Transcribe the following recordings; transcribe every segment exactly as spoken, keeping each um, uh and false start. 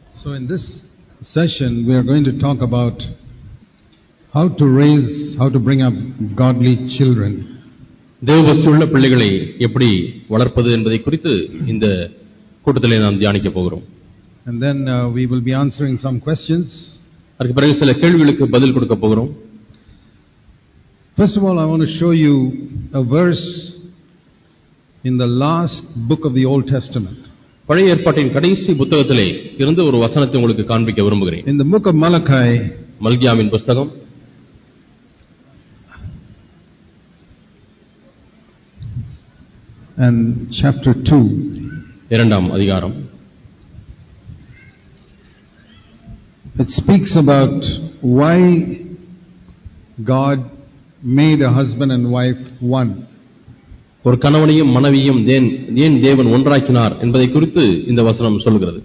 So in this session we are going to talk about how to raise, how to bring up godly children. தேவபக்தியுள்ள பிள்ளைகளை எப்படி வளர்ப்பது என்பதை குறித்து இந்த கூட்டத்திலே நாம் தியானிக்க போகிறோம். And then uh, we will be answering some questions. அதற்கு பிறகு சில கேள்விகளுக்கு பதில் கொடுக்க போகிறோம். First of all, I want to show you a verse in the last book of the Old Testament. பழைய ஏற்பாட்டின் கடைசி புத்தகத்திலே இருந்து ஒரு வசனத்தை உங்களுக்கு காண்பிக்க விரும்புகிறேன். In the book of Malachi, மல்கியாவின் புத்தகம் and chapter two, இரண்டாம் அதிகாரம். it speaks about why God made a husband and wife one. ஒரு கணவனையும் மனைவியும் ஏன் தேவன் ஒன்றாக்கினார் என்பதை குறித்து இந்த வசனம் சொல்கிறது.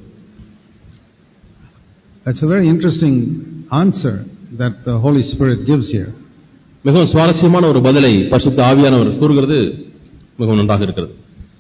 That's a very interesting answer that the Holy Spirit gives here. மிகவும் சுவாரஸ்யமான ஒரு பதிலை பரிசுத்த ஆவியானவர் கூறுகிறது. மிகவும் நன்றாக இருக்கிறது.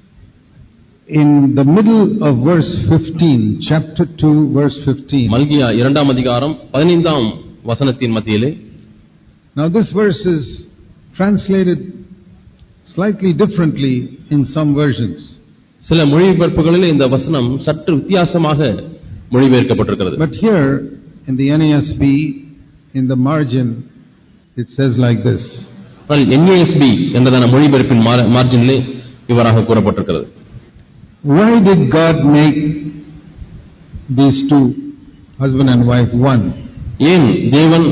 In the middle of verse fifteen, chapter two, verse fifteen. மல்கியா இரண்டாம் அதிகாரம் பதினைந்தாம் வசனத்தின் மத்தியிலே. Now this verse is translated slightly differently in some versions. சில மொழிபெயர்ப்புகளில் இந்த வசனம் சற்று வித்தியாசமாக மொழிபெயர்க்கப்பட்டிருக்கிறது. But here in the N A S B, in the margin, it says like this. N A S B என்றதான மொழிபெயர்ப்பின் மார்ஜினிலே இவ்வாறாக கூறப்பட்டிருக்கிறது. Why did God make these two, husband and wife, one? ஏன் தேவன்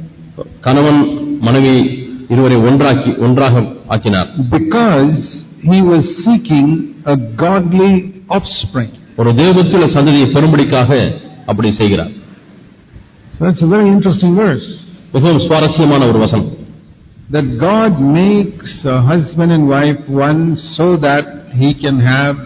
கணவன் மனைவி இருவரை ஒன்றாக்கி ஒன்றாக ஆக்கினார்? Because he was seeking a godly offspring. ஒரு தேவபக்தியுள்ள சந்ததியை பெறும்படிக்காக அப்படி செய்கிறார். So that's a very interesting verse. மிகவும் சுவாரஸ்யமான ஒரு வசனம். That God makes a husband and wife one so that he can have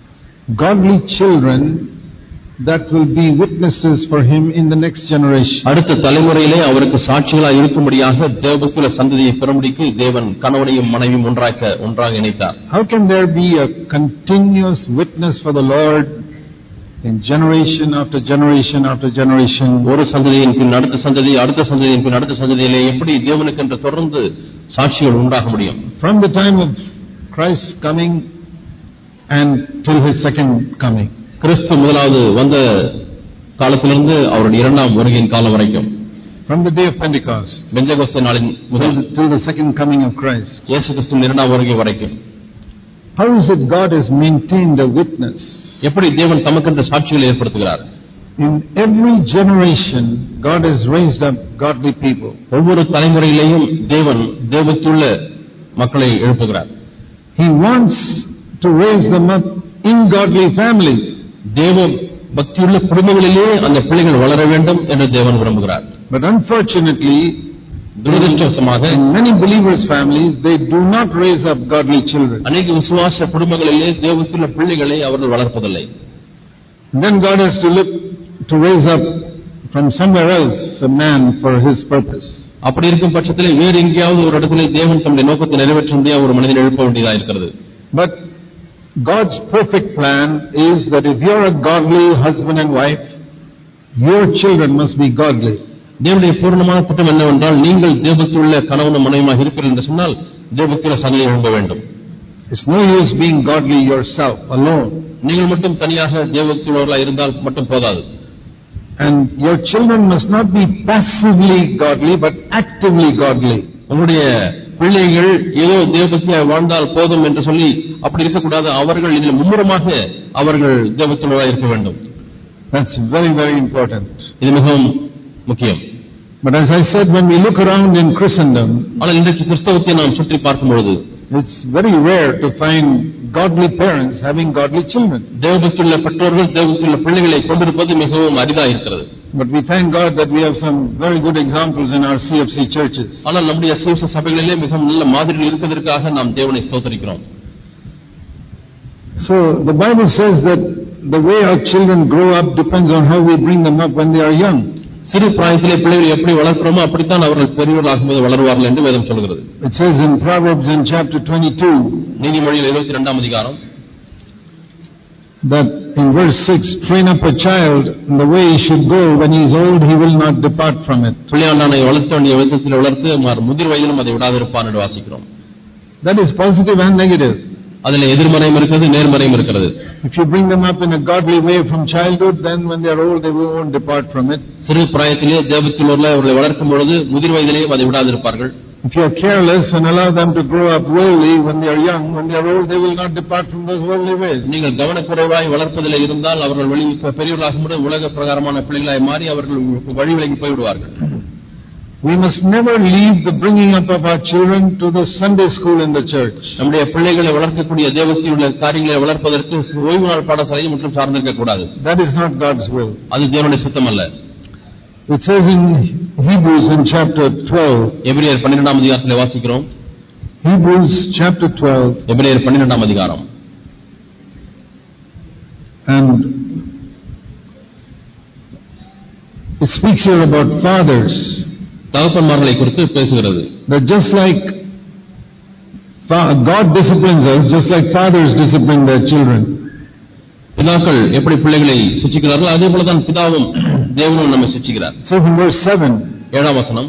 godly children that will be witnesses for him in the next generation. அடுத்த தலைமுறையிலே அவருக்கு சாட்சிகளாக இருக்கும்படியாக தேவபக்தியுள்ள சந்ததியை பெறும்படிக்கு தேவன் கணவனையும் மனைவியும் ஒன்றாக்க ஒன்றாக இணைத்தார். How can there be a continuous witness for the Lord in generation after generation after generation? ஒரு சந்ததியின் பின் அடுத்த சந்ததி, அடுத்த சந்ததியின் பின் அடுத்த சந்ததியிலே எப்படி தேவனுக்கு என்று தொடர்ந்து சாட்சிகள் உண்டாக முடியும்? From the time of Christ's coming and till his second coming. கிறிஸ்து முதலாவது வந்த காலத்திலிருந்து அவருடைய இரண்டாம் வருகையின் காலம் வரைக்கும். From the day of Pentecost. பெந்தெகோஸ்தே நாளின் முதல் till the second coming of Christ. இயேசு கிறிஸ்துவின் இரண்டாம் வருகை வரைக்கும். How is it God has maintained a witness? எப்படி தேவன் தமக்கென்று சாட்சிகளை ஏற்படுத்துகிறார்? In every generation God has raised up godly people. ஒவ்வொரு தலைமுறையிலேயும் தேவன் தேவபக்தியுள்ள மக்களை எழுப்புகிறார். He wants to raise them up in godly families. தேவ பக்தியுள்ள குடும்பங்களிலே அந்த பிள்ளைகள் வளர வேண்டும் என்று தேவன் விரும்புகிறார். But unfortunately, துரதிர்ஷ்டவசமாக in many believers' families they do not raise up godly children. அநேக விசுவாச குடும்பங்களிலே தேவபக்தியுள்ள பிள்ளைகளை அவர்கள் வளர்ப்பதில்லை. Then God has to look to raise up from somewhere else a man for his purpose. அப்படி இருக்கும் பட்சத்திலே வேறு எங்கேயாவது ஒரு இடத்திலே தேவன் தம்முடைய நோக்கத்தை நிறைவேற்ற முடியாத ஒரு மனிதனை எழுப்ப வேண்டியதாக இருக்கிறது. But God's perfect plan is that if you're a godly husband and wife, your children must be godly. தேவனுடைய பூர்ணமான திட்டம் என்னவென்றால் நீங்கள் தேவபக்தியுள்ள கணவனும் மனைவியாக இருப்பீர்கள் என்று சொன்னால் தேவபக்தியுள்ள சந்ததியை எழுப்ப வேண்டும். It's no use being godly yourself alone. நீங்கள் மட்டும் தனியாக தேவபக்தியுள்ளவர்களாக இருந்தால் மட்டும் போதாது. And your children must not be passively godly but actively godly. உங்களுடைய பிள்ளைகள் ஏதோ தேவபக்தியாக வாழ்ந்தால் போதும் என்று சொல்லி அப்படி இருக்கக்கூடாது. அவர்கள் இதில் மும்முரமாக அவர்கள் தேவபக்தியுள்ளவர்களாக இருக்க வேண்டும். That's very very important. இது மிகவும் முக்கியம். But as I said, when we look around in Christendom, ஆனால் இன்றைக்கு கிறிஸ்தவத்தை நாம் சுற்றி பார்க்கும் பொழுது it's very rare to find godly parents having godly children. தேவபக்தியுள்ள பெற்றோர்கள் தேவபக்தியுள்ள பிள்ளைகளை கொண்டிருப்பது மிகவும் அரிதாக இருக்கிறது. But we thank God that we have some very good examples in our C F C churches. ஆனால் நம்முடைய C F C சபைகளிலே மிகவும் நல்ல மாதிரிகள் இருப்பதற்காக நாம் தேவனை ஸ்தோத்திரிக்கிறோம். So the Bible says that the way our children grow up depends on how we bring them up when they are young. சிறு பிராயத்திலே பிள்ளைகளை எப்படி வளர்க்கிறோமோ அப்படித்தான் அவர்கள் பெரியவர்களாகும்போது வளருவார்கள் என்று வேதம் சொல்கிறது. It says in Proverbs in chapter twenty-two, நீதிமொழிகள் இருபத்தி இரண்டாம் அதிகாரம் that in verse six, train up a child in the way he should go. When he is old, he will not depart from it. பிள்ளையாண்டானை வளர்த்த வேண்டிய விதத்தில் வளர்த்து முதிர் வயதிலும் அதை விடாதிருப்பான் என்று வாசிக்கிறோம். That is positive and negative. அதில் எதிர்மறையும் இருக்கிறது, நேர்மறையும் இருக்கிறது. If you bring them up in a godly way from childhood, then when they are old, they won't depart from it. சிறு பிராயத்திலே தேவத்திலுள்ள அவர்களை வளர்க்கும் பொழுது முதிர் வயதிலேயும் அதை விடாதிருப்பார்கள். If you are careless and allow them to grow up worldly when they are young, when they are old, they will not depart from those worldly ways. நீங்கள் கவனக்குறைவாய் வளர்ப்பதிலே இருந்தால் அவர்கள் வழி பெரியவர்களாகும்போது உலக பிரகாரமான பிள்ளைகளாய் மாறி அவர்கள் வழி விலகி போய்விடுவார்கள். We must never leave the bringing up of our children to the Sunday school in the church. நம்முடைய பிள்ளைகளை வளர்க்கக்கூடிய தேவத்தினுடைய காரியங்களை வளர்ப்பதற்கு ஓய்வு நாள் பாடசாலையை மட்டும் சார்ந்திருக்க கூடாது. That is not God's will. அது தேவனுடைய சித்தம் அல்ல. It says in Hebrews in chapter twelve. எபிரேயர் பன்னிரண்டாம் அதிகாரத்திலே வாசிக்கிறோம். Hebrews chapter twelve. எபிரேயர் பன்னிரண்டாம் அதிகாரம். And it speaks here about fathers. தகப்பன்மார்களை குறித்து பேசுகிறது. That just like God disciplines us, just like fathers discipline their children. பிதாக்கள் எப்படி பிள்ளைகளை சிட்சிக்கிறார்கள் அதே போல தான் பிதாவும் தேவனும் நம்மை சிட்சிக்கிறார். So in verse seven, ஏழாம் வசனம்,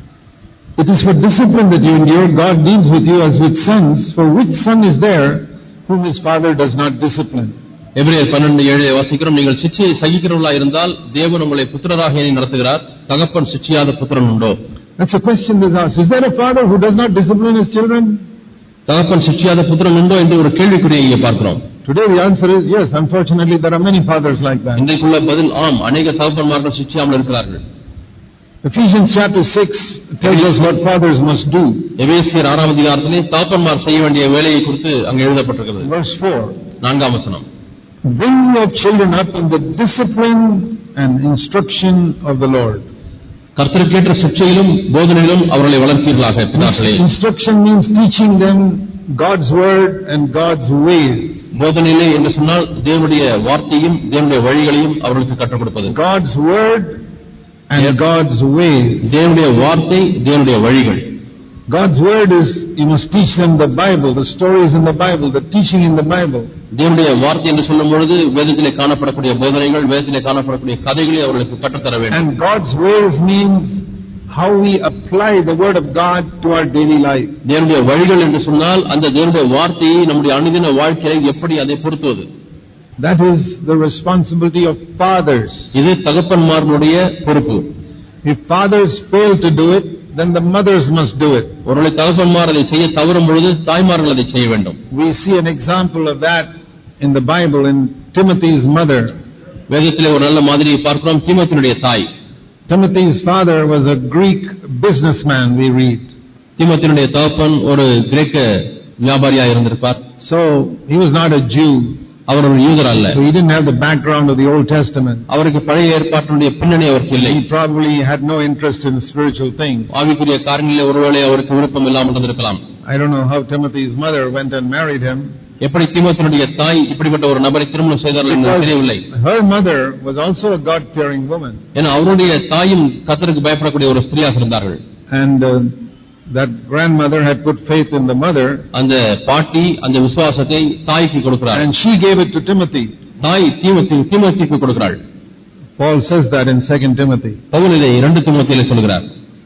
it is for discipline that you endure. God deals with you as with sons. For which son is there whom his father does not discipline? எபிரேயர் பன்னிரண்டு ஏழை வாசிக்கிறோம். நீங்கள் சிட்சையை சகிக்கிறவர்களாக இருந்தால் தேவன் உங்களை புத்திரராக எண்ணி நடத்துகிறார். தகப்பன் சிட்சியாத புத்திரன் உண்டோ? That's a question that's asked. Is there a father who does not discipline his children? தகப்பன் சிட்சியாத புத்திரன் உண்டோ என்று ஒரு கேள்விக்குறியை இங்கே பார்க்கிறோம். Today the answer is yes. Unfortunately, there are many fathers like that. இன்றைக்குள்ள பதில் ஆம், அநேக தகப்பன்மார்கள் சிட்சியாமல் இருக்கிறார்கள். Ephesians chapter six tells us what fathers must do. எபேசியர் ஆறாம் அதிகாரத்திலே தகப்பன்மார் செய்ய வேண்டிய வேலையை குறித்து அங்கே எழுதப்பட்டிருக்கிறது. Verse four. நான்காம் வசனம், bring your children up in the discipline and instruction of the Lord. கர்த்தருக்கேற்ற சிட்சையிலும் போதனையிலும் அவர்களை வளர்ப்பீர்களாக. பிதாக்களே, instruction means teaching them God's word and God's ways. போதனையிலே என்று சொன்னால் தேவனுடைய வார்த்தையும் தேவனுடைய வழிகளையும் அவர்களுக்கு கற்றுக் கொடுப்பது. God's word and God's ways. தேவனுடைய வார்த்தை, தேவனுடைய வழிகள். God's word is, you must teach them the Bible, the stories in the Bible, the teaching in the Bible. தேவனுடைய வார்த்தை என்று சொல்லும் பொழுது வேதத்திலே காணப்படக்கூடிய போதனைகள், வேதத்திலே காணப்படக்கூடிய கதைகளை அவர்களுக்கு கற்றுத்தர வேண்டும். And God's ways means how we apply the word of God to our daily life. தேவனுடைய வழிகள் என்று சொன்னால் அந்த தேவனுடைய வார்த்தையை நம்முடைய அனுதின வாழ்க்கையில் எப்படி அதை பொருத்துவது. That is the responsibility of fathers. இது தகப்பன்மார்களுடைய பொறுப்பு. If fathers fail to do it, then the mothers must do it. ஒருவேளை தகப்பன்மார் அதை செய்ய தவறும் பொழுது தாய்மார்கள் அதை செய்ய வேண்டும். We see an example of that in the Bible in Timothy's mother. வேதத்திலே ஒரு நல்ல மாதிரியை பார்க்கிறோம். தீமோத்தேயுடைய தாய். Timothy's father was a Greek businessman, we read. தீமோத்தேயுடைய தகப்பன் ஒரு கிரேக்க வியாபாரியா இருந்திருப்பார். So he was not a Jew. அவர் ஒரு யூதர் அல்ல. So he didn't have the background of the Old Testament. அவருக்கு பழைய ஏற்பாட்டினுடைய பின்னணி அவருக்கு இல்லை. He probably had no interest in spiritual things. ஆவிக்குரிய காரியங்களிலே ஒருவேளை அவருக்கு விருப்பம் இல்லாமல் இருந்திருக்கலாம். I don't know how Timothy's mother went and married him. எப்படி தீமோத்தேயுடைய தாய் இப்படிப்பட்ட ஒரு நபரை திருமணம் செய்தார்கள் என்று தெரியவில்லை. Her mother was also a God-fearing woman. ஏன்னா அவருடைய தாயும் கர்த்தருக்கு பயப்படக்கூடிய ஒரு ஸ்திரியாக இருந்தார்கள். And uh, that grandmother had put faith in the mother. அந்த பாட்டி அந்த விசுவாசத்தை தாய்க்கு கொடுக்கிறார். And she gave it to Timothy. தாய் தீமோத்தேயு தீமோத்தேயுக்கு கொடுக்கிறாள். Paul says that in Second Timothy. Pavul இதை இரண்டு தீமோத்தேயுவிலே சொல்கிறார்.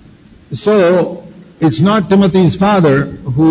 So it's not Timothy's father who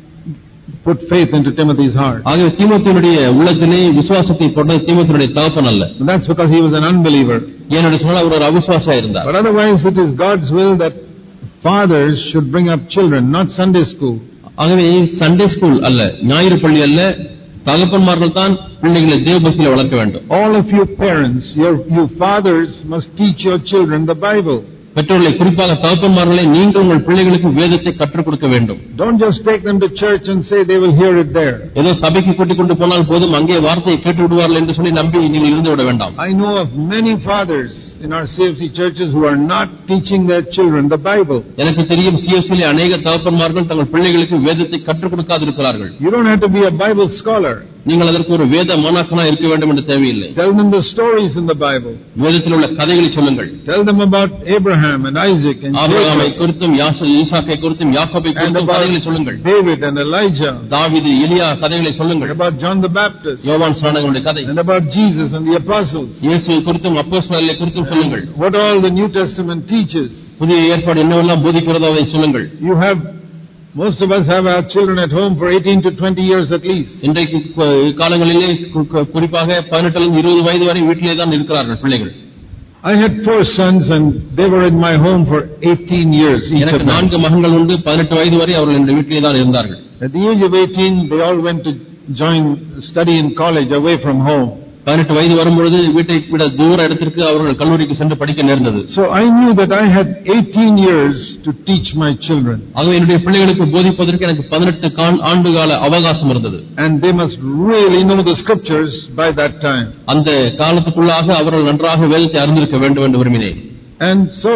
put faith into Timothy's heart. ஆகவே தீமோத்தேயுடைய உள்ளத்திலே விசுவாசத்தை போட்டது தீமோத்தேயுடைய தகப்பன் அல்ல. That's because he was an unbeliever. ஏனென்று சொன்னால் அவர் ஒரு அவிசுவாசியா இருந்தார். But otherwise it is God's will that fathers should bring up children, not Sunday school. ஆகவே சண்டே ஸ்கூல் அல்ல, ஞாயிறு பள்ளி அல்ல, தகப்பன்மார்கள் தான் பிள்ளைகளை தேவபக்தியிலே வளர்க்க வேண்டும். All of you parents, your you fathers must teach your children the Bible. பெற்றோர்களை குறிப்பாக தகப்பன்மார்களை நீங்கள் உங்கள் பிள்ளைகளுக்கு வேதத்தை கற்றுக் கொடுக்க வேண்டும். Don't just take them to church and say they will hear it there. ஏதோ சபைக்கு கூட்டிக் கொண்டு போனால் போதும் அங்கே வார்த்தையை கேட்டு விடுவார்கள் என்று சொல்லி நம்பி நீங்கள் இருந்து விட வேண்டாம். I know of many fathers in our C F C churches who are not teaching their children the Bible. எனக்கு தெரியும் C F C லே अनेक தகப்பன்மார்கள் தங்கள் பிள்ளைகளுக்கு வேதத்தை கற்றுக் கொடுக்காது இருக்கிறார்கள். You don't have to be a Bible scholar. நீங்கள் அதற்கு ஒரு வேத மாணாக்கனா இருக்க வேண்டும் என்று தேவையில்லை. Tell them the stories in the Bible. வேதத்தில் உள்ள கதைகளை சொல்லுங்கள். Tell them about Abraham and Isaac and ஆபிரகாமை குறித்தும் ஈசாக்கை குறித்தும் யாக்கோபை குறித்தும் கதைகளை சொல்லுங்கள். David and Elijah. தாவீது எலியா கதைகளை சொல்லுங்கள். About John the Baptist. யோவான் ஸ்நானகனுடைய கதை. And about Jesus and the apostles. இயேசு குறித்தும் அப்போஸ்தலர்களை குறித்தும் சொல்லுங்கள். What all the New Testament teaches. புதிய ஏற்பாடு என்னவெல்லாம் போதிக்கிறதோ அதை சொல்லுங்கள். You have Most of us have our children at home for eighteen to twenty years at least. இன்றைக்கு காலங்களிலே குறிப்பாக பதினெட்டு லிருந்து இருபது வயது வரை வீட்டிலே தான் இருக்கிறார்கள் பிள்ளைகள். I had four sons and they were in my home for eighteen years. எனக்கு நான்கு மகன்கள் உண்டு. பதினெட்டு வயது வரை அவர்கள் இந்த வீட்டிலே தான் இருந்தார்கள். At the age of eighteen they all went to join study in college away from home. பதினெட்டு வயது வரும்பொழுது வீட்டை விட தூர இடத்திற்கு அவர்கள் கல்லூரிக்கு சென்று படிக்க நேர்ந்தது. So I knew that I had eighteen years to teach my children. ஆகவே என்னுடைய பிள்ளைகளுக்கு போதிப்பதற்கு எனக்கு பதினெட்டு ஆண்டு கால அவகாசம் இருந்தது. And they must really know the scriptures by that time. அந்த காலத்துக்குள்ளாக அவர்கள் நன்றாக வேதத்தை அறிந்திருக்க வேண்டும் என்று விரும்பினேன். And so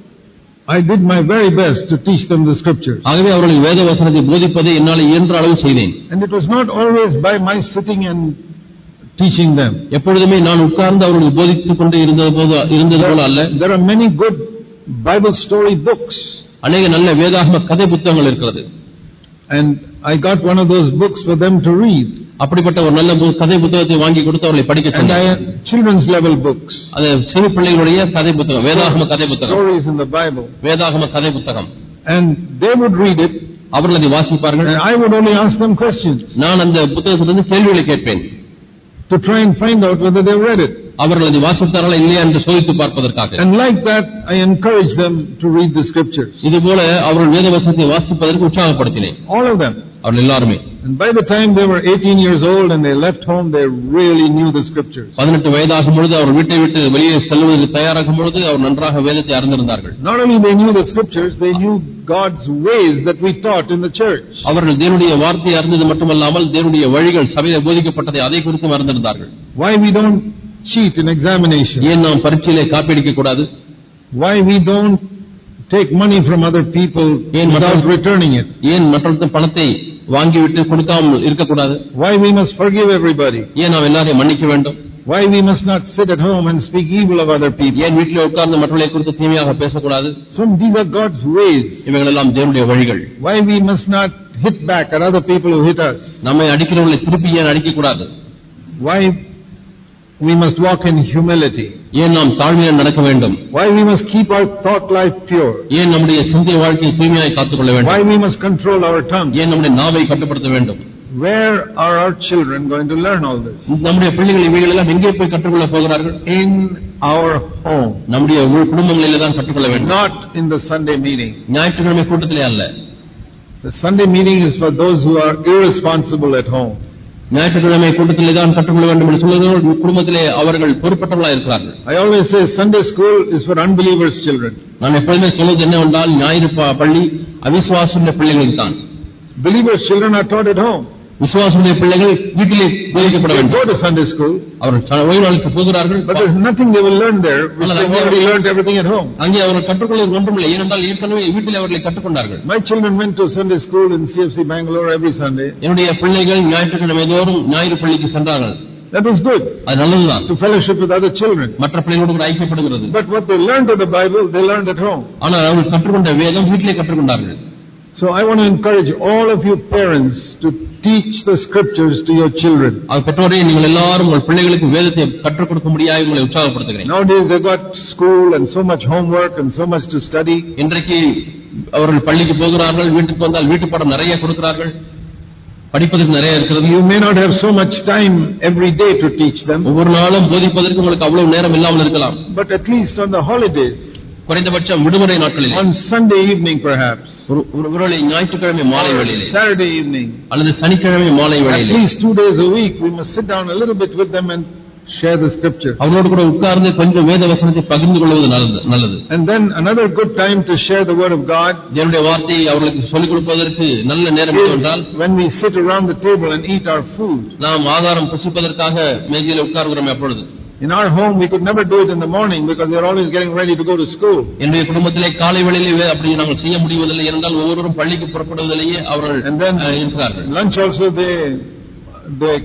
I did my very best to teach them the scriptures. ஆகவே அவர்களுக்கு வேத வசனத்தை போதிப்பதை என்னால் இயன்ற அளவு செய்தேன். And it was not always by my sitting and teaching them. எப்பொழுதுமே நான் உட்கார்ந்து அவர்களுக்கு போதித்துக் கொண்டே இருந்தது போல இருந்தது போல அல்ல. There are many good Bible story books. அநேக நல்ல வேதாகம கதை புத்தகங்கள் இருக்கிறது. And I got one of those books for them to read. அப்படிப்பட்ட ஒரு நல்ல கதை புத்தகத்தை வாங்கி கொடுத்து அவர்களை படிக்க சொன்னேன். And children's level books. அது சிறு பிள்ளைகளுடைய கதை புத்தகம், வேதாகம கதை புத்தகம். Stories in the Bible. வேதாகம கதை புத்தகம். And they would read it. அவர்கள் அதை வாசிப்பார்கள். And I would only ask them questions. நான் அந்த புத்தகத்திலிருந்து கேள்விகளை கேட்பேன். To try and find out whether they read it. அவர்கள் அதை வாசித்தார்களா இல்லையா என்று சோதித்து பார்ப்பதற்காக. And like that I encourage them to read the scriptures. இதுபோல அவர்கள் வேத வசனத்தை வாசிப்பதற்கு உற்சாகப்படுத்தினேன். All of them. அவர்கள் எல்லாரும். And by the time they were eighteen years old and they left home, they really knew the scriptures. பதினெட்டு வயதாகும் பொழுது அவர் வீட்டை விட்டு வெளியே செல்வதற்கு தயாராகும் பொழுது அவர் நன்றாக வேதத்தை அறிந்திருந்தார்கள். Not only they knew the scriptures, they knew God's ways that we taught in the church. அவர்கள் தேவனுடைய வார்த்தையை அறிந்தது மட்டுமல்லாமல் தேவனுடைய வழிகள் சபையிலே போதிக்கப்பட்டதை அதை குறித்தும் அறிந்திருந்தார்கள். Why we don't cheat in examination? ஏன் நாம் பரீட்சையிலே காப்பியடிக்க கூடாது? Why we don't take money from other people without returning it? ஏன் மற்றவர்கள் பணத்தை வாங்கிவிட்டு கொடுக்காமல் இருக்கக்கூடாது? Why we must forgive everybody? ஏன் நாம் எல்லாரையும் மன்னிக்க வேண்டும்? Why we must not sit at home and speak evil of other people? ஏன் வீட்டிலே உட்கார்ந்து மற்றவர்களை குறித்து தீமையாக பேசக்கூடாது? So these are God's ways. இவைகள் எல்லாம் தேவனுடைய வழிகள். Why we must not hit back at other people who hit us? நம்மை அடிக்கிறவர்களை திருப்பி ஏன் அடிக்க கூடாது? Why we must walk in humility? ஏன் நாம் தாழ்மையாக நடக்க வேண்டும்? Why we must keep our thought life pure? ஏன் நம்முடைய சிந்தை வாழ்க்கையை தூய்மையாய் காத்துக்கொள்ள வேண்டும்? Why we must control our tongue? ஏன் நம்முடைய நாவை கட்டுப்படுத்த வேண்டும்? Where are our children going to learn all this? நம்முடைய பிள்ளைகள் இவைகள் எல்லாம் எங்கே போய் கற்றுக்கொள்ள போகிறார்கள்? In our home. நம்முடைய குடும்பங்களிலே தான் கற்றுக்கொள்ள வேண்டும். Not in the Sunday meeting. ஞாயிற்றுக்கிழமை கூட்டத்திலே அல்ல. The Sunday meeting is for those who are irresponsible at home. ஞாயிற்றுக்கிழமை கூட்டத்திலே தான் கற்றுக்கொள்ள வேண்டும் என்று சொல்லுகிறவர்கள் குடும்பத்திலே அவர்கள் பொறுப்பற்றவர்களாக இருக்கிறார்கள். I always say Sunday school is for unbelievers' children. நான் எப்பொழுதுமே சொல்வது என்னவென்றால் ஞாயிறு பள்ளி அவிசுவாசமுள்ள பிள்ளைகளுக்கு தான். Believers' children are taught at home. விசுவாசமுடைய பிள்ளைகள் வீட்டிலே போதிக்கப்பட வேண்டும். Go to Sunday school. அவர்கள் ஓய்வு நாளுக்கு போகிறார்கள். But there's nothing they will learn there. They've already learned everything at home. அங்கே அவர்கள் கற்றுக்கொள்வது ஒன்றுமில்லை. ஏனென்றால் ஏற்கனவே வீட்டிலே அவர்களை கற்றுக்கொண்டார்கள். My children went to Sunday school in C F C Bangalore every Sunday. என்னுடைய பிள்ளைகள் ஞாயிற்றுக்கிழமை தோறும் ஞாயிறு பள்ளிக்கு சென்றார்கள். That was good. அது நல்லதுதான். To fellowship with other children. மற்ற பிள்ளைகளோடு கூட ஐக்கியப்படுகிறது. But what they learned of the Bible, they learned at home. ஆனால் அவர்கள் கற்றுக்கொண்ட வேதம் வீட்டிலே கற்றுக்கொண்டார்கள். So I want to encourage all of you parents to teach the scriptures to your children. பெற்றோரே நீங்கள் எல்லாரும் உங்கள் பிள்ளைகளுக்கு வேதத்தை கற்றுக் கொடுக்க முடியாது உங்களை உற்சாகப்படுத்துகிறேன். Nowadays they got school and so much homework and so much to study. இன்றைக்கு அவர்கள் பள்ளிக்கு போகிறார்கள், வீட்டுக்கு வந்தால் வீட்டு பாடம் நிறைய கொடுக்கிறார்கள், படிப்பதற்கு நிறைய இருக்கிறது. You may not have so much time every day to teach them. ஒவ்வொரு நாளும் போதிப்பதற்கு உங்களுக்கு அவ்வளவு நேரம் இல்லாமல் இருக்கலாம். But at least on the holidays, குறைந்தபட்சம் விடுமுறை நாட்களில், on Sunday evening perhaps, ஒருவேளை ஞாயிற்றுக்கிழமை மாலை வேளையிலே, Saturday evening, அல்லது சனிக்கிழமை மாலை வேளையிலே, at least two days a week we must sit down a little bit with them and share the scripture. அவர்களோடு கூட உட்கார்ந்து கொஞ்சம் வேத வசனத்தை பகிர்ந்து கொள்வது நல்லது. And then another good time to share the word of God, தேவனுடைய வார்த்தையை அவர்களுக்கு சொல்லிக் கொடுப்பதற்கு நல்ல நேரம் என்றால் when we sit around the table and eat our food. நாம் ஆகாரம் புசிப்பதற்காக மேஜையில் உட்கார்கிறோம். அப்பொழுது in our home we could never do it in the morning because they are always getting ready to go to school. என்னுடைய குடும்பத்திலே காலை வேளையிலே அப்படி நாங்கள் செய்ய முடிவதில்லை. என்றால் ஒவ்வொருவரும் பள்ளிக்கு புறப்படுவதிலேயே அவர்கள் இருக்கிறார்கள். Lunch also they they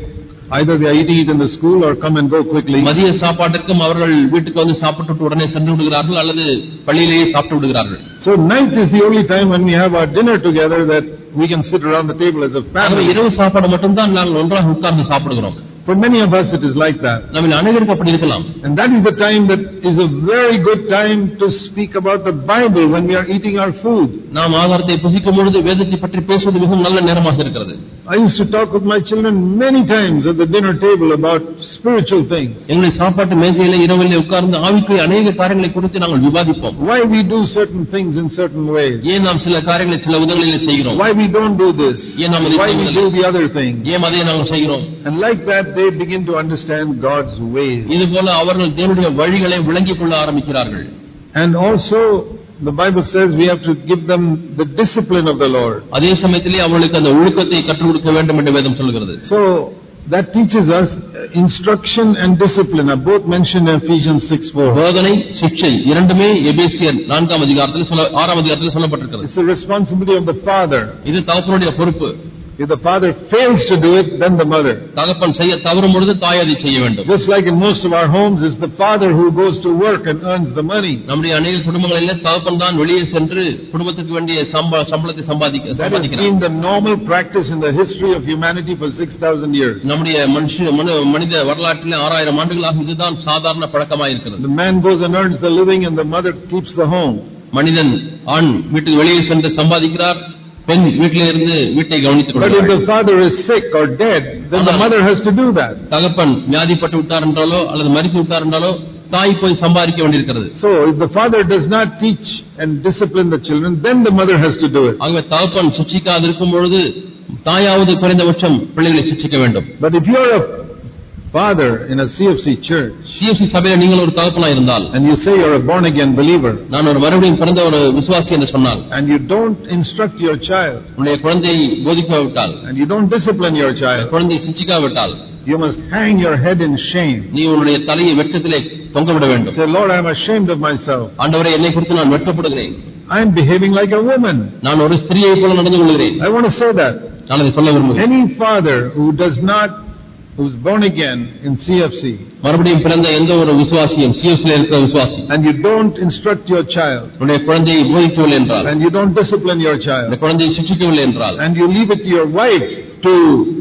Either they are eating it in the school or come and go quickly. மதிய சாப்பாட்டிற்கும் அவர்கள் வீட்டுக்கு வந்து சாப்பிட்டு உடனே சென்று விடுகிறார்கள் அல்லது பள்ளியிலேயே சாப்பிட்டு விடுகிறார்கள். So night is the only time when we have our dinner together that we can sit around the table as a family. இரவு சாப்பாடு மட்டும் தான் நாங்கள் ஒன்றாக உட்கார்ந்து சாப்பிடுகிறோம். For many of us it is like that. நம்மில் அநேகருக்கு அப்படி இருக்கலாம். And that is the time that is a very good time to speak about the Bible when we are eating our food. நாம் ஆகாரத்தை புசிக்கும் பொழுது வேதத்தை பற்றி பேசுவது மிகவும் நல்ல நேரமாக இருக்கிறது. I used to talk with my children many times at the dinner table about spiritual things. எங்களுடைய சாப்பாட்டு மேஜையிலே இரவிலே உட்கார்ந்து ஆவிக்குரிய அநேக காரியங்களை குறித்து நாங்கள் விவாதிப்போம். Why we do certain things in certain ways. ஏன் நாம் சில காரியங்களை சில விதங்களிலே செய்கிறோம். Why we don't do this. ஏன் நாம் இதை Why we do the other thing. ஏன் அதை நாங்கள் செய்கிறோம். And like that they begin to understand God's ways. இதுபோல அவர்கள் தேவனுடைய வழிகளை விளங்கிக் கொள்ள ஆரம்பிக்கிறார்கள். And also the Bible says we have to give them the discipline of the Lord. அதே சமயத்திலே அவர்களுக்கு அந்த ஒழுக்கத்தை கற்றுக் கொடுக்க வேண்டும் என்று வேதம் சொல்கிறது. So that teaches us instruction and discipline are both mentioned in Ephesians six four. போதனை சிக்ஷை இரண்டுமே எபேசியர் நான்காம் அதிகாரத்தில் சொல்ல ஆறாம் அதிகாரத்தில் சொல்லப்பட்டிருக்கிறது. It's the responsibility of the father. இது தகப்பனுடைய பொறுப்பு. If the father fails to do it, then the mother. தகப்பன் செய்ய தவறும் பொழுது தாய் அதை செய்ய வேண்டும். Just like in most of our homes, it's the father who goes to work and earns the money. நம்முடைய அநேக குடும்பங்களிலே தகப்பன் தான் வெளியே சென்று குடும்பத்துக்கு வேண்டிய சம்பளத்தை சம்பாதிக்க That has been the normal practice in the history of humanity for six thousand years. நம்முடைய மனுஷ மனித வரலாற்றிலே ஆறாயிரம் ஆண்டுகளாக இதுதான் சாதாரண பழக்கமாக இருக்கிறது. The man goes and earns the living and the mother keeps the home. மனிதன் ஆண் வீட்டுக்கு வெளியே சென்று சம்பாதிக்கிறார், பெண் வீட்டிலே இருந்து வீட்டை கவனித்துக் கொள்கிறார். But if the father is sick or dead, then the mother has to do that. தகப்பன் வியாதிப்பட்டு விட்டார் என்றாலோ அல்லது மரித்து விட்டார் என்றாலோ தாய் போய் சம்பாதிக்க வேண்டியிருக்கிறது. So if the father does not teach and discipline the children, then the mother has to do it. ஆகவே தகப்பன் சிட்சிக்காது இருக்கும் பொழுது தாயாவது குறைந்தபட்சம் பிள்ளைகளை சிட்சிக்க வேண்டும். But if you are a father in a C F C church, C F C சபையில நீங்கள் ஒரு தகப்பனாக இருந்தால், and you say you are a born again believer, நான் ஒரு மறுபடியும் பிறந்த ஒரு விசுவாசி என்று சொன்னால், and you don't instruct your child, உன்னுடைய குழந்தையை போதிக்காவிட்டால், and you don't discipline your child, குழந்தையை சிட்சிக்காவிட்டால், you must hang your head in shame. நீ உன்னுடைய தலையை வெட்கத்திலே தொங்கவிட வேண்டும். Say, Lord, I am ashamed of myself. ஆண்டவரே, என்னை குறித்து நான் வெட்கப்படுகிறேன். I am behaving like a woman. நான் ஒரு ஸ்திரியை போல நடந்து கொள்கிறேன். I want to say that. நான் அதை சொல்ல விரும்புகிறேன். Any father who does not who is born again in C F C, மறுபடியும் பிறந்த எந்த ஒரு விசுவாசியும் C F C ல இருக்கிற விசுவாசி, and you don't instruct your child, உன்னுடைய குழந்தையை போதிக்கவில்லை என்றால், and you don't discipline your child, அந்த குழந்தையை சிட்சிக்கவில்லை என்றால், and you leave it to your wife to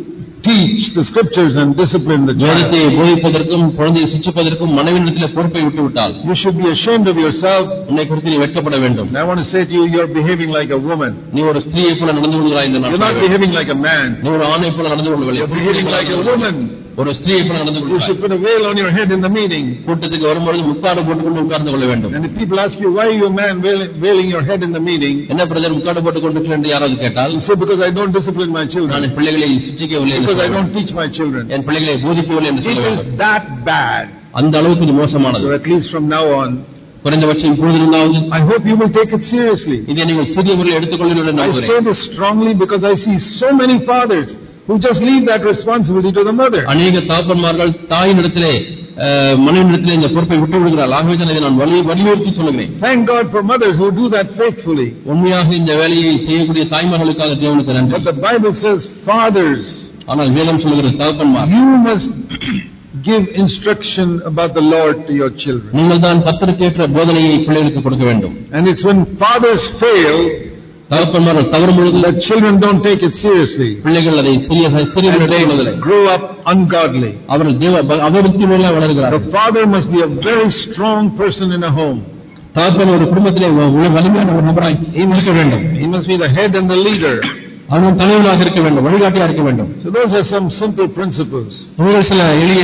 teach the scriptures and discipline the child, வேதத்தை போதிப்பதற்கும் குழந்தையை சிட்சிப்பதற்கும் மனைவியிடத்தில் பொறுப்பை விட்டு விட்டால், you should be ashamed of yourself. உன்னை குறித்து நீ வெட்கப்பட வேண்டும். And I want to say to you, you are behaving like a woman. நீ ஒரு ஸ்திரியை போல நடந்து கொள்கிறாய் என்று நான் You're not behaving like a man. நீ ஒரு ஆணை போல நடந்து கொள்ளவில்லை. You're behaving like a woman. ஒரு ஸ்திரியை போல நடந்து You கொள்கிறாய். should put a veil on your head in the meeting. கூட்டத்துக்கு வரும்பொழுது முக்காடு போட்டுக்கொண்டு உட்கார்ந்து கொள்ள வேண்டும். And if people ask you, why are you a man veiling, veiling your head in the meeting? என்ன பிரதர் முக்காடு போட்டுக் கொண்டிருக்கிறேன் என்று யாராவது கேட்டால், You say, because I don't discipline my children. நான் பிள்ளைகளை சிட்சிக்கவில்லை என்று Because I சொல்ல don't வேண்டும். teach my children. என் பிள்ளைகளை போதிக்கவில்லை என்று It சொல்ல is வேண்டும். that bad. அந்த அளவுக்கு இது மோசமானது. So at least from now on, குறைந்தபட்சம் இப்பொழுதிருந்தாவது I hope you will take it seriously. இதை நீங்கள் சிறிய முறையில் எடுத்துக்கொள்ளுங்கள் என்று I நம்புகிறேன். say this strongly because I see so many fathers who just leave that responsibility to the mother. அநேக தகப்பன்மார்கள் தாயினிடத்திலே மனைவியிடத்திலே இந்த பொறுப்பை விட்டு விடுகிறார்கள். ஆகவே தான் இதை நான் வலியுறுத்தி சொல்லுகிறேன். Thank God for mothers who do that faithfully. உண்மையாக இந்த வேலையை செய்யக்கூடிய தாய்மார்களுக்காக தேவனுக்கு நன்றி. But the Bible says, fathers, ஆனால் வேதம் சொல்லுகிற தகப்பன்மார், you must give instruction about the Lord to your children. நீங்கள் தான் கர்த்தருக்கேற்ற போதனையை பிள்ளைகளுக்கு கொடுக்க வேண்டும். And it's when fathers fail, தகப்பன்மார்கள் தவறும் பொழுது the children don't take it seriously. பிள்ளைகள் அதை சிறிய சிறிய And they grow up ungodly. அவர்கள் தேவ அவபக்தி மேல வளர்கிறார்கள். The father must be a very strong person in a home. தகப்பன் ஒரு குடும்பத்திலே வலிமையான ஒரு நபராய் இருக்க வேண்டும். He must be the head and the leader. அவன் தலைவனாக இருக்க வேண்டும், வழிகாட்டியாக இருக்க வேண்டும். So those are some simple principles. இவைகள் சில எளிய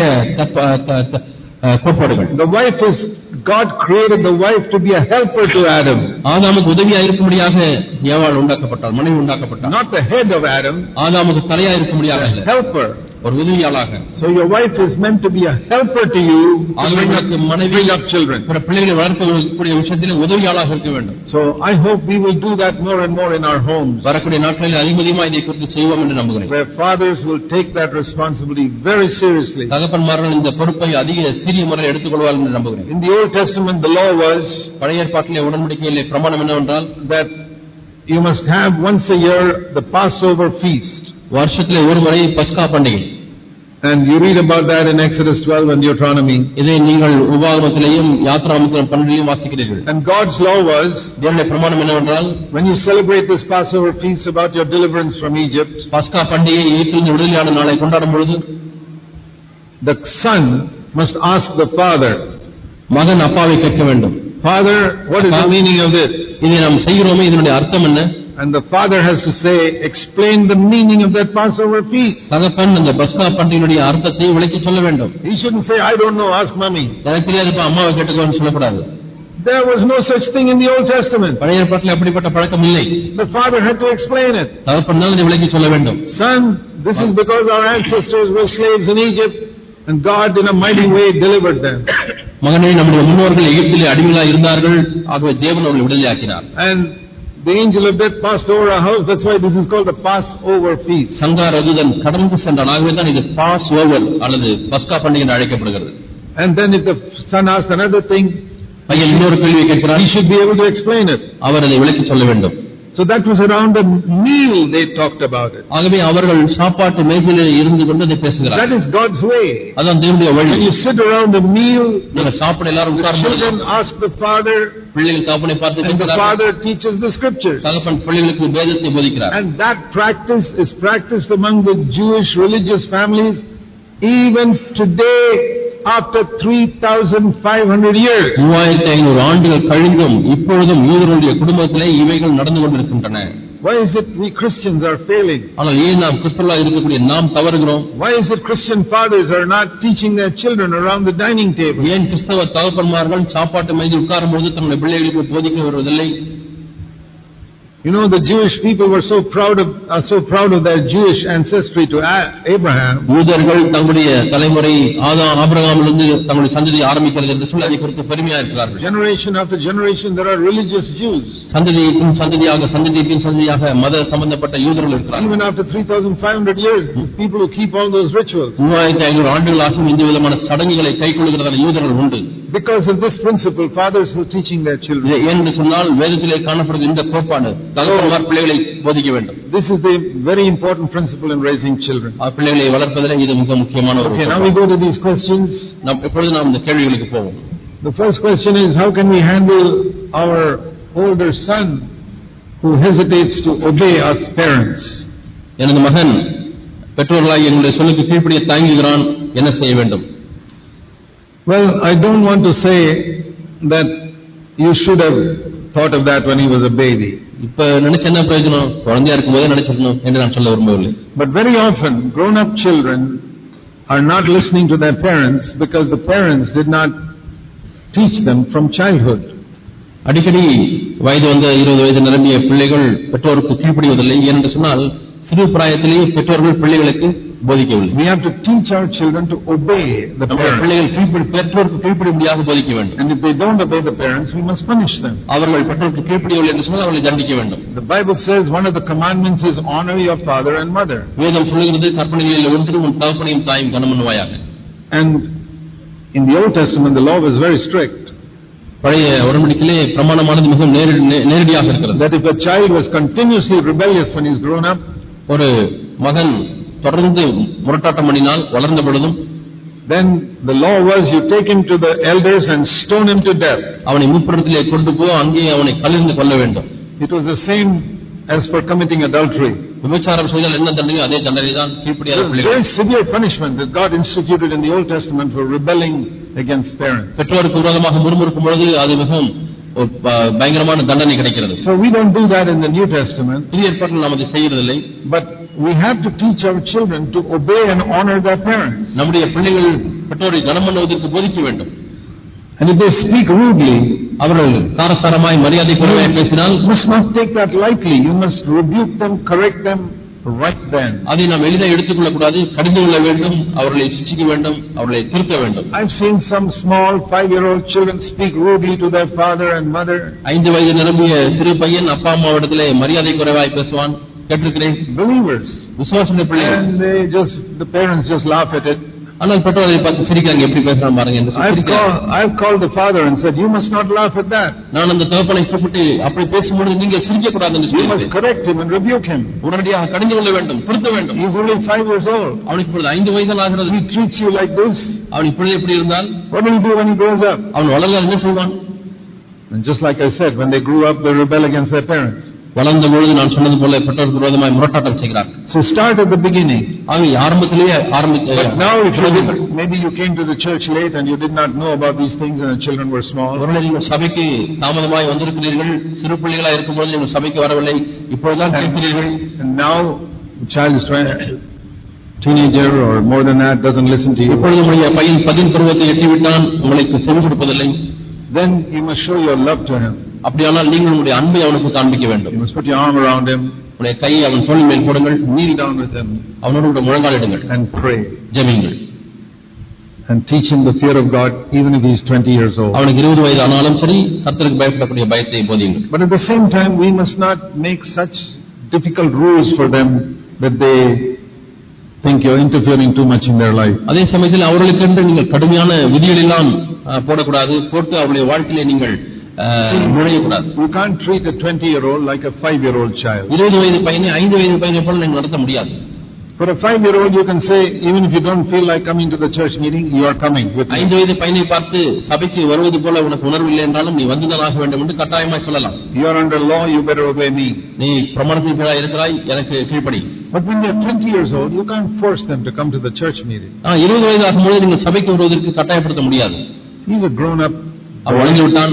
கோட்பாடுகள். The wife is, God created the wife to be a helper to Adam. ஆதாமுக்கு உதவியாக இருக்கும்படியாக ஏவாள் உண்டாக்கப்பட்டாள், மனைவி உண்டாக்கப்பட்டாள். Not the head of Adam. ஆதாமுக்கு தலையாக இருக்கும்படியாக அல்ல, helper. ஒரு உதவியாளாக. So your wife is meant to be a helper to you to bring up, bring up children. பிள்ளைகளை வளர்க்கக்கூடிய விஷயத்திலே உதவியாளாக இருக்க வேண்டும். So I hope we will do that more and more in our homes. வரக்கூடிய நாட்களில் அதிகமாக இதை குறித்து செய்வோம் என்று நம்புகிறேன். Where fathers will take that responsibility very seriously. தகப்பன்மார்கள் இந்த பொறுப்பை அதிக சீரிய முறையில் எடுத்துக்கொள்வார்கள் என்று நம்புகிறேன். In the Old Testament the law was, பழைய ஏற்பாட்டிலே உடன்படிக்கையிலே பிரமாணம் என்னவென்றால், that you must have once a year the Passover feast. வருஷத்திலே ஒரு முறை பஸ்கா பண்டிகை. And you read about that in Exodus twelve and Deuteronomy. இதை நீங்கள் உபாகமத்திலேயும் யாத்ராகமத்திலும் பன்னிரண்டிலும் வாசிக்கிறீர்கள். And God's law was, தேவனுடைய பிரமாணம் என்னவென்றால், when you celebrate this Passover feast about your deliverance from Egypt, பஸ்கா பண்டிகை எகிப்திலிருந்து விடுதலையான நாளை கொண்டாடும் பொழுது, the son must ask the father, மகன் அப்பாவை கேட்க வேண்டும், Father, what is the meaning of this? இதை நாம் செய்கிறோமே, இதனுடைய அர்த்தம் என்ன? And the father has to say, explain the meaning of that Passover feast. தகப்பன் அந்த பஸ்கா பண்டிகையுடைய அர்த்தத்தை விளக்கி சொல்ல வேண்டும். He shouldn't say, I don't know, ask mommy. எனக்கு தெரியாதுப்பா, அம்மாவை கேட்டுக்கோன்னு சொல்லக்கூடாது. There was no such thing in the Old Testament. பழைய ஏற்பாட்டில் அப்படிப்பட்ட பழக்கம் இல்லை. The father had to explain it. தகப்பன் தான் இதை விளக்கி சொல்ல வேண்டும். Son, this is because our ancestors were slaves in Egypt and God in a mighty way delivered them. மகனே, நம்முடைய முன்னோர்கள் எகிப்திலே அடிமைகளாக இருந்தார்கள், ஆகவே தேவன் அவர்களை விடுதலையாக்கினார். And the angel of death passed over our house. That's why this is called the Passover feast. சங்கார தூதன் கடந்து சென்றான், ஆகவே தான் இது பாஸ் ஓவர் அல்லது பஸ்கா பண்டிகை என்று அழைக்கப்படுகிறது. And then if the son asked another thing, பையன் இன்னொரு கேள்வி கேட்கிறார், he should be able to explain it. அவர் அதை விளக்கி சொல்ல வேண்டும். So that was around the meal they talked about it. ஆகவே அவர்கள் சாப்பாட்டு மேஜையிலே இருந்து கொண்டு அதை பேசுகிறார்கள். That is God's way. அதான் தேவனுடைய வழி. When you sit around the meal, நீங்க சாப்பிட எல்லாரும் உட்கார்ந்து, children ask the father, பிள்ளைகள் தகப்பனை பார்த்து and the கேட்கிறார்கள். father teaches the scriptures. தகப்பன் பிள்ளைகளுக்கு வேதத்தை போதிக்கிறார். And that practice is practiced among the Jewish religious families even today after three thousand five hundred years. மூவாயிரத்து ஐநூறு ஆண்டுகள் கழிந்தும் இப்பொழுதும் யூதர்களுடைய குடும்பத்திலே இவைகள் நடந்து கொண்டிருக்கின்றன. Why is it we Christians are failing? ஆனால் ஏன் நாம் கிறிஸ்தவர்களாக இருக்கக்கூடிய நாம் தவறுகிறோம்? Why is it Christian fathers are not teaching their children around the dining table? ஏன் கிறிஸ்தவ தகப்பன்மார்கள் சாப்பாட்டு மேஜையில் உட்காரும்போது தன்னுடைய பிள்ளைகளுக்கு போதிக்க வருவதில்லை? You know, the Jewish people were so proud of are so proud of their Jewish ancestry to Abraham. யூதர்கள் தங்களுடைய தலைமுறை ஆதாம் ஆபிரகாமிலிருந்து தங்களுடைய சந்ததியை ஆரம்பிக்கிறது என்று சொல்லி அதை குறித்து பெருமையா இருக்கிறார்கள். Generation after generation there are religious Jews. சந்ததியின் சந்ததியாக சந்ததியின் சந்ததியாக மத சம்பந்தப்பட்ட யூதர்கள் இருக்கிறார்கள். Even after three thousand five hundred years, people who keep all those rituals. மூவாயிரத்து ஐநூறு ஆண்டுகளாக இந்த விதமான சடங்குகளை கைக்கொள்ளுகிறதான யூதர்கள் உண்டு. Because of this principle, fathers were teaching their children. என்று சொன்னால் வேதத்திலே காணப்படுகிற இந்த கோட்பாடு தகப்பன்மார் பிள்ளைகளை போதிக்க வேண்டும். This is the very important principle in raising children. பிள்ளைகளை வளர்ப்பதிலே இது மிக முக்கியமான ஒரு. Okay, now we go to these questions. நாம் இப்பொழுது நாம் இந்த கேள்விகளுக்கு போவோம். The first question is, how can we handle our older son who hesitates to obey us parents? எனது மகன் பெற்றோர்களாகிய எங்களுடைய சொல்லுக்கு கீழ்ப்படிய தயங்குகிறான், என்ன செய்ய வேண்டும்? Well, I don't want to say that you should have thought of that when he was a baby. இப்ப நினைச்ச என்ன பிரயோஜனம், குழந்தையா இருக்கும்போதே நினைச்சிருக்கணும் என்று நான் சொல்ல விரும்பவில்லை. But very often grown up children are not listening to their parents because the parents did not teach them from childhood. அடிக்கடி வயது வந்த இருபது வயது நிரம்பிய பிள்ளைகள் பெற்றோருக்கு கீழ்ப்படிவதில்லை. ஏனென்று சொன்னால் சிறு பிராயத்திலேயே பெற்றோர்கள் பிள்ளைகளுக்கு போதிக்கவில்லை. We have to teach our children to obey the parents. பிள்ளைகள் பெற்றோருக்கு கீழ்ப்படியாக போதிக்க வேண்டும். And if they don't obey the parents, we must punish them. அவர்கள் பெற்றோருக்கு கீழ்ப்படியவில்லை என்று சொன்னால் அவர்களை தண்டிக்க வேண்டும். The Bible says one of the commandments is honor your father and mother. வேதம் சொல்லுகிறது கற்பனைகளில் ஒன்று உன் தகப்பனையும் தாயும் கனமன்னுவாயாக. And in the Old Testament the law was very strict. பழைய உடன்படிக்கையிலே பிரமாணமானது மிகவும் நேரடியாக இருக்கிறது. That if a child was continuously rebellious when he is grown up, ஒரு மகன் தொடர்ந்து முரட்டாட்டம் பண்ணினால் வளர்ந்த பொழுதும், then the law was you take him to the elders and stone him to death. அவனை மூப்பரிடத்திலே கொண்டு போ, அங்கே அவனை கல்லெறிந்து கொல்ல வேண்டும். It was the same as for committing adultery. விபச்சாரம் செய்தால் என்ன தண்டனையோ அதே தண்டனை தான் கீழ்ப்படியாத பிள்ளைகள். Very severe punishment that God instituted in the Old Testament for rebelling against parents. பெற்றோருக்கு விரோதமாக முறுமுறுக்கும் பொழுது அது மிகவும் பயங்கரமான தண்டனை கிடைக்கிறது. So we don't do that in the New Testament. புதிய ஏற்பாட்டில் நாம் அதை செய்யறதில்லை. But we have to teach our children to obey and honor their parents. நம்முடைய பிள்ளைகள் பெற்றோரை கனம் பண்ணுவதற்கு போதிக்க வேண்டும். And if they speak rudely, அவர்கள் காரசாரமாய் மரியாதை குறைவாக பேசினால், you must not take that lightly. You must rebuke them, correct them right then. அதை நாம் எளிதாக எடுத்துக்கொள்ள கூடாது, கடிந்து கொள்ள வேண்டும், அவர்களை சிட்சிக்க வேண்டும், அவர்களை திருத்த வேண்டும். I've seen some small five-year-old children speak rudely to their father and mother. ஐந்து வயது நிரம்பிய சிறு பையன் அப்பா அம்மாவிடத்திலே மரியாதை குறைவாய் பேசுவான், கேட்டிருக்கிறேன். Believers. விசுவாசமுள்ள பிள்ளைகள். And they just, the parents just laugh at it. ஆனால் பெற்றோர் அதை பார்த்து சிரிக்கிறாங்க, எப்படி பேசுறாங்க பாருங்க என்று சிரிக்கிறாங்க. I've called the father and said, you must not laugh at that. நான் அந்த தகப்பனை கூப்பிட்டு அப்படி பேசும்போது நீங்க சிரிக்க கூடாது என்று சொல்லி, you must correct him and rebuke him. உடனடியாக கடிந்து கொள்ள வேண்டும், திருத்த வேண்டும். He is only five years old. அவனுக்கு இப்பொழுது ஐந்து வயது ஆகிறது. He treats you like this. அவன் இப்பொழுது எப்படி இருந்தால் what will he do when he grows up? அவன் வளர்ந்தால் என்ன செய்வான்? And just like I said, when they grew up, they rebel against their parents. வளர்ந்த பொழுது நான் சொன்னது போல பெற்றோருக்கு விரோதமாய் முரட்டாட்டம் செய்கிறார். So start at the beginning. ஆக ஆரம்பத்திலேயே ஆரம்பிக்க. But now if you did, maybe you came to the church late and you did not know about these things and the children were small. ஒருவேளை நீங்கள் சபைக்கு தாமதமாய் வந்திருக்கிறீர்கள், சிறு பிள்ளைகளா இருக்கும்போது நீங்கள் சபைக்கு வரவில்லை, இப்பொழுதுதான் கேட்கிறீர்கள். And now the child is trying, teenager or more than that, doesn't listen to you. இப்பொழுது உங்களுடைய பையன் பதின் பருவத்தை எட்டிவிட்டான், உங்களுக்கு செவி கொடுப்பதில்லை. Then you must show your love to him. அப்படியானால் நீங்கள் உங்களுடைய அன்பை அவனுக்கு காண்பிக்க வேண்டும். You must put your arm around him. உங்களுடைய கையை அவன் தோள் மேல் போடுங்கள். Kneel down with him. அவனோடு முழங்காலிடுங்கள். And pray. ஜெபியுங்கள். And teach him the fear of God even if he is twenty years old. அவனுக்கு இருபது வயது ஆனாலும் சரி, கர்த்தருக்கு பயப்படக்கூடிய பயத்தை போதியுங்கள். But at the same time we must not make such difficult rules for them that they think you're interfering too much in their life. அதே சமயத்தில் அவர்களுக்கு என்று நீங்கள் கடுமையான விதிகள் எல்லாம் போடக்கூடாது, போட்டு அவருடைய வாழ்க்கையிலே நீங்கள் நுழையக்கூடாது. You can't treat a twenty year old like a five year old child. இருபது வயது பையனை ஐந்து வயது பையனை போல நீங்கள் நடத்த முடியாது. For a five year old you can say, even if you don't feel like coming to the church meeting, you are coming with me. ஐந்து வயது பையனை பார்த்து சபைக்கு வருவது போல உனக்கு உணர்வு இல்லை என்றாலும் நீ வந்துதான் ஆக வேண்டும் என்று கட்டாயமாய் சொல்லலாம். You are under law, you better obey me. நீ பிரமாணத்தின் கீழாய் இருக்கிறாய், எனக்கு கீழ்ப்படி. But when they are twenty years old, you can't force them to come to the church meeting. ஆ இருபது வயது ஆகும்போது நீங்கள் சபைக்கு வருவதற்கு கட்டாயப்படுத்த முடியாது. He is a grown up. அவன் வளர்ந்து விட்டான்.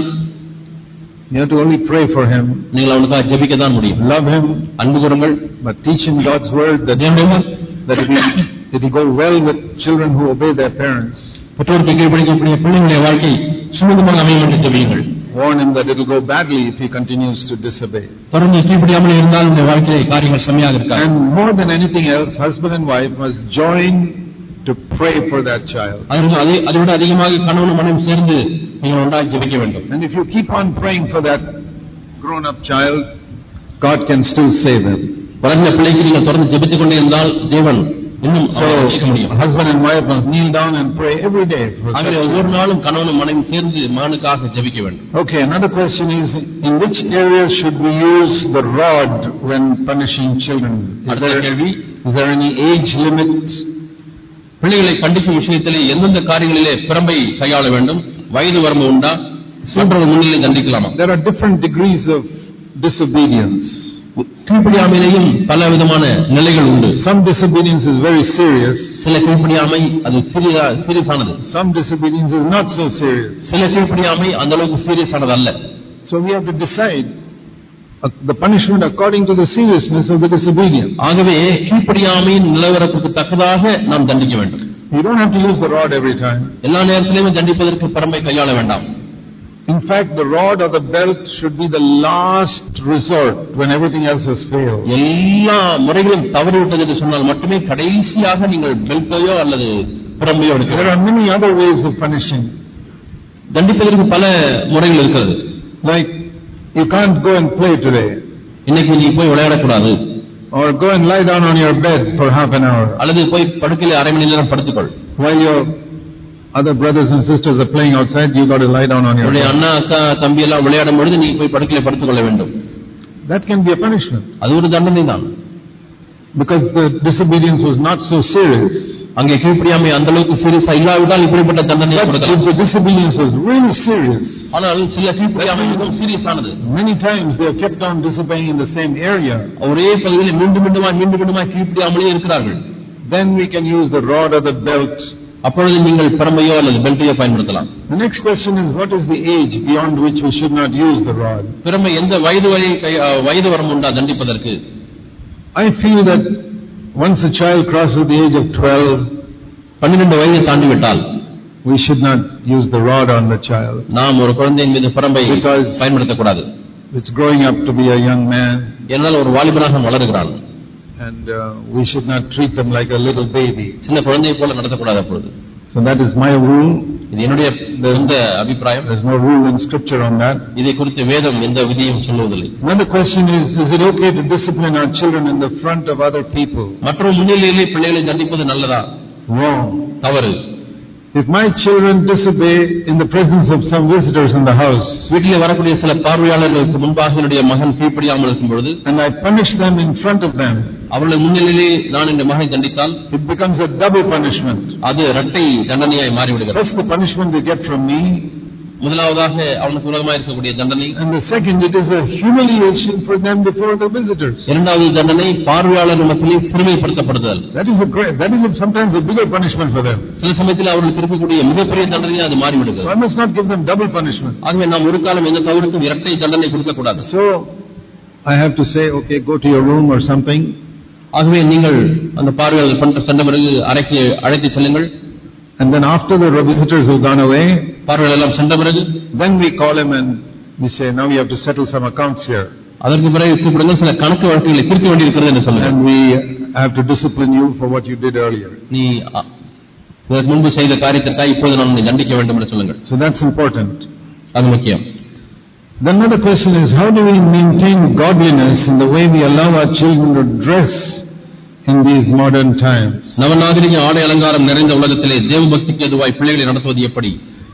You have to only pray for him. நீங்கள் அவனுக்காக ஜெபிக்க தான் முடியும். Love him, அன்பு கூறுங்கள். but teach him God's word that that he that he go well with children who obey their parents. பெற்றோருக்கு கீழ்ப்படிக்கக்கூடிய பிள்ளைகளுடைய வாழ்க்கை சுமூகமாக அமையும் என்று ஜெபியுங்கள். Warn him that it will go badly if he continues to disobey. தொடர்ந்து கீழ்ப்படியாமல் இருந்தால் இந்த வாழ்க்கையிலே காரியங்கள் செம்மையாக இருக்காது. And more than anything else, husband and wife must join to pray for that child. அதே அதோட அதிகமாக கணவனும் மனைவியும் சேர்ந்து நீங்கள் ஒன்றாக ஜெபிக்க வேண்டும். And if you keep on praying for that grown up child, God can still save him. வளர்ந்த பிள்ளைக்கு நீங்கள் தொடர்ந்து ஜெபித்துக் கொண்டே இருந்தால் தேவன் இன்னும் ரட்சிக்க முடியும். Husband and wife must kneel down and pray every day. ஆகவே ஒவ்வொரு நாளும் கணவனும் மனைவியும் சேர்ந்து மகனுக்காக ஜெபிக்க வேண்டும். Okay, another question is, in which areas should we use the rod when punishing children? Is there, is there any age limit? பிள்ளைகளை கண்டிக்கும் விஷயத்திலே எந்தெந்த காரியங்களிலே பிரம்பை கையாள வேண்டும்? வயது வரம்பு உண்டா? மற்றொரு முன்னிலை தண்டிக்கலாமா? There are different degrees of disobedience. கீழ்ப்படியாமையிலேயும் பல விதமான நிலைகள் உண்டு. Some disobedience is very serious. சில கீழ்ப்படியாமை அது சிறிய சீரியஸானது. Some disobedience is not so serious. சில கீழ்ப்படியாமை அந்த அளவுக்கு சீரியஸானது அல்ல. So we have to decide the punishment according to the seriousness of the disobedience. ஆகவே கீழ்ப்படியாமையின் நிலவரத்துக்கு தக்கதாக நாம் தண்டிக்க வேண்டும். You don't have to use the rod every time. எல்லா நேரத்திலும் தண்டிப்பதற்கு பிரம்பை கையாள வேண்டாம். In fact, the rod or the belt should be the last resort when everything else has failed. எல்லா முறைகளும் தவறிவிட்டது என்று சொன்னால் மட்டுமே கடைசியாக நீங்கள் பெல்ட்டையோ அல்லது பிரம்பையோ எடுக்க. There are many other ways of punishing. தண்டிப்பதற்கு பல முறைகள் இருக்கிறது. Like, you can't go and play today. இன்னைக்கு நீ போய் விளையாடக்கூடாது. Or go and lie down on your bed for half an hour. அல்லது போய் படுக்கையில அரை மணி நேரம் படுத்துக்கொள். While your other brothers and sisters are playing outside, you got to lie down on your bed. அண்ணா அக்கா தம்பி எல்லாம் விளையாடும் பொழுது நீ போய் படுக்கையில படுத்துக்கொள்ள வேண்டும். That can be a punishment. அது ஒரு தண்டனை தான். Because the disobedience was not so serious. அங்கே கீழ்ப்படியாமை அந்த அளவுக்கு சீரியஸா இல்லாவிட்டால் இப்படிப்பட்ட தண்டனை கொடுக்கலாம். But the disobedience was really serious. ஆனால் சில கீழ்ப்படியாமை மிகவும் சீரியஸானது. Many times they have kept on disobeying in the same area. ஒரே பகுதியில் மீண்டும் மீண்டுமாய் மீண்டும் மீண்டுமாய் கீழ்ப்படியாமலே இருக்கிறார்கள். Then we can use the rod or the belt. அப்பொழுது நீங்கள் பிரம்பையோ அல்லது பெல்ட்டையோ பயன்படுத்தலாம். The next question is, what is the age beyond which we should not use the rod? பிரம்பை எந்த வயது வரை வயது வரம்பு உண்டா தண்டிப்பதற்கு? I feel that once a child crosses the age of twelve, பன்னிரண்டு வயதை தாண்டி விட்டால் we should not use the rod on the child. நாம் ஒரு குழந்தையின் மீது பிரம்பை பயன்படுத்தக்கூடாது. It's growing up to be a young man. ஏனால் ஒரு வாலிபனாக வளருகிறான். And uh, we should not treat them like a little baby. சின்ன குழந்தையை போல நடத்தக்கூடாது அப்பொழுது. So that is my rule. இது என்னுடைய சொந்த அபிப்பிராயம். There is no rule in scripture on that. இதை குறித்து வேதம் எந்த விதியும் சொல்வதில்லை. Another question is, is it okay to discipline our children in the front of other people? மற்றொரு முன்னிலையிலே பிள்ளைகளை தண்டிப்பது நல்லதா? Wrong. தவறு. If my children disobey in the presence of some visitors in the house, வீட்டிலே வரக்கூடிய சில பார்வையாளர்களுக்கு முன்பாக என்னுடைய மகன் கீழ்ப்படியாமல் இருக்கும் பொழுது, and I punish them in front of them, அவர்கள் முன்னிலையிலே நான் இந்த மகனை தண்டித்தால், it becomes a double punishment. அது இரட்டை தண்டனையாய் மாறிவிடுகிறது. First the punishment they get from me, முதலாவதாக அவனுக்கு விரோதமாக இருக்கக்கூடிய தண்டனை, and the second it is a humiliation for them before the visitors. இரண்டாவது தண்டனை பார்வையாளர்கள் மத்தியிலே சிறுமைப்படுத்தப்படுதல். That is a great, that is sometimes a bigger punishment for them. சில சமயத்தில் அவர்களுக்கு இருக்கக்கூடிய மிகப்பெரிய தண்டனையாக அது மாறிவிடுகிறது. So I must not give them double punishment. ஆகவே நாம் ஒரு காலம் எந்த தவறுக்கும் இரட்டை தண்டனை கொடுக்க கூடாது. So I have to say, okay, go to your room or something. ஆகவே நீங்கள் அந்த பார்வையாளர் பண்ற சென்ற பிறகு அறைக்கு அழைத்து செல்லுங்கள். And then after the visitors have gone away, பார்வையாளர் எல்லாம் சென்ற பிறகு, then we call him and we say, now you have to settle some accounts here. அதற்கு பிறகு கூப்பிடுங்கள், சில கணக்கு வழக்குகளை தீர்க்க வேண்டியிருக்கிறது என்று சொல்லுங்கள். And we have to discipline you for what you did earlier. நீ இதற்கு முன்பு செய்த காரியத்திற்காக இப்போது நான் உன்னை தண்டிக்க வேண்டும் என்று சொல்லுங்கள். So that's important. அது முக்கியம். Then another question is, how do we maintain godliness in the way we allow our children to dress in these modern times? நவநாகரிக ஆடை அலங்காரம் நிறைந்த உலகத்திலே தேவபக்திக்கு எதுவாய் பிள்ளைகளை நடத்துவது எப்படி?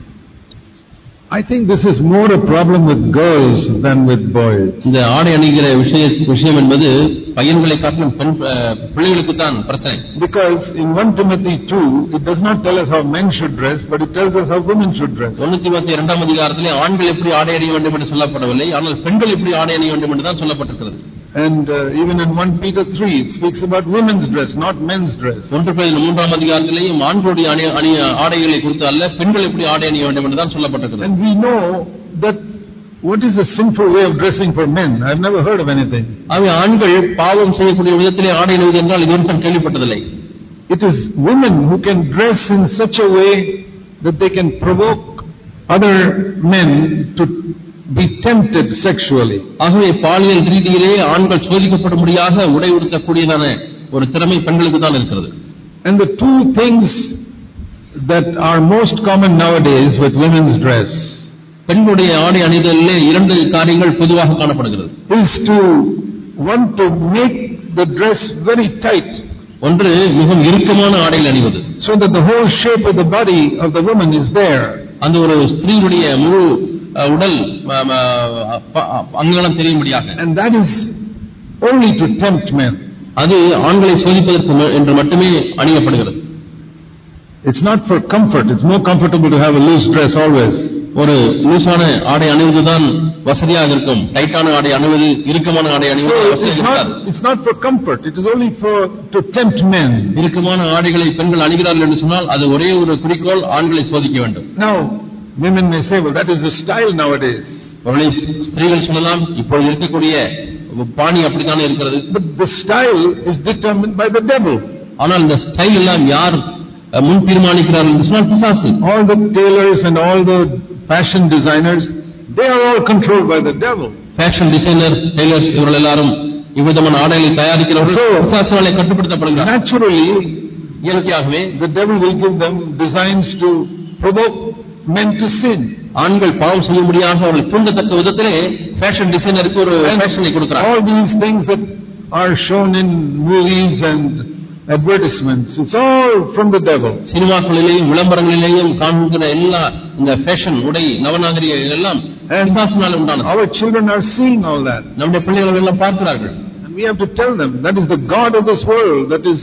I think this is more a problem with girls than with boys. இந்த ஆடை அணிகிற விஷயம் என்பது பையன்களை காட்டிலும் பெண் பிள்ளைகளுக்கு தான் பிரச்சனை. Because in First Timothy two it does not tell us how men should dress, but it tells us how women should dress. ஒன்று தீமோத்தேயு இரண்டாம் அதிகாரத்திலே ஆண்கள் எப்படி ஆடை அணிய வேண்டும் என்று சொல்லப்படவில்லை, ஆனால் பெண்கள் எப்படி ஆடை அணிய வேண்டும் என்று தான் சொல்லப்பட்டிருக்கிறது. And uh, even in First Peter three it speaks about women's dress, not men's dress. ஒன்று பேதுரு மூன்றாம் அதிகாரத்திலேயும் ஆண்களுடைய அணிய ஆடைகளை குறித்து அல்ல, பெண்கள் எப்படி ஆடை அணிய வேண்டும் என்று தான் சொல்லப்பட்டிருக்கிறது. And we know that what is a sinful way of dressing for men? I have never heard of anything. அவை ஆண்கள் பாவம் செய்யக்கூடிய விதத்திலே ஆடை அணிவது என்றால் இதுவரைக்கும் கேள்விப்பட்டதில்லை. It is women who can dress in such a way that they can provoke other men to be tempted sexually. ஆகவே பாலியல் ரீதியிலே ஆண்கள் சோதிக்கப்படும்படியாக உடை உடுத்தக்கூடியதான ஒரு திறமை பெண்களுக்கு தான் இருக்கிறது. And the two things that are most common nowadays with women's dress, பெண்களுடைய ஆடை அணிதலிலே இரண்டு காரியங்கள் பொதுவாக காணப்படுகிறது. is to want to make the dress very tight. ஒன்று மிகவும் இறுக்கமான ஆடைகள் அணிவது, so that the whole shape of the body of the woman is there. அந்த ஒரு ஸ்திரீயுடைய முழு உடல் அங்கலம் தெரியும்படியாக. And that is only to tempt men. அது ஆண்களை சோதிப்பதற்கு என்று மட்டுமே அணியப்படுகிறது. It's not for comfort. It's more comfortable to have a loose dress always. ஒரு லூசான ஆடை அணிவதுதான் வசதியாக இருக்கும். டைட்டான ஆடை அணிவது, இறுக்கமான ஆடை அணிவது வசதியாக இருக்காது. It's not for comfort. It is only for to tempt men. இறுக்கமான ஆடைகளை பெண்கள் அணிகிறார்கள் என்று சொன்னால் அது ஒரே ஒரு குறிக்கோள், ஆண்களை சோதிக்க வேண்டும். Now women may say, well, that is the style nowadays. அவர்களை ஸ்திரீகள் சொல்லலாம், இப்போது இருக்கக்கூடிய பாணி அப்படித்தானே இருக்கிறது. But the style is determined by the devil. ஆனால் இந்த ஸ்டைல் எல்லாம் யார் முன் தீர்மானிக்கிறார்கள் என்று சொன்னால் பிசாசு. All the tailors and all the fashion designers, they are all controlled by the devil. Fashion designer, tailors இவர்கள் எல்லாரும் இவ்விதமான ஆடைகளை தயாரிக்கிறவர்கள் பிசாசினாலே கட்டுப்படுத்தப்படுகிறார்கள். Naturally, இயற்கையாகவே the devil will give them designs to provoke men to sin. ஆண்கள் பாவம் செய்யும்படியாக அவர்கள் தூண்டத்தக்க விதத்திலே ஃபேஷன் டிசைனருக்கு ஒரு ஃபேஷனை கொடுக்கிறார். All these things that are shown in movies and advertisements, it's all from the devil. சினிமாக்களிலேயும் விளம்பரங்களிலேயும் காண்கிற எல்லா இந்த ஃபேஷன் உடை நவநாகரிக எல்லாம் பிசாசினால் உண்டானது. Our children are seeing all that. நம்முடைய பிள்ளைகள் எல்லாம் பார்க்கிறார்கள். And we have to tell them that is the god of this world that is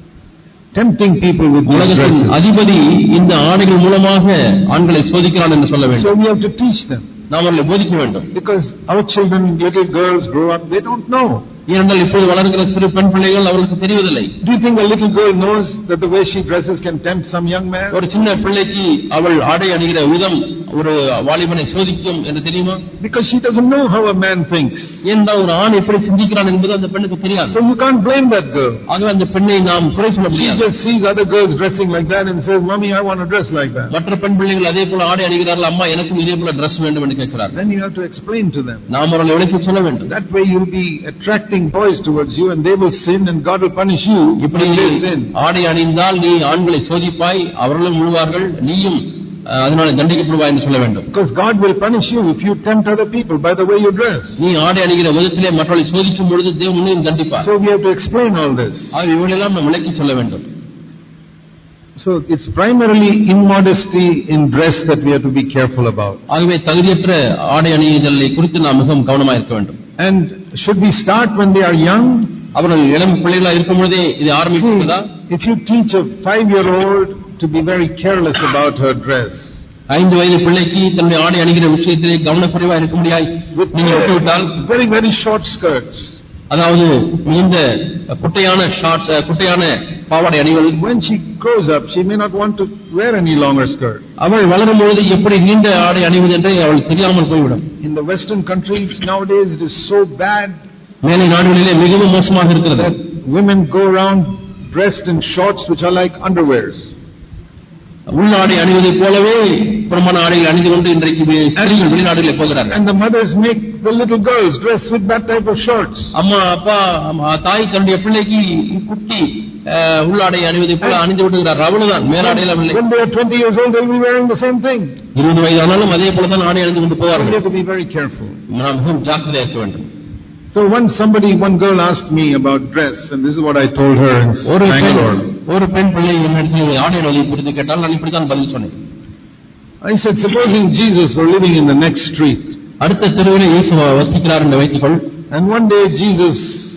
tempting people with these dresses. அதிபதி இந்த ஆடைகள் மூலமாக ஆண்களை சோதிக்கிறான் என்று சொல்ல வேண்டும். So we have to teach them. நாம் அவர்களை போதிக்க வேண்டும். Because our children, little girls grow up, they don't know. ஏனென்றால் இப்போது வளர்கிற சிறு பெண் பிள்ளைகள் அவர்களுக்கு தெரியவில்லை. Do you think a little girl knows that the way she dresses can tempt some young man? ஒரு சின்ன பிள்ளைக்கு அவள் ஆடை அணிகிற விதம் ஒரு வாலிபனை சோதிக்கும் என்று தெரியுமா? Because she doesn't know how a man thinks. ஏனென்றால் ஒரு ஆண் எப்படி சிந்திக்கிறான் என்பது அந்த பெண்ணுக்கு தெரியாது. So you can't blame that girl. ஆகவே அந்த பெண்ணை நாம் குறை சொல்ல முடியாது. She just sees other girls dressing like that and says, "Mommy, I want to dress like that." மற்ற பெண் பிள்ளைகள் அதே போல ஆடை அணிகிறார்கள், அம்மா எனக்கும் இதே போல Dress வேண்டும் என்று கேட்கிறார்கள். Then you have to explain to them. நாம் அவர்களை விளக்கி சொல்ல வேண்டும். That way you will be attracting boys towards you and they will sin and God will punish you இப்படி sin. ஆடை அணிந்தால் நீ ஆண்களை சோதிப்பாய், அவர்களும் விழுவார்கள், நீயும் அதனால தண்டிக்கப்படுவாய் என்று சொல்ல வேண்டும். Because God will punish you if you tempt other people by the way you dress. நீ ஆடை அணிகிற விதத்திலே மற்றவர்களை சோதிக்கும் பொழுது தேவன் உன்னையும் தண்டிப்பார். So we have to explain all this. ஆக இவைகளெல்லாம் நாம் விளக்கி சொல்ல வேண்டும். So it's primarily immodesty in dress that we have to be careful about. ஆகவே தகுதியற்ற ஆடை அணிதலை குறித்து நாம் மிகவும் கவனமாக இருக்க வேண்டும். And should we start when they are young? அவர்கள் இளம் பிள்ளைகளாக இருக்கும் பொழுதே இது ஆரம்பிக்கிறதா? If you teach a five-year-old to be very careless about her dress, ஐந்து வயது பிள்ளைக்கு தன்னுடைய ஆடை அணிகிற விஷயத்திலே கவனக்குறைவா இருக்க முடியாது நீங்க விட்டுவிட்டால், very very short skirts, அதாவது இந்த குட்டையான ஷார்ட்ஸ், குட்டையான பாவாடை அணிகள், when she grows up she may not want to wear any longer skirt. அவள் வளரும் பொழுது எப்படி நீண்ட ஆடை அணிவது என்று அவள் தெரியாமல் போய்விடும். In the western countries nowadays it is so bad, மேலை நாடுகளிலே மிகவும் மோசமாக இருக்கிறது. Women go around dressed in shorts which are like underwears. உள்ளாடை அணிவதை போலவே புறமான ஆடைகள் அணிந்து கொண்டு இன்றைக்கு ஸ்திரீகள் வெளிநாடுகளில் போகிறார்கள். And the mothers make the little girls dress with that type of shorts. அம்மா அப்பா தாய் தன்னுடைய பிள்ளைக்கு குட்டி உள்ளாடை அணிவதை போல அணிந்து விடுகிறார். அவ்வளவுதான், மேலாடையில் இல்லை. When they are twenty years old they will be wearing the same thing. இருபது வயது ஆனாலும் அதே போல தான் ஆடை அணிந்து கொண்டு போவார்கள். We have to be very careful. நாம் மிகவும் ஜாக்கிரதையாக இருக்க வேண்டும். So once somebody, one girl asked me about dress, and this is what I told her in Bangalore. ஒரு பெண் பிள்ளை என்னிடத்தில் ஆடை அணிவதை குறித்து கேட்டால் நான் இப்படித்தான் பதில் சொன்னேன். I said, supposing Jesus were living in the next street, அடுத்த தெருவிலே இயேசு வசிக்கிறார் என்று வைத்துக்கொள், and one day Jesus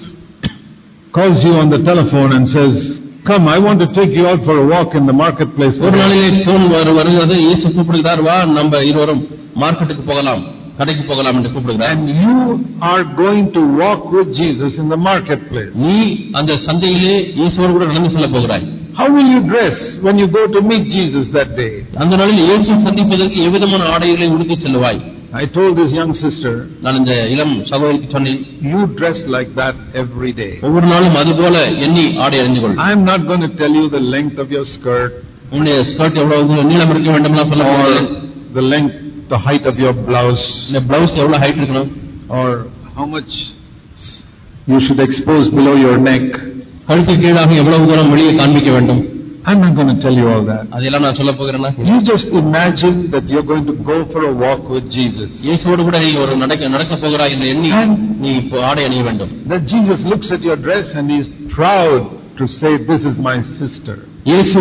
calls you on the telephone and says, come, I want to take you out for a walk in the marketplace. ஒரு நாளிலே phone வருகிறது, இயேசு கூப்பிடுகிறார், வா நம்ம இருவரும் மார்க்கெட்டுக்கு போகலாம், கடைக்கு போகலாம் என்று கூப்பிடுகிறார். And you are going to walk with Jesus in the marketplace. நீ அந்த சந்தையிலே இயேசுவோடு கூட நடந்து செல்ல போகிறாய். How will you dress when you go to meet Jesus that day? அந்த நாளில் இயேசுவை சந்திப்பதற்கு எவ்விதமான ஆடைகளை உடுத்தி செல்வாய்? I told this young sister, நான் இந்த இளம் சகோதரிக்கு சொன்னேன், you dress like that every day. ஒவ்வொரு நாளும் அதுபோல எண்ணி ஆடை அணிந்து கொள். I am not going to tell you the length of your skirt, உன்னுடைய ஸ்கர்ட் எவ்வளவு நீளம் இருக்க வேண்டும் சொல்ல போகிறேன், the length, the height of your blouse, இந்த பிளவுஸ் எவ்வளவு ஹைட் இருக்கணும், or how much you should expose below your neck. கழுத்து கீழாக எவ்வளவு தூரம் வெளியே காண்பிக்க வேண்டும். I'm not going to tell you all that. அதெல்லாம் நான் சொல்ல போகிறேன்னா, you just imagine that you're going to go for a walk with Jesus. இயேசுவோடு கூட நீ ஒரு நடக்க நடக்க போகிறாய் என்று எண்ணி நீ இப்போ ஆடை அணிய வேண்டும். That Jesus looks at your dress and he is proud to say, this is my sister. இயேசு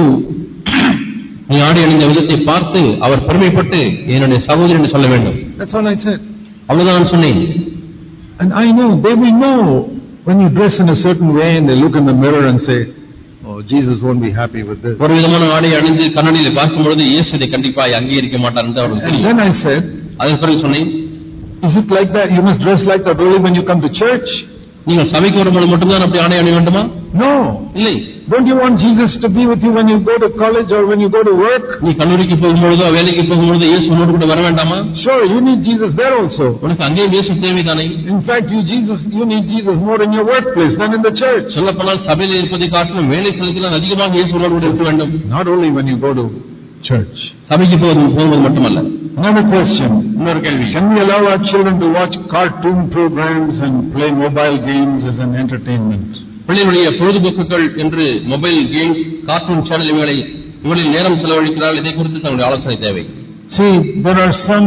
நீ ஆடை அணிந்த விதத்தை பார்த்து அவர் பெருமைப்பட்டு என்னுடைய சகோதரி என்று சொல்ல வேண்டும். That's all I said. அவ்வளவுதான் நான் சொன்னேன். And I know they will know when you dress in a certain way and they look in the mirror and say, oh, Jesus won't be happy with this. ஒரு விதமான ஆடை அணிந்து கண்ணாடியில் பார்க்கும் பொழுது இயேசு இதை கண்டிப்பாக அங்கீகரிக்க மாட்டார் என்று அவருக்கு தெரியும். And then I said, அதற்கு பிறகு சொன்னேன், is it like that? You must dress like that only when you come to church? நீங்கள் சபைக்கு வரும்போது மட்டும்தான் அப்படி ஆடை அணிய வேண்டுமா? No. இல்லை. Don't you want Jesus to be with you when you go to college or when you go to work? நீ கல்லூரிக்கு போகும்போதோ வேலைக்கு போகும்போது இயேசு உன்னோடு கூட வர வேண்டாமா? Sure, you need Jesus there also. உனக்கு அங்கே இயேசு தேவைதானே? In fact, you Jesus, you need Jesus more in your workplace than in the church. சொல்லப்போனால் சபையில் இருப்பதை காட்டிலும் வேலை ஸ்தலத்தில் அதிகமாக இயேசு உன்னோடு கூட இருக்க வேண்டும். Not only when you go to church. சபைக்கு போகும்போது மட்டுமல்ல. Another question. இன்னொரு கேள்வி. Can we allow our children to watch cartoon programs and play mobile games as an entertainment? பிள்ளைகளுடைய பொழுதுபோக்குகள் என்று மொபைல் கேம்ஸ், கார்ட்டூன் சேனல் இவைகளை இவளில் நேரம் செலவழிக்கிறார்கள். இதை குறித்து தன்னுடைய ஆலோசனை தேவை. See, there are some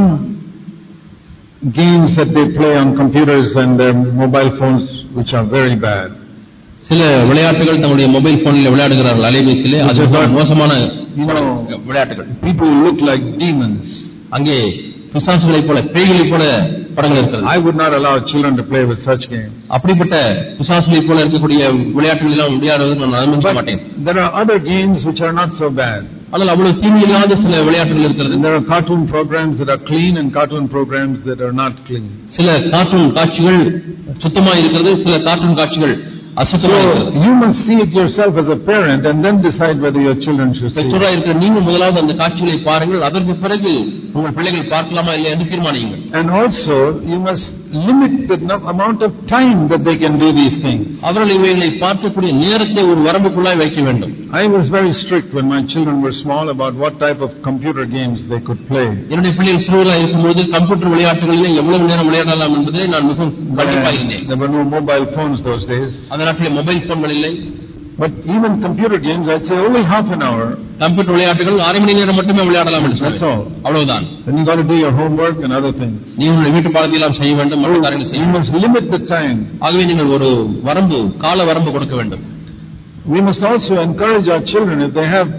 games that they play on computers and their mobile phones which are very bad. சில விளையாட்டுகள் தங்களுடைய மொபைல் போனில் விளையாடுகிறார்கள், அலைபேசியிலே. அது மோசமான விளையாட்டுகள். People look like demons. அங்கே பிசாசுகளைப் போல, பேய்களைப் போல படங்கள் இருக்கிறது. I would not allow children to play with such games. அப்படிப்பட்ட பிசாசுகளைப் போல இருக்கக்கூடிய விளையாட்டுகள் எல்லாம் விளையாடுவதற்கு நான் அனுமதிக்க மாட்டேன். There are other games which are not so bad. ஆனால் அவ்வளவு தீமை இல்லாத சில விளையாட்டுகள் இருக்கிறது. There are cartoon programs that are clean and cartoon programs that are not clean. சில கார்ட்டூன் காட்சிகள் சுத்தமாக இருக்கிறது, சில கார்ட்டூன் காட்சிகள் அசுத்தமாக இருக்கிறது. You must see it yourself as a parent and then decide whether your children should see it. பெற்றோராக இருக்கிற நீங்கள் முதலாவது அந்த காட்சிகளை பாருங்கள், அதற்கு பிறகு உங்கள் பிள்ளைகள் பார்க்கலாமா இல்லை என்று தீர்மானியுங்கள். And also you must limit the amount of time that they can do these things. அவர்கள் இவைகளை பார்க்கக்கூடிய நேரத்தை ஒரு வரம்புக்குள்ளாய் வைக்க வேண்டும். I was very strict when my children were small about what type of computer games they could play. என்னுடைய பிள்ளைகள் சிறுவராக இருக்கும்போது கம்ப்யூட்டர் விளையாட்டுகளிலே எவ்வளவு நேரம் விளையாடலாம் என்பதை நான் மிகவும் கண்டிப்பாக இருந்தேன். There were no mobile phones those days. அந்த நாட்டிலே மொபைல் போன்கள் இல்லை. But even computer games, I'd say only half an hour. Computer விளையாட்டுகள் அரை மணி நேரம் மட்டுமே விளையாடலாம் என்று That's all. அவ்வளவுதான். Then you got to do your homework and other things. நீ உங்கள் வீட்டு பாடத்தை எல்லாம் செய்ய வேண்டும், மற்ற காரியங்களை செய்ய You must limit the time. ஆகவே நீங்கள் ஒரு வரம்பு, கால வரம்பு கொடுக்க வேண்டும். We must also encourage our children, if they have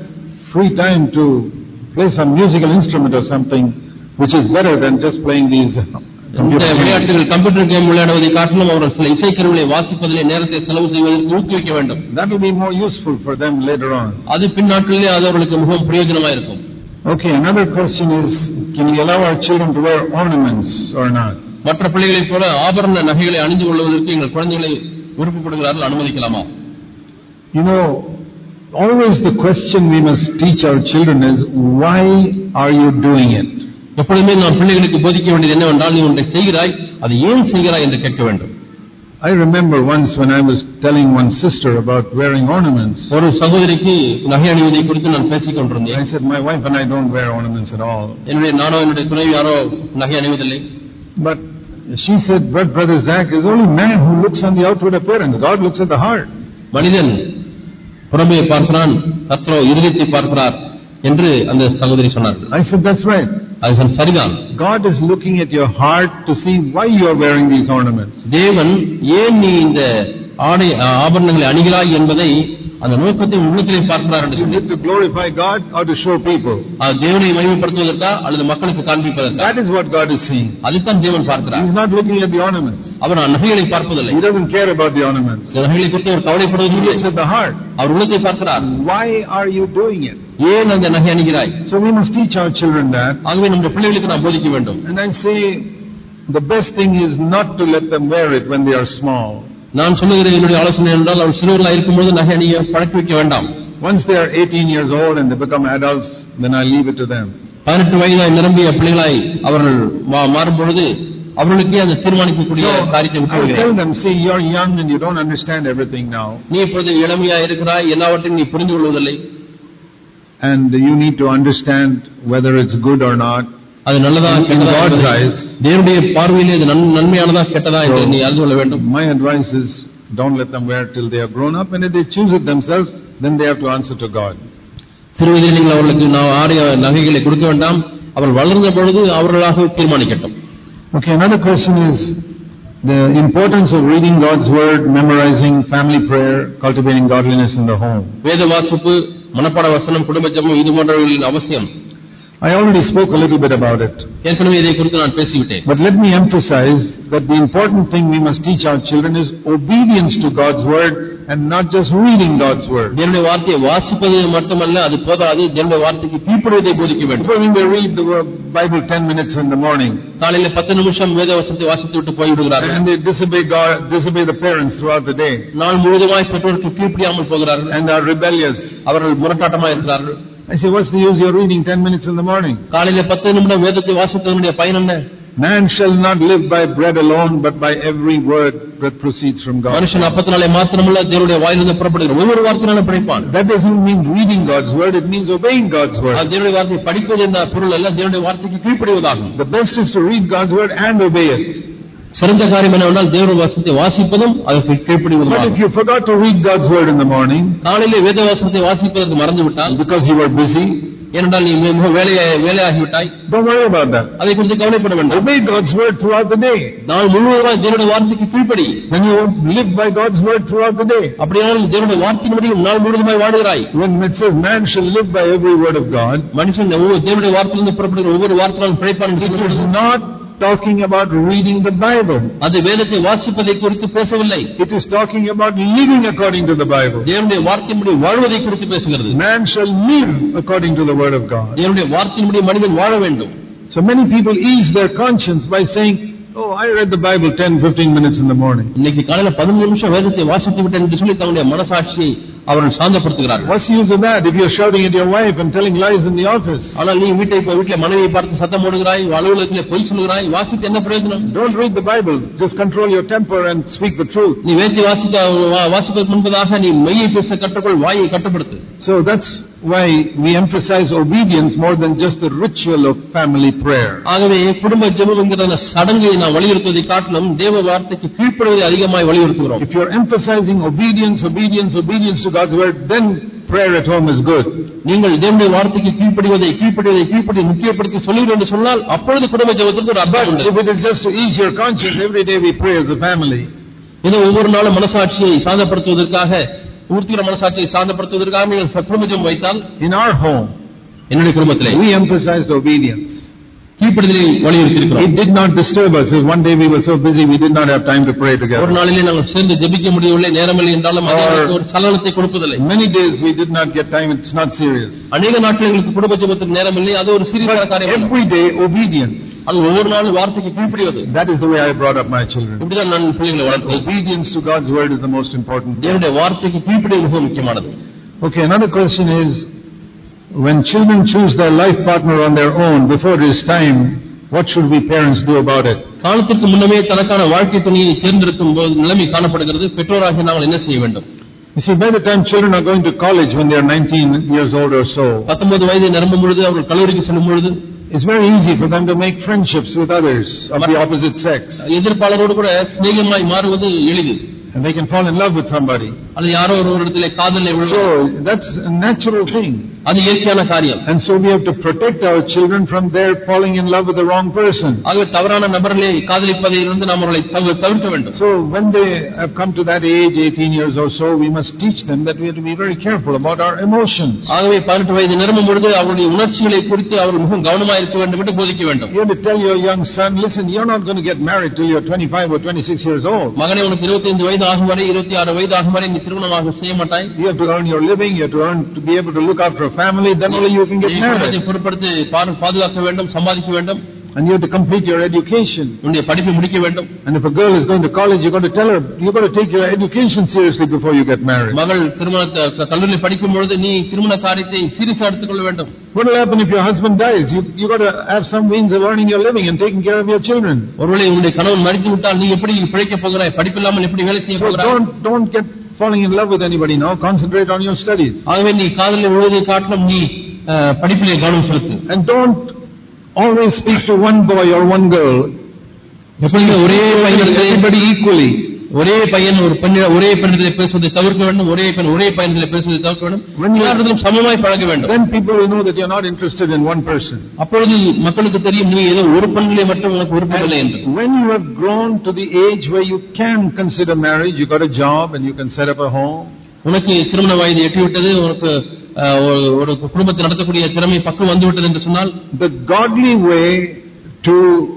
free time to play some musical instrument or something, which is better than just playing these computer games. Computer game விளையாடுவதை காட்டிலும் அவர்கள் சில இசைக்கருவிகளை வாசிப்பதிலே நேரத்தை செலவு செய்வதற்கு ஊக்குவிக்க வேண்டும். That will be more useful for them later on. அது பின்னாட்களிலே அது அவர்களுக்கு மிகவும் பிரயோஜனமாக இருக்கும். Okay, another question is, can we allow our children to wear ornaments or not? மற்ற பிள்ளைகளைப் போல ஆபரண நகைகளை அணிந்து கொள்வதற்கு எங்கள் குழந்தைகளை விருப்பப்படுகிறார்கள், அனுமதிக்கலாமா? You know, always the question we must teach our children is, why are you doing it? எப்பொழுதுமே நாம் பிள்ளைகளுக்கு போதிக்க வேண்டியது என்னவென்றால், நீ ஒன்றை செய்கிறாய், அது ஏன் செய்கிறாய் என்று கேட்க வேண்டும். I remember once when I was telling one sister about wearing ornaments. ஒரு சகோதரிக்கு நகை அணிவதை குறித்து நான் பேசிக் கொண்டிருந்தேன். I said, my wife and I don't wear ornaments at all. என்னுடைய நானோ என்னுடைய துணைவியாரோ நகை அணிவதில்லை. But she said, but Brother Zach is only man who looks on the outward appearance. God looks at the heart. மனிதன் புறமே பார்க்கிறான், கர்த்தரோ இருதயத்தை பார்க்கிறார் என்று அந்த சகோதரி சொன்னார். I said, that's right. அது சரிதான். God is looking at your heart to see why you are wearing these ornaments. தேவன் ஏன் நீ இந்த ஆடை ஆபரணங்களை அணிகிறாய் என்பதை அந்த நோக்கத்தை உள்ளத்திலே பார்க்கிறார். Is it to glorify God or to show people? அது தேவனை மகிமைப்படுத்துவதற்கா அல்லது மக்களுக்கு காண்பிப்பதற்கா? That is what God is seeing. அதுதான் தேவன் பார்க்கிறார். He is not looking at the ornaments. அவர் நகைகளை பார்ப்பதில்லை. He doesn't care about the ornaments. நகைகளை குறித்து அவர் கவலைப்படுவதில்லை. He looks at the heart. அவர் உள்ளத்தை பார்க்கிறார். Why are you doing it? ஏன் அந்த நகை அணிகிறாய்? So we must teach our children that. ஆகவே நம்முடைய பிள்ளைகளுக்கு நாம் போதிக்க வேண்டும். And I say, the best thing is not to let them wear it when they are small. நான் சொல்லுகிற என்னுடைய ஆலோசனை என்றால், அவர் சிறுவர்களாக இருக்கும்போது நகை அணிய பழக்க வைக்க வேண்டாம். Once they are eighteen years old and they become adults, then I leave it to them. பதினெட்டு வயதாய் நிரம்பிய பிள்ளைகளாய் அவர்கள் மாறும் பொழுது அவர்களுக்கே அந்த தீர்மானிக்கக்கூடிய காரியத்தை விட்டு tell them, see, you are young and you don't understand everything now. நீ இப்பொழுது இளமையா இருக்கிறாய், எல்லாவற்றையும் நீ புரிந்து கொள்வதில்லை. And you need to understand whether it's good or not. அது நல்லதா கெட்டதா தேவனுடைய பார்வையிலே அது நன்மையானதா கெட்டதா என்று நீ அறிந்து கொள்ள வேண்டும். My advice is, don't let them wear till they are grown up, and if they choose it themselves, then they have to answer to God. சிறுவயதில் நீங்கள் அவர்களுக்கு நான் ஆடைய நகைகளை கொடுக்க வேண்டாம், அவர்கள் வளர்ந்த பொழுது அவர்களாக தீர்மானிக்கட்டும். Okay, another question is the importance of reading God's word, memorizing, family prayer, cultivating godliness in the home. வேத வாசிப்பு, மனப்பாட வசனம், குடும்ப ஜெபம் இது போன்றவைகளின் அவசியம். I already spoke a little bit about it. ஏற்கனவே இதை குறித்து நான் பேசிவிட்டேன். But let me emphasize that the important thing we must teach our children is obedience to God's word and not just reading God's word. தேவனுடைய வார்த்தையை வாசிப்பது மட்டுமல்ல, அது போதாது, தேவனுடைய வார்த்தைக்கு கீழ்ப்படிவதை போதிக்க வேண்டும். Supposing they read the Bible ten minutes in the morning. காலையில பத்து நிமிஷம் வேத வசனத்தை வாசித்து விட்டு போய் விடுகிறார்கள். And they disobey God, disobey the parents throughout the day. நாள் முழுவதுமாய் பெற்றோருக்கு கீழ்ப்படியாமல் போகிறார்கள். And are rebellious. அவர்கள் முரட்டாட்டமாக இருக்கிறார்கள். I say, what's the use you're reading ten minutes in the morning? காலையில பத்து நிமிடம் வேதத்தை வாசிப்பதனுடைய பயன் என்ன? Man shall not live by bread alone, but by every word that proceeds from God. மனுஷன் அப்பத்தினாலே மாத்திரமல்ல, தேவனுடைய வாயிலிருந்து புறப்படுகிற ஒவ்வொரு வார்த்தையினாலும் பிழைப்பான். That doesn't mean reading God's word, it means obeying God's word. அது தேவனுடைய வார்த்தையை படிப்பது என்ற பொருள் அல்ல, தேவனுடைய வார்த்தைக்கு கீழ்ப்படிவதாகும். The best is to read God's word and obey it. சிறந்த காரியம் என்னவென்றால் தேவனுடைய வசனத்தை வாசிப்பதும் அதற்கு கீழ்ப்படிவதும். But if you forgot to read God's word in the morning, காலையிலே வேத வசனத்தை வாசிப்பதற்கு மறந்துவிட்டால், because you were busy, ஏனென்றால் நீ மிக வேலையை வேலையாகிவிட்டாய், don't worry about that. அதை குறித்து கவலைப்பட வேண்டாம். Obey God's word throughout the day. நாள் முழுவதும் தேவனுடைய வார்த்தைக்கு கீழ்ப்படி. Then you live by God's word throughout the day. அப்படியானால் தேவனுடைய வார்த்தையின்படி நாள் முழுவதுமாய் வாழுகிறாய். When it says man shall live by every word of God, மனுஷன் தேவனுடைய வார்த்தையிலிருந்து புறப்படுகிற ஒவ்வொரு வார்த்தையாலும் பிழைப்பான். It is not talking about reading the Bible. அது வேதத்தை வாசிப்பதை குறித்து பேசவில்லை. It is talking about living according to the Bible. தேவனுடைய வார்த்தையின்படி வாழ்வதை குறித்து பேசுகிறது. Man shall live according to the word of God. தேவனுடைய வார்த்தையின்படி மனிதன் வாழ வேண்டும். So many people ease their conscience by saying, oh, I read the Bible ten fifteen minutes in the morning. இன்னைக்கு காலையில பதினைந்து நிமிஷம் வேதத்தை வாசித்து விட்டேன் என்று சொல்லி தங்களுடைய மனசாட்சியை அவர்கள் சாந்தப்படுத்துகிறார்கள். What's the use of that if you're shouting at your wife and telling lies in the office? ஆனால் நீ வீட்டை வீட்டிலே மனைவியை பார்த்து சத்தம் போடுகிறாய், அலுவலகத்திலே பொய் சொல்கிறாய், வாசித்து என்ன பிரயோஜனம்? Don't read the Bible, just control your temper and speak the truth. நீ வேதத்தை வாசிக்க வாசிப்பதற்கு முன்பதாக நீ மெய்யை பேச கற்றுக்கொள், வாயை கட்டுப்படுத்து. So that's why we emphasize obedience more than just the ritual of family prayer. ஆகவே குடும்ப ஜெபம் என்கிற சடங்கை நாம் வலியுறுத்துவதை காட்டிலும் தேவ வார்த்தைக்கு கீழ்ப்படிவதை அதிகமாய் வலியுறுத்துகிறோம். If you're emphasizing obedience, obedience, obedience to God's word, then prayer at home is good. நீங்கள் தேவனுடைய வார்த்தைக்கு கீழ்ப்படிவதை கீழ்ப்படிவதை கீழ்ப்படி முக்கியப்படுத்தி சொல்லுங்கள் என்று சொன்னால் அப்பொழுது குடும்ப ஜெபத்திற்கு ஒரு அர்த்தம் உண்டு. If it is just to ease your conscience, every day we pray as a family. இது ஒவ்வொரு நாளும் மனசாட்சியை சாந்தப்படுத்துவதற்காக பூர்த்தியான மனசாட்சியை சாந்தப்படுத்துவதற்காக நீங்கள் குடும்ப ஜெபம் வைத்தால், in our home, என்னுடைய குடும்பத்திலே we emphasized obedience. கீழ்ப்படிதலை வலியுறுத்தியிருக்கிறோம். It did not disturb us. One day we were so busy we did not have time to pray together. ஒரு நாளிலே நாங்கள் சேர்ந்து ஜெபிக்க முடியவில்லை, நேரமில்லை என்றாலும் அதற்கு ஒரு சலனத்தை கொடுப்பதில்லை. Many days we did not get time. It's not serious. அநேக நாட்கள் எங்களுக்கு குடும்ப ஜெபத்துக்கு நேரமில்லை, அது ஒரு சீரியஸான காரியம். Every day obedience. அது ஒவ்வொரு நாளும் வார்த்தைக்கு கீழ்ப்படிவது. That is the way I brought up my children. இப்படிதான் நான் பிள்ளைகளை வளர்த்தேன். Obedience to God's word is the most important. தேவனுடைய வார்த்தைக்கு கீழ்ப்படிவது மிக முக்கியமானது. Okay, another question is, when children choose their life partner on their own before it is time, what should we parents do about it? காலத்துக்கு முன்னமே தனக்கான வாழ்க்கை துணையை தேர்ந்தெடுக்கும் போது நிலைமை காணப்படுகிறது. பெற்றோராகிய நாங்கள் என்ன செய்ய வேண்டும்? You see, by the time children are going to college when they are nineteen years old or so, பத்தொன்பது வயதை நிரம்பும் பொழுது, அவர்கள் கல்லூரிக்கு செல்லும் பொழுது, it's very easy for them to make friendships with others of the opposite sex. எதிர்ப்பாளரோடு கூட சிநேகமாய் மாறுவது எளிது. And they can fall in love with somebody. அல்லது யாரோ ஒரு இடத்திலே காதலில் விழுவது. So that's a natural thing. அது இயற்கையான காரியம். And so we have to protect our children from their falling in love with the wrong person. ஆகவே தவறான நபர்களை காதலிப்பதிலிருந்து நாம் அவர்களை தவிர்க்க வேண்டும். So when they have come to that age, eighteen years or so, we must teach them that we have to be very careful about our emotions. ஆகவே பதினெட்டு வயது நிரம்பும் பொழுது அவருடைய உணர்ச்சிகளை குறித்து அவர் மிகவும் கவனமாக இருக்க வேண்டும் என்று போதிக்க வேண்டும். You have to tell your young son, listen, you're not going to get married till you're twenty-five or twenty-six years old. மகனே, உனக்கு இருபத்தைந்து வயது ஆகும் வரை, இருபத்தி ஆறு வயது ஆகும் வரை நீ திருமணமாக செய்ய மாட்டாய். You have to earn your living, you have to earn to be able to look after a family, then only you can get married. பொறுப்படுத்தி பாதுகாக்க வேண்டும், சம்பாதிக்க வேண்டும். And you have to complete your education. உன்னுடைய படிப்பை முடிக்க வேண்டும். And if a girl is going to college, you've got to tell her, you've got to take your education seriously before you get married. மகள் திருமணத்தை கல்லூரியில் படிக்கும் பொழுது நீ திருமண காரியத்தை சீரியஸா எடுத்துக்கொள்ள வேண்டும். What will happen if your husband dies? You you got to have some means of earning your living and taking care of your children. ஒருவேளை உன்னுடைய கணவன் மரித்து விட்டால் நீ எப்படி பிழைக்க போகிறாய்? படிப்பில்லாமல் எப்படி வேலை செய்ய போகிறாய்? So don't don't get falling in love with anybody now. Concentrate on your studies. ஆகவே நீ காதலில் விழுவதை காட்டிலும் நீ படிப்பிலே கவனம் செலுத்து. And don't always speak to one boy or one girl. ஒரே பையனிடத்தில் everybody equally. ஒரே பையன் ஒரு பெண் ஒரே பெண்ணிடத்தில் பேசுவதை தவிர்க்க வேண்டும். ஒரே பெண் ஒரே பையனிடத்தில் பேசுவதை தவிர்க்க வேண்டும். எல்லாரிடத்திலும் சமமாய் பழக வேண்டும். Then people will know that you are not interested in one person. அப்பொழுது மக்களுக்கு தெரியும் நீ ஏதோ ஒரு பெண்ணிலே மட்டும் உனக்கு விருப்பமில்லை என்று. When you have grown to the age where you can consider marriage, you got a job and you can set up a home. உனக்கு திருமண வயது எட்டிவிட்டது, உனக்கு ஒரு குடும்பத்தை நடத்தக்கூடிய திறமை பக்கம் வந்துவிட்டது என்று சொன்னால், the godly way to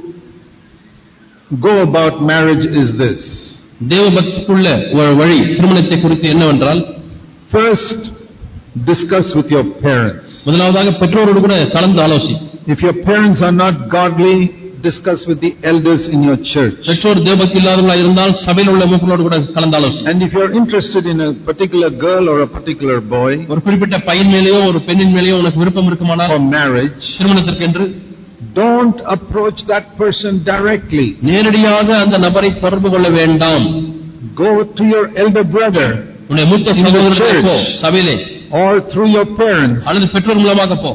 go about marriage is this. தேவபக்திக்குள்ள ஒரு வழி திருமணத்தை குறித்து என்னவென்றால், first discuss with your parents. முதலாவதாக பெற்றோரோடு கூட கலந்து ஆலோசி. If your parents are not godly, discuss with the elders in your church. பெற்றோர் தேவபக்தி இல்லாதவர்களாக இருந்தால் சபையில் உள்ள மூப்பரோடு கூட கலந்து ஆலோசி. And if you are interested in a particular girl or a particular boy, ஒரு குறிப்பிட்ட பையன் மேலேயோ ஒரு பெண்ணின் மேலேயோ உனக்கு விருப்பம் இருக்குமானால், for marriage, திருமணத்திற்கென்று, don't approach that person directly. நேரடியாக அந்த நபரை தொடர்பு கொள்ள வேண்டாம். Go to your elder brother, உன்னுடைய மூத்த சகோதரனிடம் போ, சபையிலே, or through your parents. அல்லது பெற்றோர் மூலமாக போ.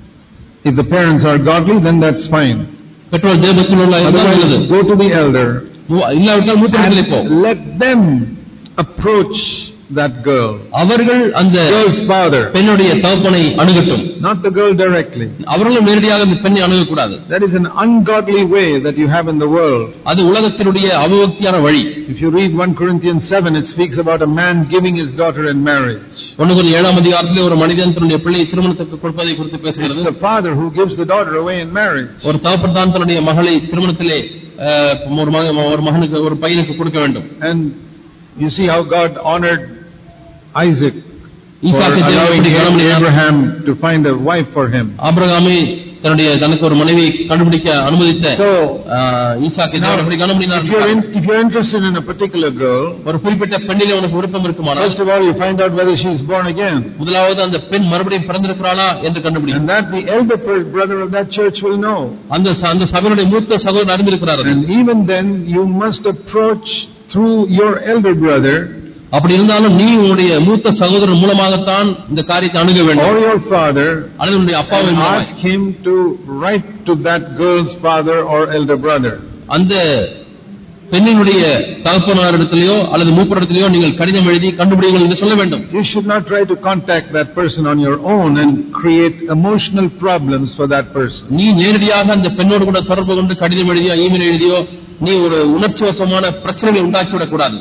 If the parents are godly, then that's fine. பெற்றோர் தேவபக்தியுள்ள இருந்தால் நல்லது. Go to the elder, இல்லாவிட்டால் மூத்தவர்களே போ. Let them approach that girl. அவர்கள் அந்த girl's father, பெண்ணுடைய தகப்பனை அணுகட்டும். not the girl directly. அவர்களும் நேரடியாக அந்த பெண்ணை அணுகக்கூடாது. That is an ungodly way that you have in the world. அது உலகத்தினுடைய அவபக்தியான வழி. If you read First Corinthians seven, it speaks about a man giving his daughter in marriage. ஒன்று கொரிந்தியர் ஏழாம் அதிகாரத்திலே ஒரு மனிதன் தன்னுடைய பிள்ளையை திருமணத்துக்கு கொடுப்பதை குறித்து பேசுகிறது. It's the father who gives the daughter away in marriage. ஒரு தகப்பன் தான் தன்னுடைய மகளை திருமணத்திலே ஒரு ஒரு மகனுக்கு ஒரு பையனுக்கு கொடுக்க வேண்டும். And you see how God honored Isaac for allowing Abraham to find a wife for him. ஆபிரகாமை தன்னுடைய தனக்கு ஒரு மனைவியை கண்டுபிடிக்க அனுமதித்த So ஈசாக்கை தேவன் எப்படி கண்டுபிடினார்? If you are interested in a particular girl, ஒரு குறிப்பிட்ட பெண்ணிலே உனக்கு விருப்பம் இருக்குமானால், first of all you find out whether she is born again. முதலாவது அந்த பெண் மறுபடியும் பிறந்திருக்கிறாளா என்று கண்டுபிடி. And that the elder brother of that church will know. அந்த அந்த சபையுடைய மூத்த சகோதரன் அறிந்திருக்கிறார். And even then you must approach through your elder brother. அப்படி இருந்தாலும் நீ உன்னுடைய மூத்த சகோதரன் மூலமாகத்தான் இந்த காரியத்தை அணுக வேண்டும். Or your father, அல்லது உன்னுடைய அப்பாவை ask him to write to that girl's father or elder brother. அந்த பெண்ணினுடைய தகப்பனாரிடத்திலேயோ அல்லது மூப்பரிடத்திலேயோ நீங்கள் கடிதம் எழுதி கண்டுபிடிங்கள் என்று சொல்ல வேண்டும். You should not try to contact that person on your own and create emotional problems for that person. நீ நேரடியாக அந்த பெண்ணோடு கூட தொடர்பு கொண்டு கடிதம் எழுதியோ இமெயில் எழுதியோ நீ ஒரு உணர்ச்சிவசமான பிரச்சனைகளை உண்டாக்கி விடக்கூடாது.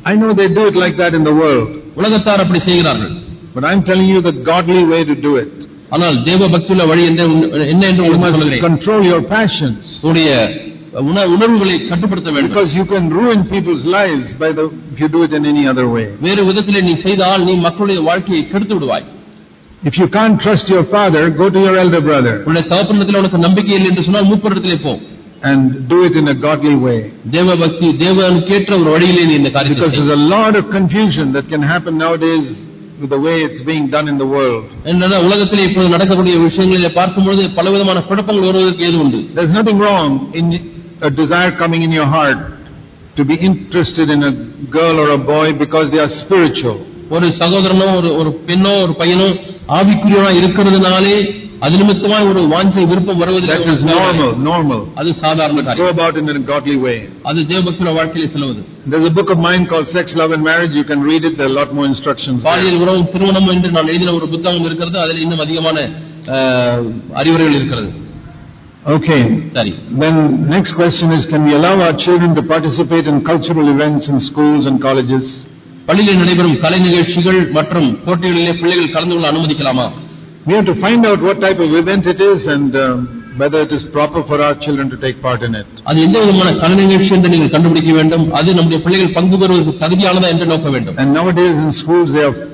I know they do it like that in the world. உலகத்தார் அப்படி செய்கிறார்கள். But I'm telling you the godly way to do it. ஆனால் தேவ பக்தியுள்ள வழி என்ன என்று உங்களுக்கு சொல்கிறேன். Control your passions. உங்களுடைய உணர்வுகளை கட்டுப்படுத்த வேண்டும். Because you can ruin people's lives by the if you do it in any other way. வேறு விதத்திலே நீ செய்தால் நீ மக்களுடைய வாழ்க்கையை கெடுத்து விடுவாய். If you can't trust your father, go to your elder brother. உன்னுடைய தகப்பனிடத்தில் உனக்கு நம்பிக்கை இல்லை என்று சொன்னால் மூப்பரிடத்திலே போ. And do it in a godly way. தேவ பக்தி தேவனுக்கு ஏற்ற ஒரு வழியிலே நீ இந்த காரியத்தை செய். Because there's a lot of confusion that can happen nowadays with the way it's being done in the world. என்னன்னா உலகத்திலே இப்போது நடக்கக்கூடிய விஷயங்களை பார்க்கும்போது பலவிதமான குழப்பங்கள் வருவதற்கு ஏது உண்டு. There's nothing wrong in a desire coming in your heart to be interested in a girl or a boy because they are spiritual. ஒரு சகோதரனோ ஒரு ஒரு பெண்ணோ ஒரு பையனோ ஆவிக்குரியவனா இருக்கிறதுனாலே அது நிமித்தமாய் ஒரு வாஞ்சை விருப்பம் வருவது that is normal normal அது சாதாரண காரியம். Go about it in a godly way. அது தேவபக்தியுள்ள வாழ்க்கையிலே செல்வது. There's a book of mine called Sex, Love and Marriage. You can read it. There are a lot more instructions. பாலியல் உறவு திருமணம் என்று நான் எழுதின ஒரு புத்தகம் இருக்கிறது. அதில் இன்னும் அதிகமான அறிவுரைகள் இருக்கிறது. Okay. சரி. Then next question is, can we allow our children to participate in cultural events in schools and colleges? பள்ளியில் நடைபெறும் கலை நிகழ்ச்சிகள் மற்றும் போட்டிகளிலே பிள்ளைகள் கலந்து கொள்ள அனுமதிக்கலாமா? We have to find out what type of event it is and uh, whether it is proper for our children to take part in it. அது எந்த விதமான கலை நிகழ்ச்சி என்று நீங்கள் கண்டுபிடிக்க வேண்டும். அது நம்முடைய பிள்ளைகள் பங்கு பெறுவதற்கு தகுதியானதா என்று நோக்க வேண்டும். And nowadays in schools they are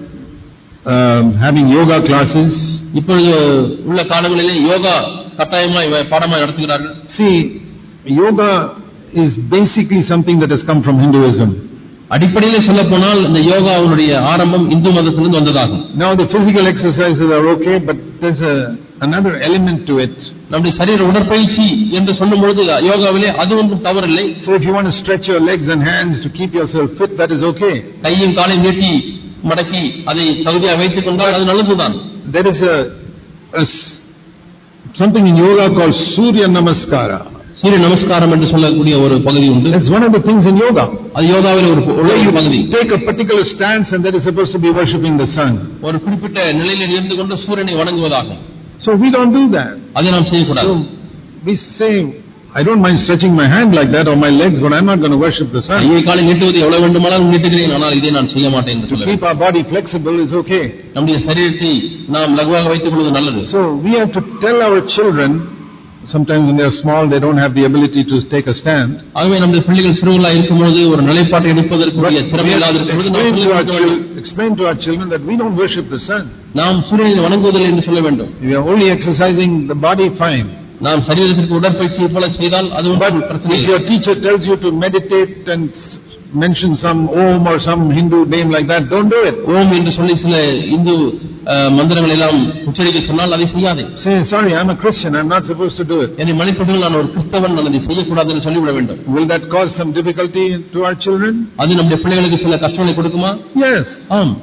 uh, having yoga classes. இப்பொழுது உள்ள காலங்களிலே யோகா கட்டாயமாய் பாடமாய் நடத்துகிறார்கள். See, yoga is basically something that has come from Hinduism. அடிப்படையிலே சொல்ல போனால் இந்த யோகாவுடைய ஆரம்பம் Hindu மதத்திலிருந்து வந்ததாகும். Now the physical exercises are okay, but there's a another element to it. நம்முடைய சரீர உடற்பயிற்சி என்று சொல்லும் பொழுது யோகாவிலே அது ஒன்றும் தவறில்லை. So if you want to stretch your legs and hands to keep yourself fit, that is okay. கையும் காலையும் நீட்டி மடக்கி அதை தகுதியாக வைத்துக் கொண்டால் அது நல்லதுதான். There is a, a something in yoga called Surya Namaskara. சூரிய நமஸ்காரம் என்று சொல்லக்கூடிய ஒரு பகுதி உண்டு. That's one of the things in yoga. அது யோகாவிலே ஒரு ஒரு பகுதி. Take a particular stance and that is supposed to be worshipping the sun. ஒரு குறிப்பிட்ட நிலையில் இருந்து கொண்டு சூரியனை வணங்குவதாகும். So we don't do that. அதை நாம் செய்யக்கூடாது. So we say, I don't mind stretching my hand like that or my legs, but I'm not going to worship the sun. கையை காலை நீட்டுவது எவ்வளவு வேண்டுமானாலும் நீட்டுகிறேன், ஆனால் இதை நான் செய்ய மாட்டேன் என்று சொல்லுவேன். To keep our body flexible is okay. நம்முடைய சரீரத்தை நாம் லகுவாக வைத்துக் கொள்வது நல்லது. So we have to tell our children, sometimes when they are small they don't have the ability to take a stand. ஆகவே நம்முடைய பிள்ளைகள் சிறுவர்களாக இருக்கும் பொழுது ஒரு நிலைப்பாட்டை எடுப்பதற்கு திறமை இல்லாத இருக்கும். Explain to our children that we don't worship the sun. நாம் சூரியனை வணங்குவதில்லை என்று சொல்ல வேண்டும். We are only exercising the body, fine. நாம் சரீரத்திற்கு உடற்பயிற்சி போல செய்தால் அது ஒன்றும் பிரச்சனை இல்லை. If your teacher tells you to meditate and mention some Om or some Hindu name like that, don't do it. ஓம் என்று சொல்லி சில இந்து மந்திரங்கள் எல்லாம் உச்சரிக்க சொன்னால் அதை செய்யாதே. Say, sorry, I'm a Christian, I'm not supposed to do it. என்னை மன்னிப்பீர்கள், நான் ஒரு கிறிஸ்தவன், நான் அதை செய்யக்கூடாது என்று சொல்லிவிட வேண்டும். Will that cause some difficulty to our children? அது நம்முடைய பிள்ளைகளுக்கு சில கஷ்டங்களை கொடுக்குமா? Yes. ஆம்.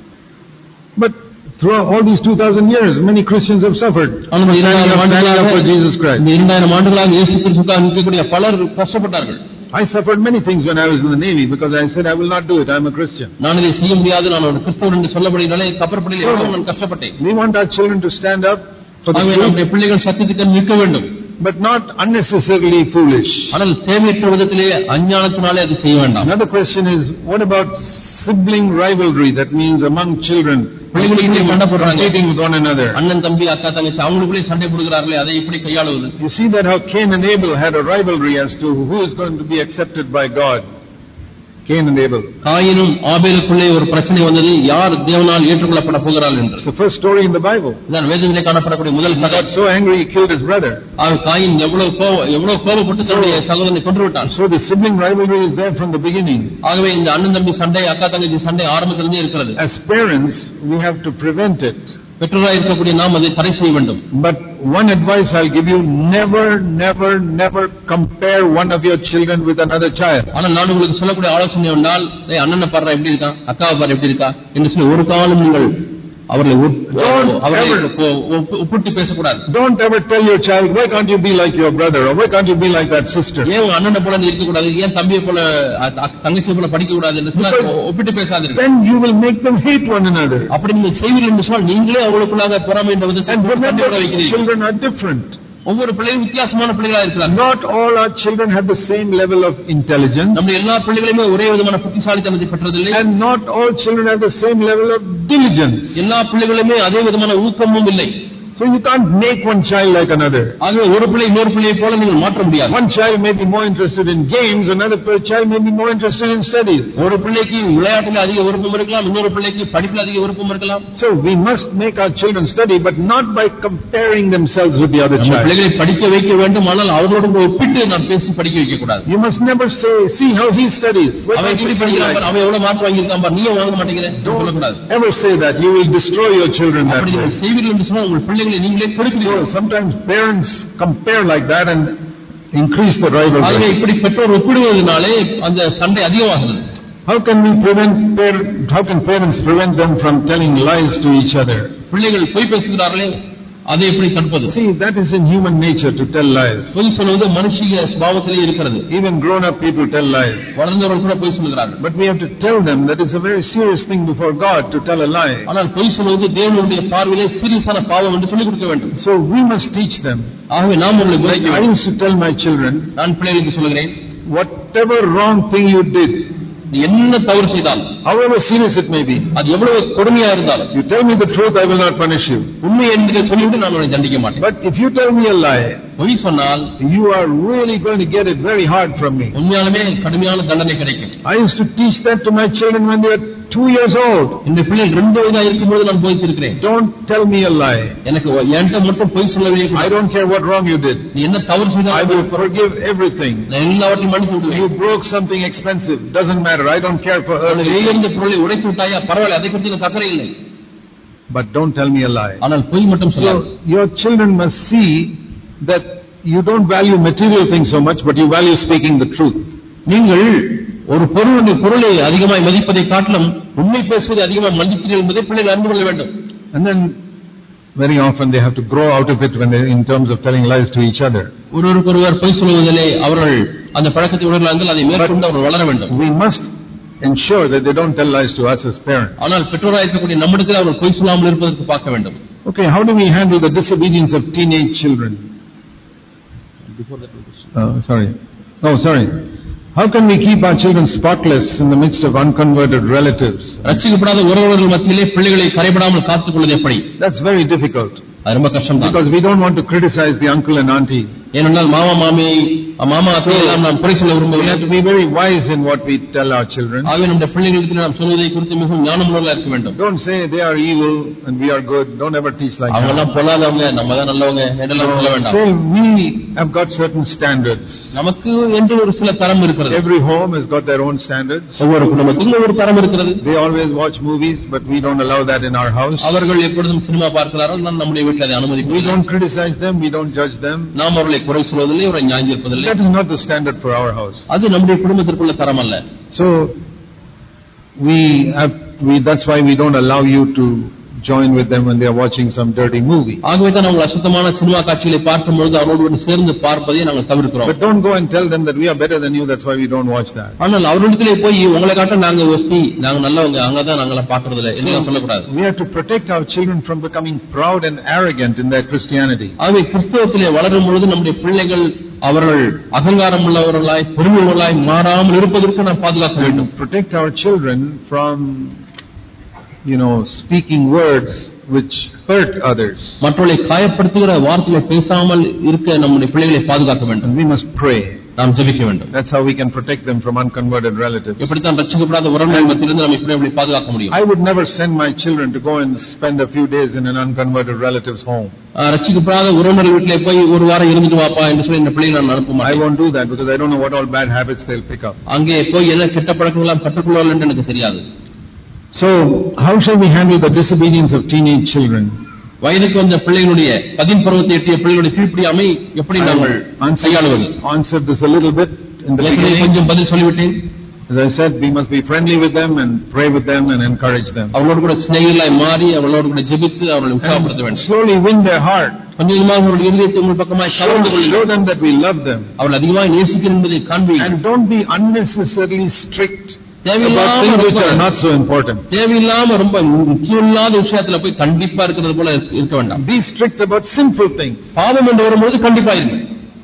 But throughout all these two thousand years, many Christians have suffered. For Jesus Christ. இந்த இரண்டாயிரம் ஆண்டுகளாக இயேசு கிறிஸ்துவுக்காக நிற்கக்கூடிய பலர் கஷ்டப்பட்டார்கள். I suffered many things when I was in the Navy because I said I will not do it. I am a Christian. நான் இதை செய்ய முடியாது, நான் ஒரு கிறிஸ்தவன் என்று சொல்லபடினாலே கப்பற்படையில் எவ்வளவு நான் கஷ்டப்பட்டேன். We want our children to stand up for the truth. நம்முடைய பிள்ளைகள் சத்தியத்துக்கு நிற்க வேண்டும். But not unnecessarily foolish. ஆனால் தேவையற்ற விதத்திலே அஞ்ஞானத்தினாலே அது செய்ய வேண்டாம். Another question is, what about sibling rivalry? That means among children competing with one another. அண்ணன் தம்பி அக்கா தங்கச்சி அவங்களுக்குள்ளே சண்டை போடுகிறார்களே, அதை எப்படி கையாளுவது? You see that how Cain and Abel had a rivalry as to who is going to be accepted by God. Cain and Abel. காயினும் ஆபேலுக்குள்ளே ஒரு பிரச்சனை வந்தது, யார் தேவனால் ஏற்றுக்கொள்ளப்பட போகிறார்கள் என்று. It's the first story in the Bible. இதான் வேதத்திலே காணப்படக்கூடிய முதல் கதை. He got so angry he killed his brother. ஆ காயின் எவ்வளவு எவ்வளவு கோபப்பட்டு தன்னுடைய சகோதரனை கொன்று விட்டான். So the sibling rivalry is there from the beginning. ஆகவே இந்த அண்ணன் தம்பி சண்டை, அக்கா தங்கச்சி சண்டை ஆரம்பத்திலிருந்தே இருக்கிறது. As parents we have to prevent it. பெற்றோராக இருக்கக்கூடிய நாம் அதை தடை செய்ய வேண்டும். But one advice I'll give you, never never never compare one of your children with another child. ஆனால் நான் உங்களுக்கு சொல்லக்கூடிய ஆலோசனை என்றால், ஏய் அண்ணனை பாரு எப்படி இருக்கான், அக்காவை பாரு எப்படி இருக்கா என்று சொல்லி ஒரு காலம் நீங்கள் அவர்களை ஒப்பிட்டு பேசக்கூடாது. Don't ever tell your child, why can't you be like your brother or why can't you be like that sister? ஏன் அண்ணனை போல இருக்க கூடாது, ஏன் தம்பியை போல தங்கச்சியை போல படிக்க கூடாது என்று சொன்னா ஒப்பிட்டு பேசாதீர்கள். Then you will make them hate one another. அப்படி நீங்க செய்வீர்கள் என்று சொன்னால் நீங்களே அவங்களுக்குள்ளாக பொறாமை என்ற விதத்தில் children are different. ஒவ்வொரு பிள்ளைகளும் வித்தியாசமான பிள்ளைகளா இருக்கலாம். Not all our children have the same level of intelligence. நம்ம எல்லா பிள்ளைகளுமே ஒரே விதமான புத்திசாலித்தனத்தை பெற்றதில்லை. And not all children have the same level of diligence. எல்லா பிள்ளைகளுமே அதே விதமான ஊக்கமும் இல்லை. So you can't make one child like another. ஆகவே ஒரு பிள்ளை இன்னொரு பிள்ளையை போல நீங்கள் மாற்ற முடியாது. One child may be more interested in games, another child may be more interested in studies. ஒரு பிள்ளைக்கு விளையாட்டில் அதிக விருப்பம் இருக்கலாம், இன்னொரு பிள்ளைக்கு படிப்பில் அதிக விருப்பம் இருக்கலாம். So we must make our children study, but not by comparing themselves with the other child. பிள்ளைகளை படிக்க வைக்க வேண்டும், ஆனால் அவர்களோடு ஒப்பிட்டு நாம் பேசி படிக்க வைக்க கூடாது. You must never say, see how he studies. அவன் எப்படி படிக்கிறான், அவன் எவ்வளவு மார்க் வாங்கியிருக்கான் பார், நீயே வாங்க மாட்டேங்கிற சொல்லக்கூடாது. Ever say that, you will destroy your children that way. அப்படி செய்வீர்கள் என்று சொன்னால் உங்கள் பிள்ளைகளை நீங்களே கெடுக்கிறீர்கள். Sometimes parents compare like that and increase the rivalry. ஆகவே இப்படி பெற்றோர் ஒப்பிடுவதனாலே அந்த சண்டை அதிகமாகிறது. How can we prevent how can parents prevent them from telling lies to each other? பிள்ளைகள் பொய் பேசுகிறார்களே, அதை எப்படி தடுப்பது? See, that is in human nature to tell lies. பொய் சொல்வது மனுஷிய சுபாவத்திலே இருக்கிறது. Even grown up people tell lies. வளர்ந்தவர்கள் கூட பொய் சொல்கிறார்கள். But we have to tell them that it's a very serious thing before God to tell a lie. ஆனால் பொய் சொல்வது தேவனுடைய பார்வையிலே சீரியஸான பாவம் என்று சொல்லிக் கொடுக்க வேண்டும். So we must teach them. ஆகவே நாம் அவர்களுக்கு I used to tell my children, நான் பிள்ளைகளுக்கு சொல்கிறேன், whatever wrong thing you did, என்ன தவறு செய்தால், however serious it may be, அது எவ்வளவு கொடுமையா இருந்தாலும், you tell me the truth, I will not punish you. உண்மை என்று சொல்லிவிட்டு நான் உன்னை தண்டிக்க மாட்டேன். But if you tell me a lie, பொய் சொன்னால், you are really going to get it very hard from me. உண்மையாலுமே கடுமையான தண்டனை கிடைக்கும். I used to teach that to my children when they were two years old. இந்த பிள்ளைகள் ரெண்டு வயதா இருக்கும்போது நான் போதித்திருக்கிறேன். Don't tell me a lie. எனக்கு என்கிட்ட மட்டும் பொய் சொல்லவே கூடாது. I don't care what wrong you did. நீ என்ன தவறு செய்தாலும் I will forgive everything. நான் எல்லாவற்றையும் மன்னித்து விடுவேன். You broke something expensive, doesn't matter. I don't care for earning. உயர்ந்த பொருளை உடைத்து விட்டாயா, பரவாயில்லை, அதை குறித்து எனக்கு அக்கறை இல்லை. But don't tell me a lie. ஆனால் பொய் மட்டும் சொல்லாத. So your children must see that you don't value material things so much, but you value speaking the truth. நீங்கள் ஒரு பொருளுடைய பொருளை அதிகமாய் மதிப்பதை காட்டிலும் உண்மை பேசுவதை அதிகமாக மதிக்கிறீர்கள் என்பதை பிள்ளைகள் அறிந்து கொள்ள வேண்டும். And then very often they have to grow out of it when they in terms of telling lies to each other. ஒருவருக்கொருவர் பொய் சொல்வதிலே அவர்கள் அந்த பழக்கத்தை உணர்ந்தால் அதை மேற்கொண்டு அவர்கள் வளர வேண்டும். We must ensure that they don't tell lies to us as parents. ஆனால் பெற்றோராக இருக்கக்கூடிய நம்மிடத்தில் அவர்கள் பொய் சொல்லாமல் இருப்பதற்கு பார்க்க வேண்டும். Okay, how do we handle the disobedience of teenage children? Before that, uh, sorry. Oh, sorry. How can we keep our children spotless in the midst of unconverted relatives? ரட்சிக்கப்படாத உறவினர்கள் மத்தியிலே பிள்ளைகளை கரைபடாமல் காத்துக்கொள்வது எப்படி? That's very difficult. அது ரொம்ப கஷ்டம் தான். Because we don't want to criticize the uncle and auntie. ஏனென்றால் மாமா மாமி மாமா அத்தையெல்லாம் நாம் குறை சொல்ல விரும்பவில்லை. We have to be very wise in what we tell our children. ஆகவே நம்முடைய பிள்ளைகளுக்கு நாம் சொல்வதை குறித்து மிகவும் ஞானமுள்ளவர்களாக இருக்க வேண்டும். Don't say they are evil and we are good. Don't ever teach like that. அவங்க எல்லாம் பொல்லாதவங்க, நம்ம தான் நல்லவங்க என்றெல்லாம் சொல்ல வேண்டாம். Say we have got certain standards. நமக்கு என்று ஒரு சில தரம் இருக்கிறது. Every home has got their own standards. ஒவ்வொரு குடும்பத்திலும் ஒரு தரம் இருக்கிறது. They always watch movies, but we don't allow that in our house. அவர்கள் எப்பொழுதும் சினிமா பார்க்கிறார்கள், நான் நம்முடைய வீட்டில் அதை அனுமதிக்கிறேன். We don't criticize them, we don't judge them. நாம் அவர்களை குறை சொல்வதில்லை, அவரை நியாயப்படுத்துவதில்லை. That is not the standard for our house. அது நம்முடைய குடும்பத்திற்குள்ள தரம் அல்ல. So we have we that's why we don't allow you to join with them when they are watching some dirty movie. ஆகவே தான் அவங்க அசுத்தமான சினிமா காட்சிகளை பார்க்கும் பொழுது அவர்களோடு சேர்ந்து பார்ப்பதை நாங்கள் தவிர்க்கிறோம். But don't go and tell them that we are better than you, that's why we don't watch that. ஆனால் அவர்களிடத்திலே போய் உங்களை காட்ட நாங்க ஒஸ்தி, நாங்க நல்லவங்க, அங்க தான் நாங்கள பார்க்கிறது இல்ல என்று சொல்ல கூடாது. We have to protect our children from becoming proud and arrogant in their Christianity. ஆகவே கிறிஸ்தவத்திலே வளரும் பொழுது நம்முடைய பிள்ளைகள் அவர்கள் அகங்காரம் உள்ளவர்களாய் பெருமையுள்ளவர்களாய் மாறாமல் இருப்பதற்கு நாம் பாதுகாக்க வேண்டும். Protect our children from you know speaking words which hurt others. மற்றவர்களை காயப்படுத்துகிற வார்த்தைகளை பேசாமல் இருக்க நம்முடைய பிள்ளைகளை பாதுகாக்க வேண்டும். We must pray. நாம் ஜெபிக்க வேண்டும். That's how we can protect them from unconverted relatives. எப்படித்தான் ரட்சிக்கப்படாத உறவினர்கள் மத்தியிலிருந்து நாம் இப்படி பாதுகாக்க முடியும்? I would never send my children to go and spend a few days in an unconverted relative's home. ரட்சிக்கப்படாத உறவினர்கள் வீட்டிலே போய் ஒரு வாரம் இருந்துட்டு வாப்பா என்று சொல்லி இந்த பிள்ளைகளை நான் அனுப்ப மாட்டேன். I won't do that because I don't know what all bad habits they'll pick up. அங்கே போய் என்ன கெட்ட பழக்கங்களாம் கற்றுக்கொள்வார்கள் என்று எனக்கு தெரியாது. So how shall we handle the disobedience of teenage children? வயதுக்கு வந்த பிள்ளைகளுடைய பதின் பருவத்தை எட்டிய பிள்ளைகளுடைய கீழ்ப்படியாமை எப்படி நாங்கள் கையாளுவது? Answer this a little bit in the beginning. கொஞ்சம் பதில் சொல்லிவிட்டேன். As I said, we must be friendly with them and pray with them and encourage them. அவர்களோடு கூட சிநேகிதர்களாய் மாறி அவர்களோடு கூட ஜெபித்து அவர்களை உற்சாகப்படுத்த வேண்டும். Slowly win their heart. கொஞ்சம் கொஞ்சமாக அவர்களுடைய இருதயத்தை உங்கள் பக்கமாய் கவர்ந்து கொள்ளுங்கள். Show them that we love them. அவர்கள் அதிகமாக நேசிக்கிறோம் என்பதை காண்பீர்கள். And don't be unnecessarily strict about things which are not so important. தேவையில்லாம ரொம்ப முக்கியமில்லாத விஷயத்துல போய் கண்டிப்பா இருக்கிறது போல இருக்க வேண்டாம். Be strict about simple things. பாவம் என்று வரும்போது கண்டிப்பா இருங்க.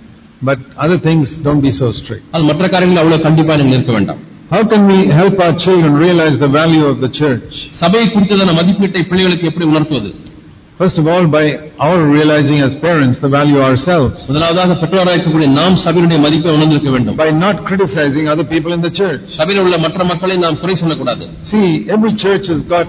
But other things don't be so strict. அது மற்ற காரியங்கள் அவ்வளவு கண்டிப்பா நீங்க இருக்க வேண்டாம். How can we help our children realize the value of the church? சபை குறித்ததான மதிப்பீட்டை பிள்ளைகளுக்கு எப்படி உணர்த்துவது? First of all, by our realizing as parents the value ourselves. முதலாவதாக பெற்றோராக இருக்கக்கூடிய நாம் சபையினுடைய மதிப்பை உணர்ந்திருக்க வேண்டும். By not criticizing other people in the church. சபையில் உள்ள மற்ற மக்களை நாம் குறை சொல்லக்கூடாது. See, every church has got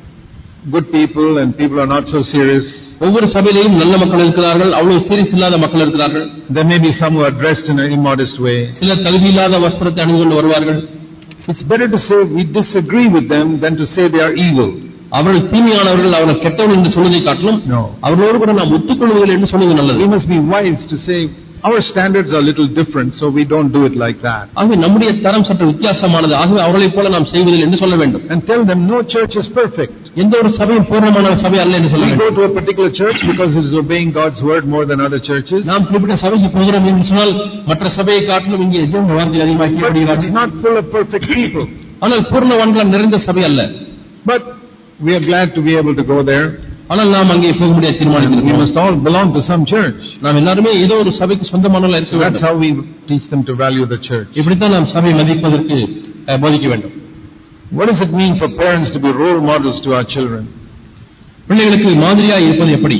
good people and people are not so serious. ஒவ்வொரு சபையிலும் நல்ல மக்கள் இருக்கிறார்கள், அவ்வளவு சீரியஸ் இல்லாத மக்கள் இருக்கிறார்கள். There may be some who are dressed in an immodest way. சில தகுதியில்லாத வஸ்திரத்தை அணிந்து கொண்டு வருவார்கள். It's better to say we disagree with them than to say they are evil. அவர்கள் தீமையானவர்கள், அவர்கள் கெட்டவர்கள் என்று சொல்வதை காட்டிலும் அவர்களோடு கூட நாம் ஒத்துக்கொள்வதில்லை என்று சொல்வது நல்லது. We must be wise to say our standards are little different, so we don't do it like that. ஆகவே நம்முடைய தரம் சற்று வித்தியாசமானது, ஆகவே அவர்களைப் போல நாம் செய்வதில்லை என்று சொல்ல வேண்டும். And tell them no church is perfect. எந்த ஒரு சபையும் பூர்ணமான சபை அல்ல என்று சொல்ல வேண்டும். We go to a particular church because it is obeying God's word more than other churches. நாம் குறிப்பிட்ட சபைக்கு போகிறோம் என்று சொன்னால் மற்ற சபையை காட்டிலும் இங்கே தேவனுடைய வார்த்தை அதிகமாக கேட்கப்படுகிறது. It's not full of perfect people. ஆனால் பூர்ணவான்கள் நிறைந்த சபை அல்ல. But we are glad to be able to go there. ஆனால் நாம் அங்கே போக முடியாது தீர்மானிக்கிறோம். We must all belong to some church. நாம் எல்லாரும் ஏதோ ஒரு சபைக்கு சொந்தமானவர்களாக இருக்க வேண்டும். That's how we teach them to value the church. இப்படி தான் நாம் சபையை மதிப்பதற்கு போதிக்க வேண்டும். What does it mean for parents to be role models to our children? பிள்ளைகளுக்கு மாதிரியாக இருப்பது எப்படி?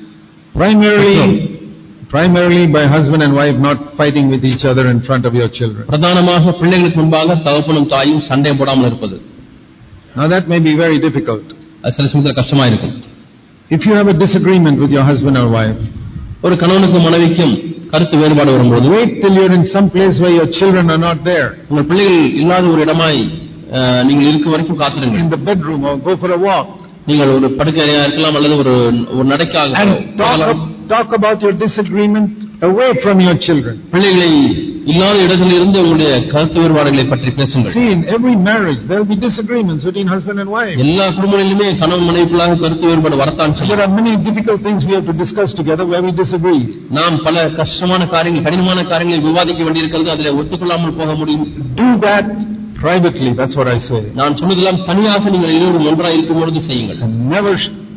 Primarily primarily by husband and wife not fighting with each other in front of your children. பிரதானமாக பிள்ளைகளுக்கு முன்பாக தகப்பனும் தாயும் சண்டை போடாமல் இருப்பது. Now that may be very difficult. அது சில சமயத்தில் கஷ்டமா இருக்கும். If you have a disagreement with your husband or wife, ஒரு கணவனுக்கும் மனைவிக்கும் கருத்து வேறுபாடு வரும்போது wait till you're in some place where your children are not there. உங்கள் பிள்ளைகள் இல்லாத ஒரு இடமாய் நீங்கள் இருக்க வரைக்கும் காத்திருங்க. In the bedroom or go for a walk. நீங்கள் ஒரு படுக்கை அறையா இருக்கலாம் அல்லது ஒரு ஒரு நடைக்காக talk, talk about your disagreement away from your children. பிள்ளைகளை இல்லாத இடத்தில் இருந்து உங்களுடைய கருத்து வேறுபாடுகளை பற்றி பேசுங்கள். See, in every marriage there will be disagreements between husband and wife. எல்லா குடும்பங்களிலுமே கணவன் மனைவிக்குள்ளாக கருத்து வேறுபாடு வரத்தான் செய்யும். There are many difficult things we have to discuss together where we disagree. நாம் பல கஷ்டமான காரியங்கள், கடினமான காரியங்களை விவாதிக்க வேண்டியிருக்கிறது, அதில் ஒத்துக்கொள்ளாமல் போக முடியும். Do that privately, that's what I say. நான் சொன்னதெல்லாம் தனியாக நீங்கள் இருவரும் ஒன்றாக இருக்கும் பொழுது செய்யுங்கள். Never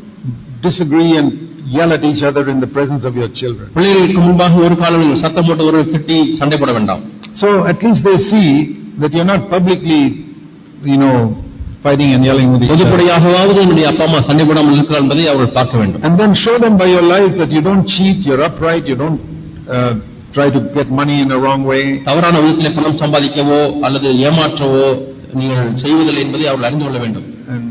disagree and yell at each other in the presence of your children. பிள்ளைகளுக்கு முன்பாக ஒரு காலம் சத்தம் போட்டு ஒரு திட்டி சண்டை போட வேண்டாம். So at least they see that you're not publicly, you know, fighting and yelling with each other. பொதுப்படையாகவாவது என்னுடைய அப்பா அம்மா சண்டை போடாமல் இருக்கிறார் என்பதை அவர்கள் பார்க்க வேண்டும். And then show them by your life that you don't cheat, you're upright, you don't uh, try to get money in a wrong way. தவறான விதத்திலே பணம் சம்பாதிக்கவோ அல்லது ஏமாற்றவோ நீங்கள் செய்வதில்லை என்பதை அவர்கள் அறிந்து கொள்ள வேண்டும்.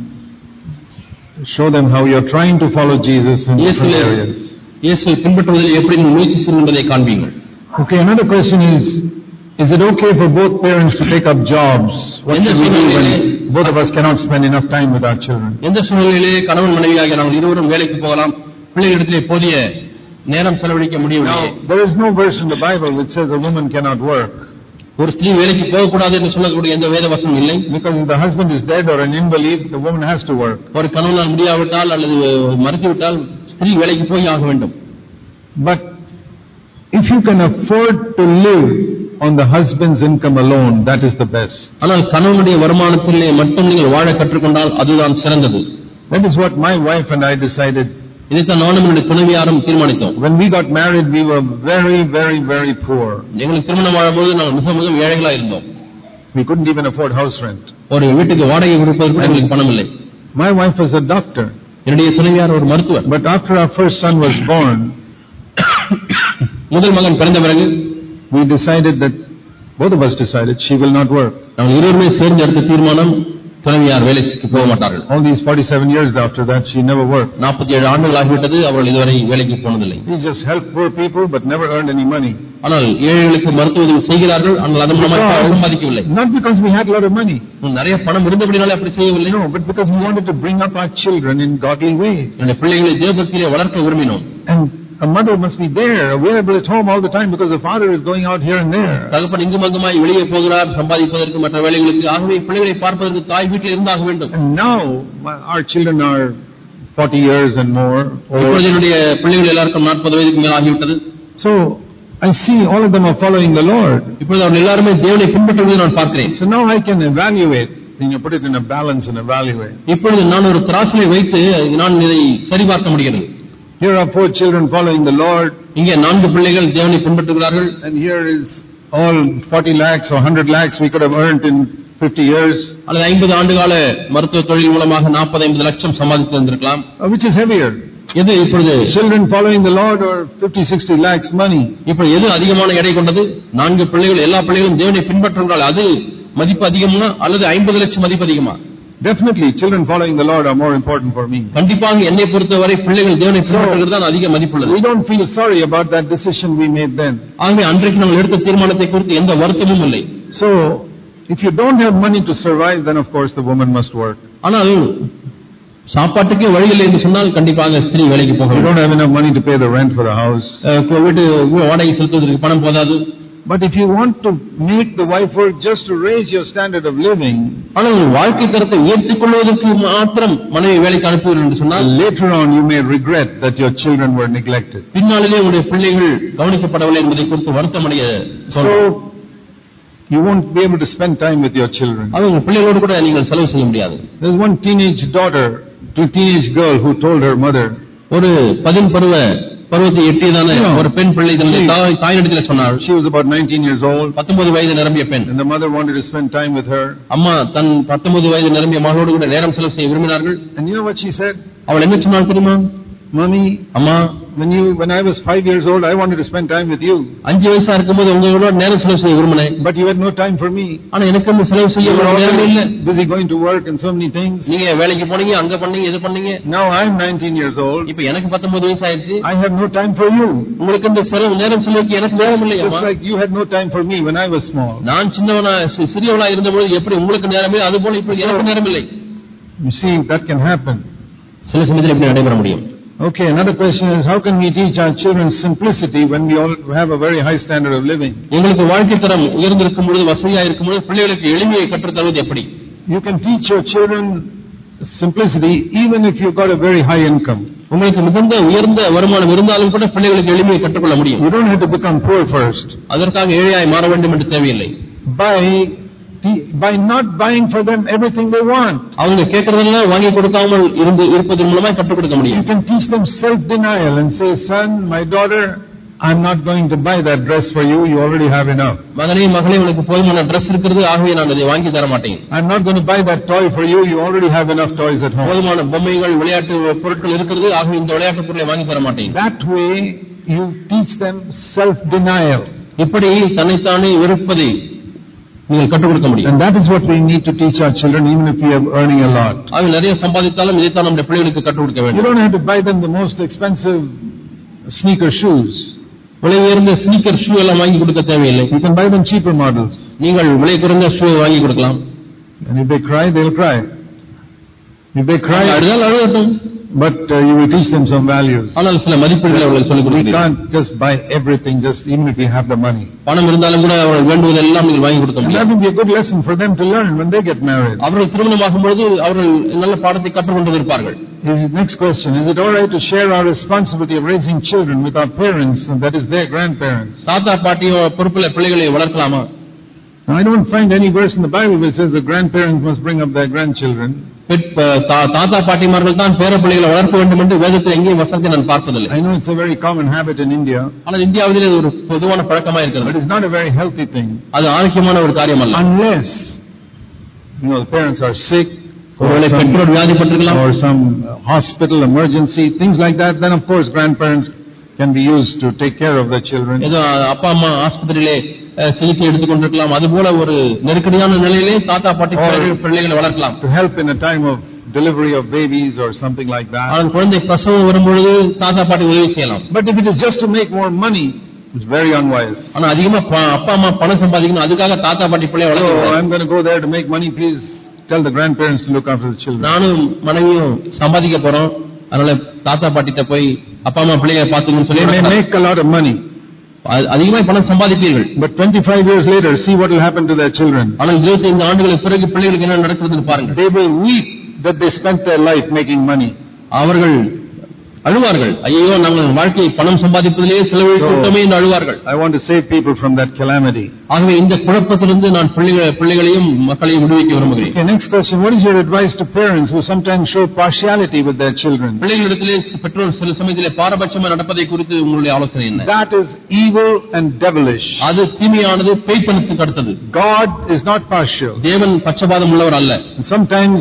Show them how you're trying to follow Jesus in different areas. இயேசுவை பின்பற்றுவதில் எப்படி முயற்சி செய்யும் என்பதை காண்பீங்கள். Okay, another question is, is it okay for both parents to take up jobs? What should we do when both of us cannot spend enough time with our children? எந்த சூழ்நிலையிலே கணவன் மனைவியாகிய நாங்கள் இருவரும் வேலைக்கு போகலாம், பிள்ளைகளிடத்திலே போதிய நேரம் செலவழிக்க முடியவில்லை? There is no verse in the Bible which says a woman cannot work. ஒரு ஸ்திரீ வேலைக்கு போகக்கூடாது என்று சொல்லக்கூடிய எந்த வேத வசனம் இல்லை. Because if the husband is dead or an invalid, the woman has to work. ஒரு கணவனால் முடியாவிட்டால் அல்லது மறுத்துவிட்டால் ஸ்திரீ வேலைக்கு போய் ஆக வேண்டும். But if you can afford to live on the husband's income alone, that is the best. ஆனால் கணவனுடைய வருமானத்திலே மட்டும் நீங்கள் வாழ கற்றுக்கொண்டால் அதுதான் சிறந்தது. That is what my wife and I decided. இதைத்தான் நானும் என்னுடைய துணைவியாரும் தீர்மானித்தோம். When we got married, we were very, very, very poor. எங்களுக்கு திருமணம் ஆகும்போது நாங்கள் மிக மிக ஏழைகளா இருந்தோம். We couldn't even afford house rent. ஒரு வீட்டுக்கு வாடகை கொடுப்பதற்கு கூட எங்களுக்கு பணம் இல்லை. My wife was a doctor. என்னுடைய துணைவியார் ஒரு மருத்துவர். But after our first son was born, முதல் மகன் பிறந்த பிறகு we decided that both of us decided she will not work. நாங்கள் இருவருமே சேர்ந்து எடுத்த தீர்மானம் துணைவியார் வேலைக்கு போக மாட்டார்கள். All these forty-seven years after that, she never worked. நாற்பத்தி ஏழு ஆண்டுகள் ஆகிவிட்டது, அவர்கள் இதுவரை வேலைக்கு போனதில்லை. We just helped poor people but never earned any money. ஆனால் ஏழைகளுக்கு மருத்துவ உதவி செய்கிறார்கள், ஆனால் அதன் மூலமாக பணம் சம்பாதிக்கவில்லை. Not because we had a lot of money. நிறைய பணம் இருந்தபடினாலே அப்படி செய்யவில்லை. No, but because we wanted to bring up our children in godly ways. நம்முடைய பிள்ளைகளை தேவபக்தியிலே வளர்க்க விரும்பினோம். And a mother must be there, available at home all the time, because the father is going out here and there. தகப்பன் இங்கும் அங்குமாய் வெளியே போகிறார் சம்பாதிப்பதற்கு மற்ற வேலைகளுக்கு. ஆகவே பிள்ளைகளை பார்ப்பதற்கு தாய் வீட்டில் இருந்தாக வேண்டும். And now our children are forty years and more. இப்பொழுது என்னுடைய பிள்ளைகள் எல்லாருக்கும் நாற்பது வயதுக்கு மேல் ஆகிவிட்டது. So I see all of them are following the Lord. இப்பொழுது அவர்கள் எல்லாருமே தேவனை பின்பற்றுவதை நான் பார்க்கிறேன். So now I can evaluate You can put it in a balance and evaluate. இப்பொழுது நான் ஒரு திராசிலே வைத்து நான் இதை சரிபார்க்க முடிகிறது. Here are four children following the Lord. இங்கே நான்கு பிள்ளைகள் தேவனை பின்பற்றுகிறார்கள். And here is all forty lakhs or one hundred lakhs we could have earned in fifty years. அல்லது ஐம்பது ஆண்டுகால மருத்துவ தொழில் மூலமாக நாற்பது ஐம்பது லட்சம் சம்பாதித்து வந்திருக்கலாம். Which is heavier? எது இப்பொழுது children following the Lord or fifty sixty lakhs money? இப்போ எது அதிகமான எடை கொண்டது? நான்கு பிள்ளைகள் எல்லா பிள்ளைகளும் தேவனை பின்பற்றுகிறார்கள், அது மதிப்பு அதிகமா அல்லது ஐம்பது லட்சம் மதிப்பு அதிகமா? Definitely children following the Lord are more important for me. கண்டிப்பாக என்னை பொறுத்தவரை பிள்ளைகள் தேவனை பின்பற்றுகிறது தான் அதிக மதிப்புள்ளது. We don't feel sorry about that decision we made then. ஆகவே அன்றைக்கு நாங்கள் எடுத்த தீர்மானத்தை குறித்து எந்த வருத்தமும் இல்லை. So if you don't have money to survive, then of course the woman must work. ஆனால் சாப்பாட்டுக்கே வழி இல்லை என்று சொன்னால் கண்டிப்பாக ஸ்திரீ வேலைக்கு போக வேண்டும். You don't have enough money to pay the rent for the house. வீட்டு வாடகை செலுத்துவதற்கு பணம் போதாது. But if you want to make the wife work just to raise your standard of living, ஆனால் வாழ்க்கை தரத்தை உயர்த்திக் கொள்வதற்கு மாத்திரம் மனைவி வேலைக்கு அனுப்புவீர்கள் என்று சொன்னால் later on you may regret that your children were neglected. பின்னாளிலே உங்களுடைய பிள்ளைகள் கவனிக்கப்படவில்லை என்பதை குறித்து வருத்தமடைய. So you won't be able to spend time with your children. அது உங்கள் பிள்ளைகளோடு கூட நீங்கள் செலவு செய்ய முடியாது. There's one teenage daughter, two teenage girl who told her mother, ஒரு பதின் பருவ பருவத்தை எட்டியதான ஒரு பெண் பிள்ளை தன்னுடைய தாயினிடத்தில் சொன்னாள். She was about nineteen years old. பத்தொன்பது வயது நிரம்பிய பெண். And the mother wanted to spend time with her. அம்மா தன் பத்தொன்பது வயது நிரம்பிய மகளோடு கூட நேரம் செலவு செய்ய விரும்பினார்கள். And you know what she said? அவள் என்ன சொன்னாள் தெரியுமா? Mommy, அம்மா, when you when I was five years old, I wanted to spend time with you. அஞ்சு வயசா இருக்கும்போது உங்களோட நேரம் செலவு செய்ய விரும்பினேன். But you had no time for me. ஆனா எனக்கு அந்த செலவு செய்ய நேரம் இல்ல. Busy going to work and so many things. நீங்க வேலைக்கு போனீங்க, அங்க பண்ணீங்க, இது பண்ணீங்க. Now I am nineteen years old. இப்போ எனக்கு பத்தொன்பது வயசு ஆயிடுச்சு. I have no time for you. உங்களுக்கு இந்த செலவு நேரம் செலவுக்கு எனக்கு நேரம் இல்லையா? Just like you had no time for me when I was small. நான் சின்னவனா சிறியவனா இருந்தபோது எப்படி உங்களுக்கு நேரமே அது போல இப்போ எனக்கு நேரம் இல்லை. You see, that can happen. சில சமயத்தில் எப்படி நடைபெற முடியும்? Okay, another question is, how can we teach our children simplicity when we all have a very high standard of living? உங்களுக்கு வாழ்க்கை தரம் உயர்ந்திருக்கும் பொழுது, வசதியா இருக்கும் பொழுது பிள்ளைகளுக்கு எளிமையை கற்றுத் தருவது எப்படி? You can teach your children simplicity even if you've got a very high income. உங்களுக்கு மிகுந்த உயர்ந்த வருமானம் இருந்தாலும் கூட பிள்ளைகளுக்கு எளிமையை கற்றுக்கொள்ள முடியும். You don't have to become poor first. அதற்காக ஏழையாய் மாற வேண்டும் என்று தேவையில்லை. By by not buying for them everything they want. அவங்க கேட்கறதெல்லாம் வாங்கி கொடுக்காமல் இருந்து இருப்பதன் மூலமா கற்றுக் கொடுக்க முடியும். You can teach them self denial and say, son, my daughter, I'm not going to buy that dress for you, you already have enough. மகனே மகளே, உனக்கு போதுமான Dress இருக்கிறது, ஆகவே நான் அதை வாங்கி தர மாட்டேன். I'm not going to buy that toy for you, you already have enough toys at home. போதுமான பொம்மைகள் விளையாட்டு பொருட்கள் இருக்கிறது, ஆகவே இந்த விளையாட்டு பொருளை வாங்கி தர மாட்டேன். That way you teach them self denial. இப்படி தன்னைத்தானே வெறுப்பதை நீங்கள் கற்றுக் கொடுக்க முடியும். And that is what we need to teach our children even if we are earning a lot. அவங்க நிறைய சம்பாதித்தாலும் இதைத்தான் நம்முடைய பிள்ளைகளுக்கு கற்றுக் கொடுக்க வேண்டும். You don't have to buy them the most expensive sneaker shoes. விலை உயர்ந்த ஸ்னீக்கர் ஷூ எல்லாம் வாங்கி கொடுக்க தேவையில்லை. You can buy them cheaper models. நீங்கள் விலை குறைந்த ஷூ வாங்கி கொடுக்கலாம். And if they cry, they'll cry. If they cry, அழுதால் அழுகட்டும். But uh, you will teach them some values. ஆனால் சில மதிப்புகளை அவர்களுக்கு சொல்லிக் கொடுக்க We can't just buy everything just even if we have the money. பணம் இருந்தாலும் கூட அவர்கள் வேண்டுவதெல்லாம் நீங்கள் வாங்கி கொடுக்க முடியும். That will be a good lesson for them to learn when they get married. அவர்கள் திருமணமாகும் பொழுது அவர்கள் நல்ல பாடத்தை கற்றுக்கொண்டு இருப்பார்கள். Next question, is it all right to share our responsibility of raising children with our parents, and that is their grandparents? தாத்தா பாட்டியோ பொறுப்புள்ள பிள்ளைகளை வளர்க்கலாமா? Now, I don't find any verse in the Bible that says the grandparents must bring up their grandchildren. தாத்தா பாட்டிமார்கள் தான் பேர பிள்ளைகளை வளர்க்க வேண்டும் என்று வேதத்தில் எங்கேயும் வசனத்தை நான் பார்ப்பதில்லை. I know it's a very common habit in India. ஆனால் இந்தியாவிலே ஒரு பொதுவான பழக்கமா இருக்கிறது. But it's not a very healthy thing. அது ஆரோக்கியமான ஒரு காரியம் அல்ல. Unless you know the parents are sick, ஒருவேளை பெற்றோர் வியாதிப்பட்டிருக்கலாம், or some hospital emergency, things like that, then of course grandparents can be used to take care of the children. ஏதோ அப்பா அம்மா ஆஸ்பத்திரியிலே சிகிச்சை எடுத்துக் கொண்டிருக்கலாம், அதுபோல ஒரு நெருக்கடியான நிலையிலே தாத்தா பாட்டி பிள்ளைகளை வளர்க்கலாம். To help in a time of delivery of babies or something like that. ஆனால் குழந்தை பிரசவம் வரும்பொழுது தாத்தா பாட்டி உதவி செய்யலாம். But if it is just to make more money, it's very unwise. ஆனா அதிகமா அப்பா அம்மா பணம் சம்பாதிக்கணும், அதுக்காக தாத்தா பாட்டி பிள்ளையை வளர்க்கணும். I'm going to go there to make money, please tell the grandparents to look after the children. நானும் மனைவியும் சம்பாதிக்க போறோம், அதனால தாத்தா பாட்டிட்ட போய் அப்பா அம்மா பிள்ளைகளை பாத்துக்கணும்னு சொல்லி they may make a lot of money. அதிகமாக பணம் சம்பாதிப்பீர்கள். But twenty-five years later, see what will happen to their children. ஆனால் இருபத்தி ஐந்து ஆண்டுகளுக்கு பிறகு பிள்ளைகளுக்கு என்ன நடக்குதுன்னு பாருங்க. They will weep that they spent their life making money. அவர்கள் அழுவார்கள். ஐயோ நாங்கள் வாழ்க்கையை பணம் சம்பாதிப்பதிலே செலவழித்தோமே என்று அழுவார்கள். I want to save people from that calamity. ஆகவே இந்த குழப்பத்திலிருந்து நான் பிள்ளைகளையும் மக்களையும் விடுவிக்க விரும்புகிறேன். Okay, next question, what is your advice to parents who sometimes show partiality with their children? பிள்ளைகளிடத்திலே பெற்றோர் சில சமயத்திலே பாரபட்சமாக நடப்பதை குறித்து உங்களுடைய ஆலோசனை என்ன? That is evil and devilish. அது தீமையானது, பேய்த்தனத்துக்கு அடுத்தது. God is not partial. தேவன் பட்சபாதம் உள்ளவர் அல்ல. Sometimes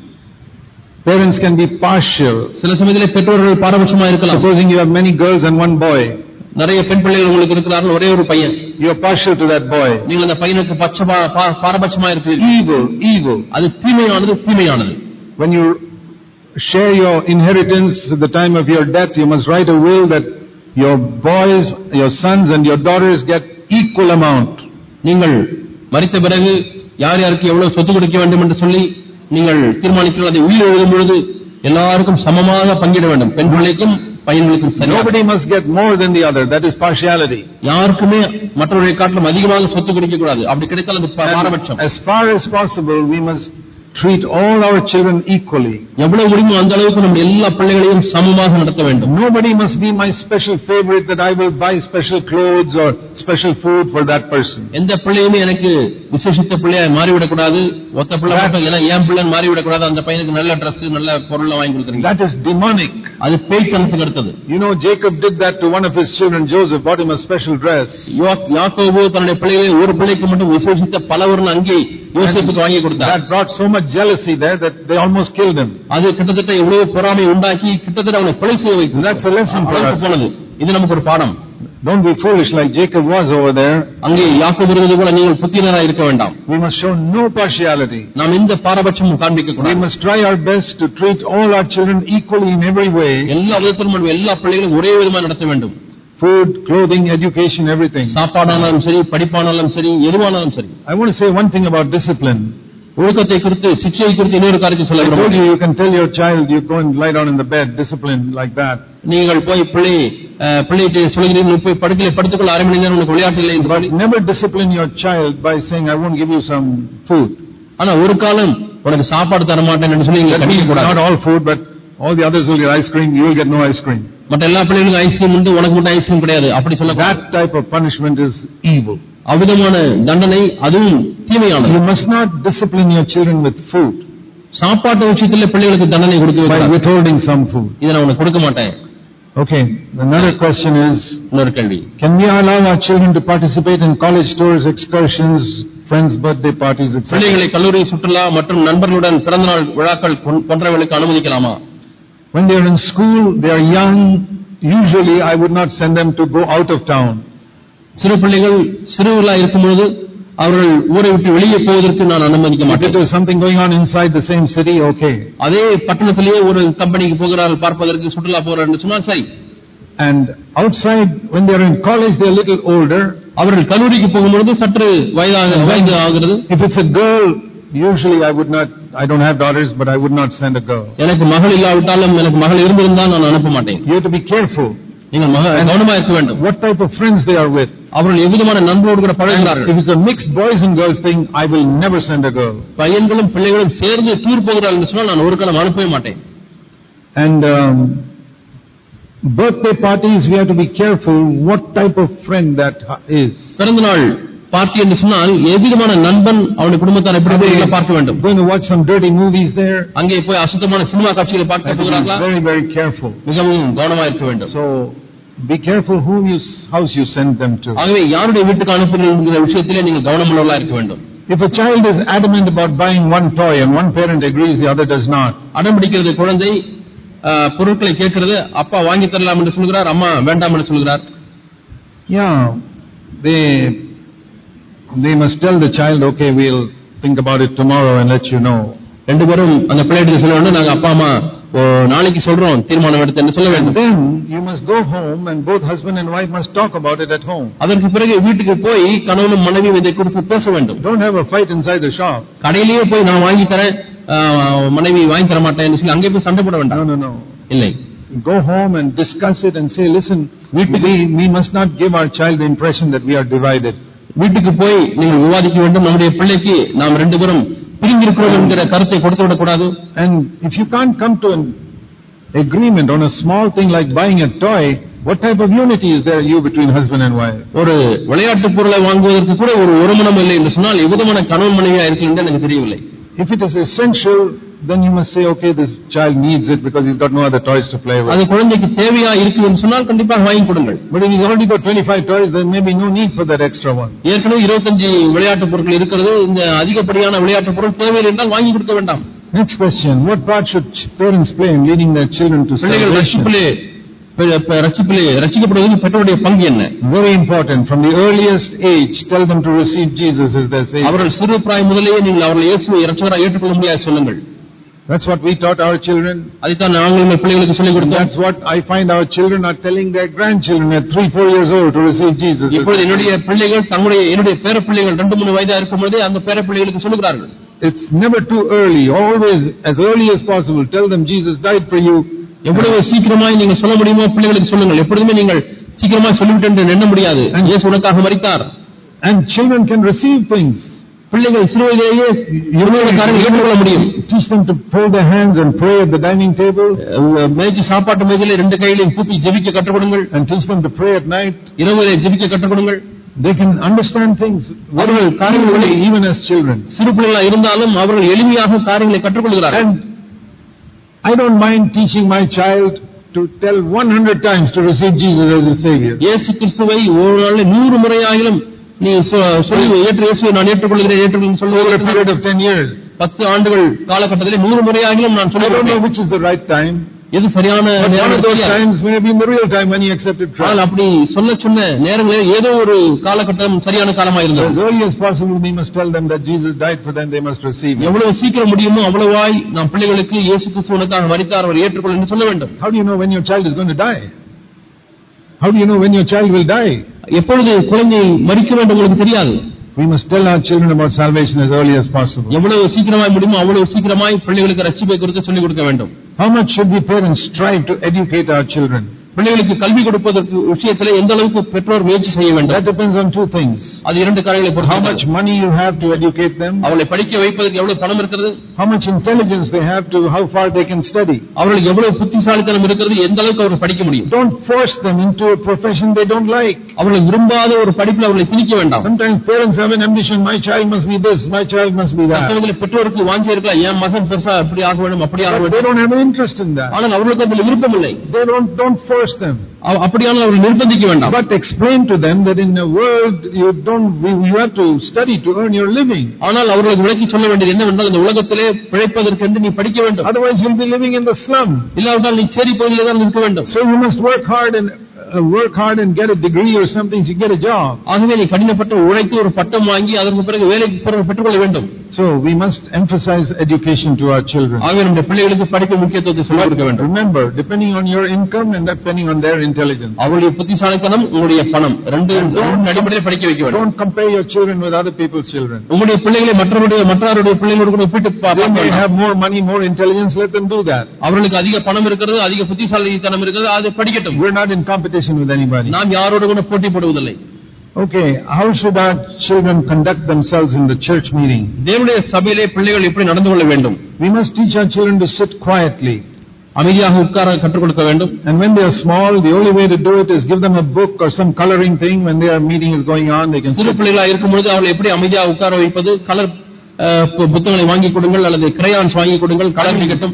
parents can be partial. சில சமயத்திலே பெற்றோர்கள் பாரபட்சமாக இருக்கலாம். Supposing you have many girls and one boy. நிறைய பெண் பிள்ளைகள் உங்களுக்கு இருக்கிறார்கள், ஒரே ஒரு பையன். You are partial to that boy. நீங்கள் அந்த பையனுக்கு பட்சபா பாரபட்சமாக இருக்கிறீர்கள். Evil, evil. அது தீமையானது, தீமையானது. When you share your inheritance at the time of your death, you must write a will that your boys, your sons and your daughters get equal amount. நீங்கள் மரித்த பிறகு யார் யாருக்கு எவ்வளவு சொத்து கொடுக்க வேண்டும் என்று சொல்லி நீங்கள் தீர்மானிக்கிறீர்கள். அதை உயிர் எழுதும் பொழுது எல்லாருக்கும் சமமாக பங்கிட வேண்டும், பெண் பிள்ளைக்கும் பையன்களுக்கும். Nobody must get more than the other. That is partiality. யாருக்குமே மற்றவர்களை காட்டிலும் அதிகமாக சொத்து கொடுக்க கூடாது. அப்படி கிடைத்தால் அது பாரபட்சம். As far as possible, we must treat all our children equally. எவ்வளவு முடியுமோ அந்த அளவுக்கு நம்ம எல்லா பிள்ளைகளையும் சமமாக நடத்த வேண்டும். Nobody must be my special favorite that I will buy special clothes or special food for that person. எந்த பிள்ளையுமே எனக்கு விசேஷித்த பிள்ளையாய் மாறிவிடக் கூடாது. ஒத்த பிள்ளை மட்டும் ஏன்னா என் பிள்ளைன்னு மாறிவிடக் கூடாது. அந்த பையனுக்கு நல்ல Dress நல்ல பொருள் வாங்கி கொடுக்குறீங்க. That is demonic. அது பேய்த்தனத்துக்கு அடுத்தது. You know, Jacob did that to one of his children. Joseph bought him a special dress. யாக்கோபு தன்னுடைய பிள்ளைகளை ஒரு பிள்ளைக்கு மட்டும் விசேஷித்த பலவர்ண அங்கே யோசேப்புக்கு வாங்கி கொடுத்தார். That brought so much jealousy there that they almost killed him. அது கிட்டத்தட்ட எவ்வளவு பொறாமை உண்டாக்கி கிட்டத்தட்ட அவனை கொலை செய்ய வைத்தது. That's a lesson for us. இது நமக்கு ஒரு பாடம். Don't be foolish like Jacob was over there. அங்கே யாக்கோபு இருந்தது போல நீங்கள் புத்திரராய் இருக்க வேண்டாம். We must show no partiality. நாம் எந்த பாரபட்சமும் காண்பிக்க கூடாது. We must try our best to treat all our children equally in every way. எல்லா விதத்திலும் எல்லா பிள்ளைகளையும் ஒரே விதமாக நடத்த வேண்டும். Food, clothing, education, everything. சாப்பாடானாலும் சரி, படிப்பானாலும் சரி, எதுவானாலும் சரி. I want to say one thing about discipline. ஒழுக்கத்தை குறித்து, சிக்ஷையை குறித்து இன்னொரு காரியத்தை சொல்ல I told you, you can tell your child you go and lie down in the bed, discipline like that. நீங்கள் போய் பிள்ளை பிள்ளைகிட்ட சொல்கிறீர்கள், போய் படுக்கையில படுத்துக்கொள்ள அரை மணி நேரம் உனக்கு விளையாட்டு இல்லை என்று. Never discipline your child by saying I won't give you some food. ஆனா ஒரு காலம் உனக்கு சாப்பாடு தர மாட்டேன் என்று சொல்லி நீங்க கண்டிக்க கூடாது. Not all food, but all the others will get ice cream, you will get no ice cream. மற்ற எல்லா பிள்ளைகளுக்கும் ஐஸ்கிரீம் உண்டு, உனக்கு மட்டும் ஐஸ்கிரீம் கிடையாது அப்படி சொல்ல. That type of punishment is evil. அவ்விதமான தண்டனை அதுவும் தீமையானது. You must not discipline your children with food. சாப்பாட்டு விஷயத்துல பிள்ளைகளுக்கு தண்டனை கொடுக்க by withholding some food. இதை நான் உனக்கு கொடுக்க மாட்டேன். Okay, another question is, இன்னொரு கேள்வி, can we allow our children to participate in college tours, excursions, friends' birthday parties, et cetera? பிள்ளைகளை கல்லூரி சுற்றுலா மற்றும் நண்பர்களுடன் பிறந்தநாள் விழாக்கள் போன்றவர்களுக்கு அனுமதிக்கலாமா? When they are in school, they are young. Usually, I would not send them to go out of town. சிறு பிள்ளைகள் சிறுவர்களாக இருக்கும்போது அவர்கள் ஊரை விட்டு வெளியே போவதற்கு நான் அனுமதிக்க மாட்டேன். If there is something going on inside the same city, okay. அதே பட்டணத்திலேயே ஒரு கம்பெனிக்கு போகிறார்கள் பார்ப்பதற்கு, சுற்றுலா போறார்கள் சொன்னால் சரி. And outside, when they are in college, they are a little older. அவர்கள் கல்லூரிக்கு போகும்போது சற்று வயதாக வயது ஆகிறது. If it's a girl, usually I would not, I don't have daughters, but I would not send a girl. எனக்கு மகள் இல்லாவிட்டாலும் எனக்கு மகள் இருந்திருந்தால் நான் அனுப்ப மாட்டேன். You have to be careful. நீங்கள் கவனமாக இருக்க வேண்டும். What type of friends they are with. அவர்கள் எவ்விதமான நண்பர்களோடு கூட பழகுகிறார்கள். If it's a mixed boys and girls thing, I will never send a girl. பையன்களும் பிள்ளைகளும் சேர்ந்து டூர் போகிறார்கள் என்று சொன்னால் நான் ஒரு காலம் அனுப்பவே மாட்டேன். And um, birthday parties, we have to be careful what type of friend that is. பிறந்த நாள் பார்ட்டி என்று சொன்னால் எவ்விதமான நண்பன் அவனுடைய குடும்பத்தார் எப்படி இருப்பார்கள் பார்க்க வேண்டும். Going to watch some dirty movies there. அங்கே போய் அசுத்தமான சினிமா காட்சிகளை பார்க்க போகிறார்களா? Very very careful. மிகவும் கவனமாக இருக்க வேண்டும். So be careful who you house you send them to. ஆகவே யாருடைய வீட்டுக்கு அனுப்புகிற விஷயத்திலே நீங்கள் கவனமுள்ளவர்களாக இருக்க வேண்டும். If a child is adamant about buying one toy and one parent agrees, the other does not. அடம் பிடிக்கிறது குழந்தை பொருட்களை கேட்கிறது, அப்பா வாங்கி தரலாம் என்று சொல்கிறார், அம்மா வேண்டாம் என்று சொல்கிறார். Yeah, they they must tell the child, okay, we'll think about it tomorrow and let you know. ரெண்டு பேரும் அந்த பிள்ளைகிட்ட சொல்ல வேண்டும், நாங்க அப்பா அம்மா நாளைக்கு சொல்றோம் தீர்மானம் எடுத்து என்று சொல்ல வேண்டும். Then you must go home and both husband and wife must talk about it at home. அதற்கு பிறகு வீட்டுக்கு போய் கணவனும் மனைவியும் இதை குறித்து பேச வேண்டும். Don't have a fight inside the shop. கடையிலேயே போய் நான் வாங்கி தரேன் மனைவி வாங்கி தர மாட்டேன் சொல்லி அங்கே போய் சண்டை போட வேண்டாம். No no no. இல்லை. Go home and discuss it and say, listen, we we must not give our child the impression that we are divided. வீட்டுக்கு போய் நீங்கள் விவாதிக்க வேண்டும், நம்முடைய பிள்ளைக்கு நாம் ரெண்டு பேரும் பிரிந்திருக்கிறோம் என்கிற கருத்தை கொடுத்து விடக்கூடாது. And if you can't come to an agreement on a small thing like buying a toy, what type of unity is there you between husband and wife? ஒரு விளையாட்டு பொருளை வாங்குவதற்கு கூட ஒரு ஒருமனம் இல்லை என்று சொன்னால் எவ்விதமான கணவன் மனைவியா இருக்கிறது என்று எனக்கு தெரியவில்லை. If it is essential, then you must say, okay, this child needs it because he's got no other toys to play with. அது குழந்தைக்கு தேவையா இருக்கு என்று சொன்னால் கண்டிப்பாக வாங்கி கொடுங்கள். But if he's already got twenty-five toys, then maybe no need for that extra one. ஏற்கனவே இருபத்தைந்து விளையாட்டு பொருட்கள் இருக்கிறது, இந்த அதிகப்படியான விளையாட்டு பொருள் தேவையில்லை என்றால் வாங்கி கொடுக்க வேண்டாம். Next question, what part should parents play in leading their children to salvation? ரட்சிப்பிலே ரட்சிக்கப்படுவதற்கு பெற்றோருடைய பங்கு என்ன? Very important. From the earliest age, tell them to receive Jesus as their Savior. அவர்கள் சிறு பிராயம் முதலே நீங்கள் அவர்களை இயேசுவை இரட்சகராக ஏற்றுக்கொள்ள முடியாது சொல்லுங்கள். That's what we taught our children. அதைத்தான் நாங்கள் எங்கள் பிள்ளைகளுக்கு சொல்லிக் கொடுத்தோம். That's what I find our children are telling their grandchildren at three, four years old to receive Jesus. இப்பொழுது என்னுடைய பிள்ளைகள் தங்களுடைய என்னுடைய பேர பிள்ளைகள் ரெண்டு மூணு வயதா இருக்கும் பொழுதே அந்த பேர பிள்ளைகளுக்கு சொல்லுகிறார்கள். It's never too early. Always as early as possible. Tell them Jesus died for you. எவ்வளவு சீக்கிரமாய் நீங்க சொல்ல முடியுமோ பிள்ளைகளுக்கு சொல்லுங்கள். எப்பொழுதுமே நீங்கள் சீக்கிரமாய் சொல்லிவிட்டு என்று எண்ண முடியாது. இயேசு உனக்காக மரித்தார். And children can receive things. பிள்ளைகள் சிறு வயதிலேயே இருநூறு காரியங்களை ஏற்றுக்கொள்ள முடியும். Teach them to fold their hands and pray at the dining table. மேஜை சாப்பாட்டு மேஜையிலே ரெண்டு கைகளையும் கூப்பி ஜெபிக்க கற்றுக் கொடுங்கள். And teach them to pray at night. இரவிலே ஜெபிக்க கற்றுக் கொடுங்கள். They can understand things. அவர்கள் காரியங்களை even as children. சிறு பிள்ளைகளாக இருந்தாலும் அவர்கள் எளிமையாக காரியங்களை கற்றுக்கொள்கிறார்கள். I don't mind teaching my child to tell one hundred times to receive Jesus as his Savior. இயேசு கிறிஸ்துவை ஒரு நாளில் நூறு முறையாயிலும் நீ சொல்லி ஏற்று இயேசுவை நான் ஏற்றுக்கொள்கிறேன் ஏற்றுக்கொள்கிறேன் சொல்லுகிற over a period of ten years. பத்து ஆண்டுகள் காலகட்டத்திலே நூறு முறையாயிலும் நான் சொல்லுகிறேன். I don't know which is the right time. எது சரியான நேரம்? One of those times may be in the real time when he accepted Christ. ஆனால் அப்படி சொல்ல சொன்ன நேரங்களில் ஏதோ ஒரு காலகட்டம் சரியான காலமாக இருந்தது. As early as possible we must tell them that Jesus died for them, they must receive him. எவ்வளவு சீக்கிரம் முடியுமோ அவ்வளவாய் நாம் பிள்ளைகளுக்கு இயேசு கிறிஸ்து உனக்காக மரித்தார் அவர் ஏற்றுக்கொள் என்று சொல்ல வேண்டும். How do you know when your child is going to die? How do you know when your child will die? எப்பொழுது குழந்தை மரிக்க வேண்டும் உங்களுக்கு தெரியாது. We must tell our children about salvation as early as possible. எவ்வளவு சீக்கிரமாய் முடியுமோ அவ்வளவு சீக்கிரமாய் பிள்ளைகளுக்கு ரட்சிப்பை குறித்து சொல்லிக் கொடுக்க வேண்டும். How much should we parents strive to educate our children? பிள்ளைகளுக்கு கல்வி கொடுப்பதற்கு விஷயத்திலே எந்த அளவுக்கு பெற்றோர் முயற்சி செய்ய வேண்டும்? That depends on two things. அது இரண்டு காரியங்களை பொறுத்து. How much money you have to educate them? அவளை படிக்க வைப்பதற்கு எவ்வளவு பணம் இருக்கிறது? How much intelligence they have to how far they can study? அவர்களுக்கு எவ்வளவு புத்திசாலித்தனம் இருக்கிறது, எந்த அளவுக்கு அவர்கள் படிக்க முடியும்? Don't force them into a profession they don't like. அவர்கள் விரும்பாத ஒரு படிப்பில் அவர்களை திணிக்க வேண்டாம். Sometimes parents have an ambition, my child must be this, my child must be that. சில பெற்றோருக்கு வாஞ்சி இருக்கலாம், என் மகன் பெருசா இப்படி ஆக வேண்டும் அப்படி ஆக வேண்டும். They don't have an interest in that. ஆனால் அவர்களுக்கு அதில் விருப்பம் இல்லை. They don't don't force them. அப்படியான அவர்கள் நிர்பந்திக்க வேண்டாம். But explain to them that in the world you don't you have to study to earn your living. ஆனால் அவர்களுக்கு விளக்கி சொல்ல வேண்டியது என்னவென்றால் இந்த உலகத்திலே பிழைப்பதற்கு என்று நீ படிக்க வேண்டும். Otherwise you'll be living in the slum. இல்லாவிட்டால் நீ சேரி பகுதியிலே தான் இருக்க வேண்டும். So you must work hard and uh, work hard and get a degree or something to get a job. ஆகவே நீ கடினப்பட்டு உழைத்து ஒரு பட்டம் வாங்கி அதற்கு பிறகு வேலை பெற்றுக்கொள்ள வேண்டும். So we must emphasize education to our children. ஆகவே நம்முடைய பிள்ளைகளுக்கு படிப்பு முக்கியத்துவத்தை சொல்லிக் கொடுக்க வேண்டும். Remember, depending on your income and depending on their intelligence. அவருடைய புத்திசாலித்தனம் உங்களுடைய பணம் ரெண்டு அடிப்படையில் படிக்க வைக்க வேண்டும். Don't compare your children with other people's children. உங்களுடைய பிள்ளைகளை மற்றவருடைய மற்றவருடைய பிள்ளைகளோடு கூட ஒப்பிட்டு They may have more money, more intelligence, let them do that. அவர்களுக்கு அதிக பணம் இருக்கிறது, அதிக புத்திசாலித்தனம் இருக்கிறது, அதை படிக்கட்டும். We're not in competition with anybody. நாம் யாரோடு கூட போட்டி போடுவதில்லை. Okay, how should our children conduct themselves in the church meeting? தேவனுடைய சபையிலே பிள்ளைகள் எப்படி நடந்து கொள்ள வேண்டும்? We must teach our children to sit quietly. அமைதியாக உட்கார கற்றுக் கொடுக்க வேண்டும். And when they are small, the only way to do it is give them a book or some coloring thing. When their meeting is going on, they can சிறு பிள்ளைகளா இருக்கும் பொழுது அவர்களை எப்படி அமைதியாக உட்கார வைப்பது? கலர் புத்தகங்களை வாங்கி கொடுங்கள் அல்லது கிரையான்ஸ் வாங்கி கொடுங்கள், கலர் அடிக்கட்டும்.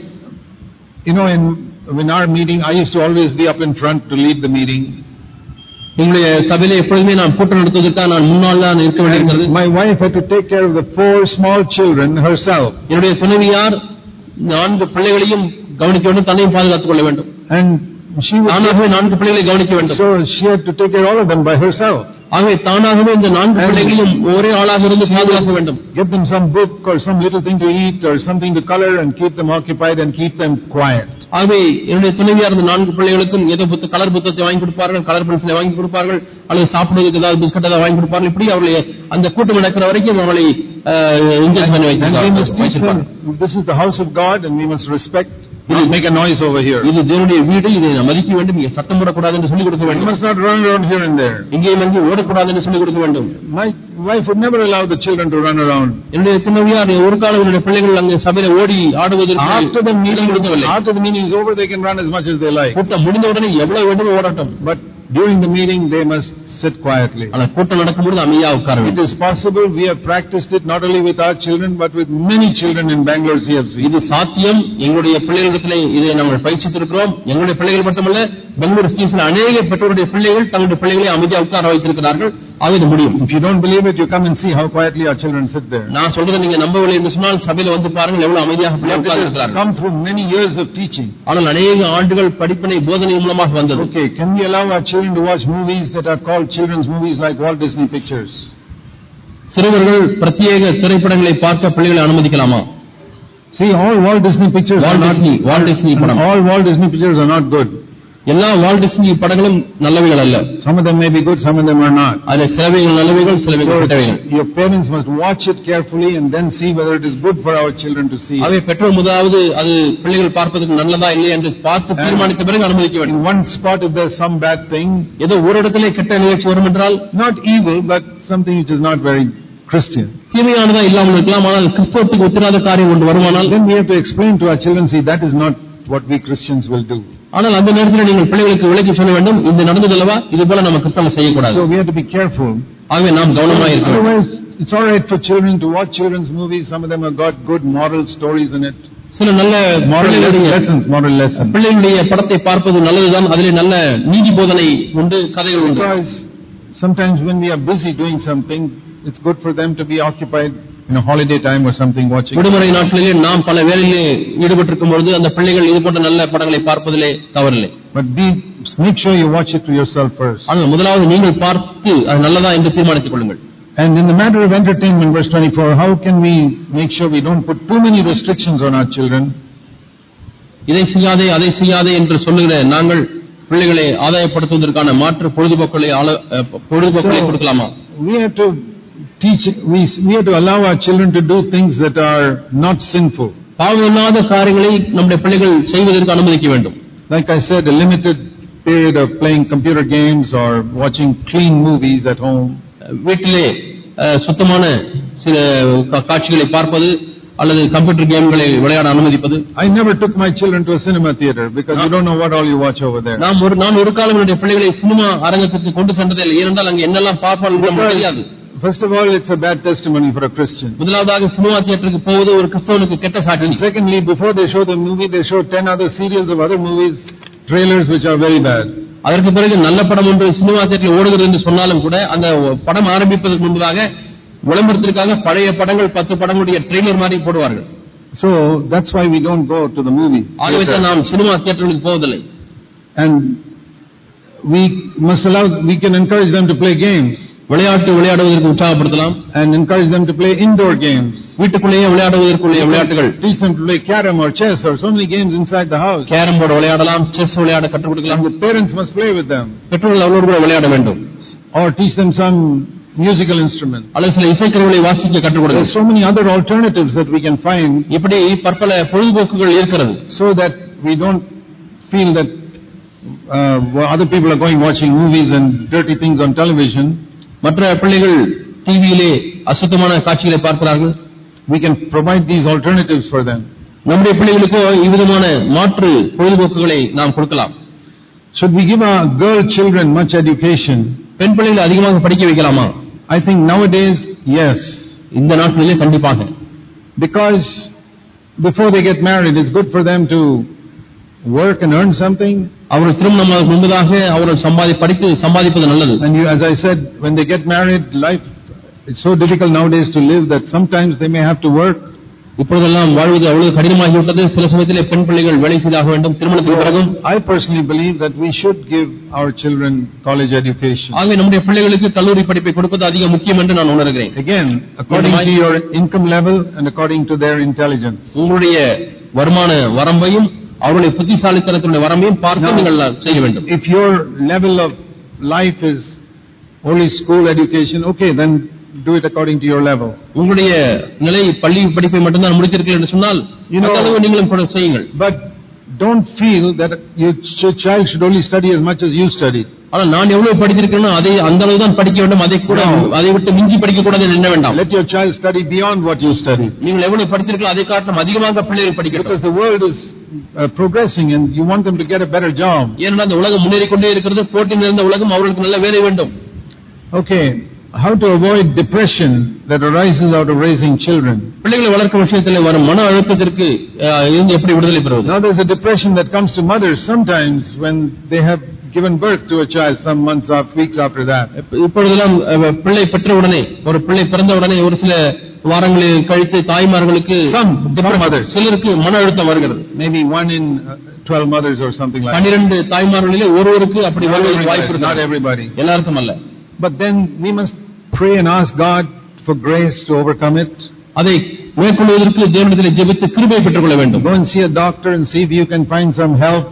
You know, in in our meeting, I used to always be up in front to lead the meeting. எங்களுடைய சபையிலே எப்பொழுதுமே நான் கூட்டம் நடத்துவதற்காக நான் முன்னால் தான் இருக்க வேண்டியிருக்கிறது. My wife had to take care of the four small children herself. என்னுடைய துணைவியார் நான்கு பிள்ளைகளையும் கவனிக்க வேண்டும், தன்னையும் பாதுகாத்துக் கொள்ள வேண்டும். And she தானாகவே நான்கு பிள்ளைகளை கவனிக்க வேண்டும். So she had to take care of all of them by herself. ஆகவே தானாகவே இந்த நான்கு பிள்ளைகளையும் ஒரே ஆளாக இருந்து பாதுகாக்க வேண்டும். Get them some book or some little thing to eat or something to color and keep them occupied and keep them quiet. ஆகவே என்னுடைய துணைவியார் இந்த நான்கு பிள்ளைகளுக்கும் ஏதோ புத்த கலர் புத்தகத்தை வாங்கி கொடுப்பார்கள், கலர் பென்சிலை வாங்கி கொடுப்பார்கள், அல்லது சாப்பிடுவதற்கு ஏதாவது பிஸ்கட் ஏதாவது வாங்கி கொடுப்பார்கள். இப்படி அவர்களை அந்த கூட்டம் நடக்கிற வரைக்கும் அவளை என்கேஜ் பண்ணி வைத்திருக்கிறார்கள். This is the house of God and we must respect. Not make a noise over here. இது தேவனுடைய வீடு, இதை மதிக்க வேண்டும், இங்கே சத்தம் போடக்கூடாது என்று சொல்லிக் கொடுக்க வேண்டும். You must not run around here and there. இங்கேயும் அங்கே ஓடக்கூடாது என்று சொல்லிக் கொடுக்க வேண்டும். My wife would never allow the children to run around. என்னுடைய துணைவியார் ஒரு காலம் என்னுடைய பிள்ளைகள் அங்கே சபையில ஓடி ஆடுவதற்கு After the meeting, after the meeting is over, they can run as much as they like. கூட்டம் முடிந்த உடனே எவ்வளவு வேண்டுமோ ஓடட்டும். But during the meeting, they must sit quietly. ஆனா கூட்டம் நடக்கும்போது அமைதியா உட்கார வேண்டும். It is possible. We have practiced it not only with our children, but with many children in Bangalore C F C. இது சாத்தியம். எங்களுடைய பிள்ளைகளிடத்திலே இதை நாங்கள் பயிற்சித்திருக்கிறோம். எங்களுடைய பிள்ளைகள் மட்டுமல்ல, பெங்களூர் C F C அநேக பெற்றோருடைய பிள்ளைகள் தங்களுடைய பிள்ளைகளை அமைதியா உட்கார வைத்திருக்கிறார்கள். அது முடியும். If you don't believe it, you come and see how quietly our children sit there. நான் சொல்றதை நீங்க நம்பவில்லை என்று சொன்னால் சபையில வந்து பாருங்கள் எவ்வளவு அமைதியாக பிள்ளைகள் உட்கார்ந்திருக்கிறார்கள். Come through many years of teaching. ஆனால் அநேக ஆண்டுகள் படிப்பினை போதனை மூலமாக வந்தது. Okay, can we allow our children to watch movies that are called children's movies like Walt Disney Pictures? சிறுவர்கள் பிரத்யேக திரைப்படங்களை பார்க்க பிள்ளைகளை அனுமதிக்கலாமா? See, all Walt Disney pictures Walt are not Disney, Walt Disney படம். All Walt Disney pictures are not good. எல்லா Walt Disney படங்களும் நல்லவைகள் அல்ல. Some of them may be good, some of them are not. அதில் சிலவைகள் நல்லவைகள், சிலவைகள் கெட்டவைகள். Your parents must watch it carefully and then see whether it is good for our children to see. அவை பெற்றோர் முதலாவது அது பிள்ளைகள் பார்ப்பதற்கு நல்லதா இல்லையா என்று பார்த்து தீர்மானித்த பிறகு அனுமதிக்க வேண்டும். In one spot, if there's some bad thing, ஏதோ ஒரு இடத்திலே கெட்ட நிகழ்ச்சி வரும் என்றால், not evil but something which is not very Christian, தீமையானதா இல்லாமல் இருக்கலாம், ஆனால் கிறிஸ்தவத்துக்கு ஒத்திராத காரியம் ஒன்று வருமானால், then we have to explain to our children, see, that is not what we Christians will do. ஆனால் அந்த நேரத்தில் நீங்கள் பிள்ளைகளுக்கு விளக்கி சொல்ல வேண்டும், இந்த நடந்ததல்லவா இது போல நம்ம கிறிஸ்தவம் செய்யக்கூடாது. So we have to be careful. ஆகவே நாம் கவனமாக இருக்க வேண்டும். Otherwise it's all right for children to watch children's movies. Some of them have got good moral stories in it. சில நல்ல moral lessons, moral lessons. பிள்ளைகளுடைய படத்தை பார்ப்பது நல்லதுதான். அதிலே நல்ல நீதி போதனை உண்டு, கதைகள் உண்டு. Because sometimes when we are busy doing something, it's good for them to be occupied in a holiday time or something watching. விடுமுறை நாட்களிலே நாம் பல வேலையிலே ஈடுபட்டிருக்கும் பொழுது அந்த பிள்ளைகள் இது போன்ற நல்ல படங்களை பார்ப்பதிலே தவறில்லை. But be make sure you watch it to yourself first. ஆனால் முதலாவது நீங்கள் பார்த்து அது நல்லதா என்று தீர்மானித்துக் கொள்ளுங்கள். And in the matter of entertainment, verse twenty-four, how can we make sure we don't put too many restrictions on our children? இதை செய்யாதே அதை செய்யாதே என்று சொல்லுகிற நாங்கள் பிள்ளைகளை ஆதாயப்படுத்துவதற்கான மாற்று பொழுதுபோக்குகளை பொழுதுபோக்குகளை கொடுக்கலாமா? We have to teach, we, we have to allow our children to do things that are not sinful. பாவமில்லாத காரியங்களை நம்முடைய பிள்ளைகள் செய்வதற்கு அனுமதிக்க வேண்டும். Like I said, a limited period of playing computer games or watching clean movies at home. வீட்டிலே சுத்தமான சில காட்சிகளை பார்ப்பது அல்லது கம்ப்யூட்டர் கேம்களை விளையாட அனுமதிப்பது. I never took my children to a cinema theater because you don't know what all you watch over there. நான் ஒரு நான் ஒரு காலம் என்னுடைய பிள்ளைகளை சினிமா அரங்கத்துக்கு கொண்டு சென்றதே இல்லை. ஏனென்றால் அங்கே என்னெல்லாம் பார்ப்பார்கள் நமக்கு தெரியாது. First of all, it's a bad testimony for a Christian. முதலாவதாக சினிமா தியேட்டருக்கு போவது ஒரு கிறிஸ்தவனுக்கு கெட்ட சாட்சி. And secondly, before they show the movie, they show ten other serials of other movies, trailers which are very bad. அதற்கு பிறகு நல்ல படம் ஒன்று சினிமா தியேட்டரில் ஓடுகிறது என்று சொன்னாலும் கூட அந்த படம் ஆரம்பிப்பதற்கு முன்பதாக விளம்பரத்திற்காக பழைய படங்கள் பத்து படங்களுடைய ட்ரெய்லர் மாதிரி போடுவார்கள். So that's why we don't go to the movies. ஆகவே தான் நாம் சினிமா தியேட்டருக்கு போவதில்லை. And we must allow, we can encourage them to play games. விளையாட்டு விளையாடுவதற்கு உற்சாகப்படுத்தலாம். And encourage them to play indoor games. வீட்டுக்குள்ளேயே விளையாடுவதற்குரிய விளையாட்டுகள். Teach them to play carom or chess or so many games inside the house. Carrom board விளையாடலாம், chess விளையாட கற்றுக் கொடுக்கலாம். The parents must play with them. பெற்றோர்கள் அவர்களோடு கூட விளையாட வேண்டும். Or teach them some musical instrument. அல்லது சில இசைக்கருவிகளை வாசிக்க கற்றுக் கொடுக்கலாம். There are so many other alternatives that we can find. இப்படி பற்பல பொழுதுபோக்குகள் இருக்கிறது. So that we don't feel that uh, other people are going watching movies and dirty things on television. மற்ற பிள்ளைகள் டிவியிலே அசுத்தமான காட்சிகளை பார்க்கிறார்கள். We can provide these alternatives for them. நம்முடைய பிள்ளைகளுக்கு இவ்விதமான மாற்று பொழுதுபோக்குகளை நாம் கொடுக்கலாம். Should we give our girl children much education? பெண் பிள்ளைகளை அதிகமாக படிக்க வைக்கலாமா? I think nowadays, yes. இந்த நாட்களிலே கண்டிப்பாக. Because before they get married, it's good for them to work and earn something. அவர்கள் திருமணம் முன்பதாக அவர்கள் சம்பாதி படித்து சம்பாதிப்பது நல்லது. And you, as I said, when they get married, life it's so difficult nowadays to live that sometimes they may have to work. இப்பொழுதெல்லாம் வாழ்வது அவ்வளவு கடினமாகிவிட்டது. சில சமயத்திலே பெண் பிள்ளைகள் வேலை செய்தாக வேண்டும். திருமணத்துக்கு பிறகும் I personally believe that we should give our children college education. ஆகவே நம்முடைய பிள்ளைகளுக்கு கல்லூரி படிப்பை கொடுப்பது அதிக முக்கியம் என்று நான் உணர்கிறேன். Again, according to your income level and according to their intelligence. உங்களுடைய வருமான வரம்பையும் அவருடைய புத்திசாலித்தனத்தினுடைய வரம்பையும் பார்த்து நீங்கள் செய்ய வேண்டும். If your level of life is only school education, okay, then do it according to your level. உங்களுடைய நிலை பள்ளி படிப்பை மட்டும்தான் முடித்திருக்கிறீர்கள் என்று சொன்னால் அதளவு நீங்களும் செய்யுங்கள். But don't feel that your child should only study as much as you studied. ஆனால் நான் எவ்வளவு படித்திருக்கேனோ அதை அந்த அளவு தான் படிக்க வேண்டும், அதை கூட அதை விட்டு மிஞ்சி படிக்க கூடாது என்ன வேண்டாம். Let your child study beyond what you study. நீங்கள் எவ்வளவு படித்திருக்கீங்களோ அதை காட்டிலும் அதிகமாக பிள்ளைகள் படிக்கட்டும். Because the world is uh, progressing and you want them to get a better job. ஏனென்றால் அந்த உலகம் முன்னேறிக் கொண்டே இருக்கிறது, போட்டி நிறைந்த உலகம், அவர்களுக்கு நல்ல வேலை வேண்டும். Okay, how to avoid depression that arises out of raising children? பிள்ளைகளை வளர்க்கும் விஷயத்தில் வரும் மன அழுத்தத்திற்கு இருந்து எப்படி விடுதலை பெறுவது? Now there's a depression that comes to mothers sometimes when they have given birth to a child some months or weeks after that. இப்பொழுதெல்லாம் பிள்ளை பெற்ற உடனே, ஒரு பிள்ளை பிறந்த உடனே ஒரு சில வாரங்களில் கழித்து தாய்மார்களுக்கு சிலருக்கு மன அழுத்தம் வருகிறது. Maybe one in twelve mothers or something like that. பன்னிரண்டு தாய்மார்களிலே ஒருவருக்கு அப்படி வருவதற்கு வாய்ப்பு இருக்கு. Not everybody. எல்லாருக்கும் அல்ல. But then we must pray and ask God for grace to overcome it. அதை மேற்கொள்வதற்கு தேவனிடத்தில் ஜெபித்து கிருபை பெற்றுக் கொள்ள வேண்டும். Go and see a doctor and see if you can find some help.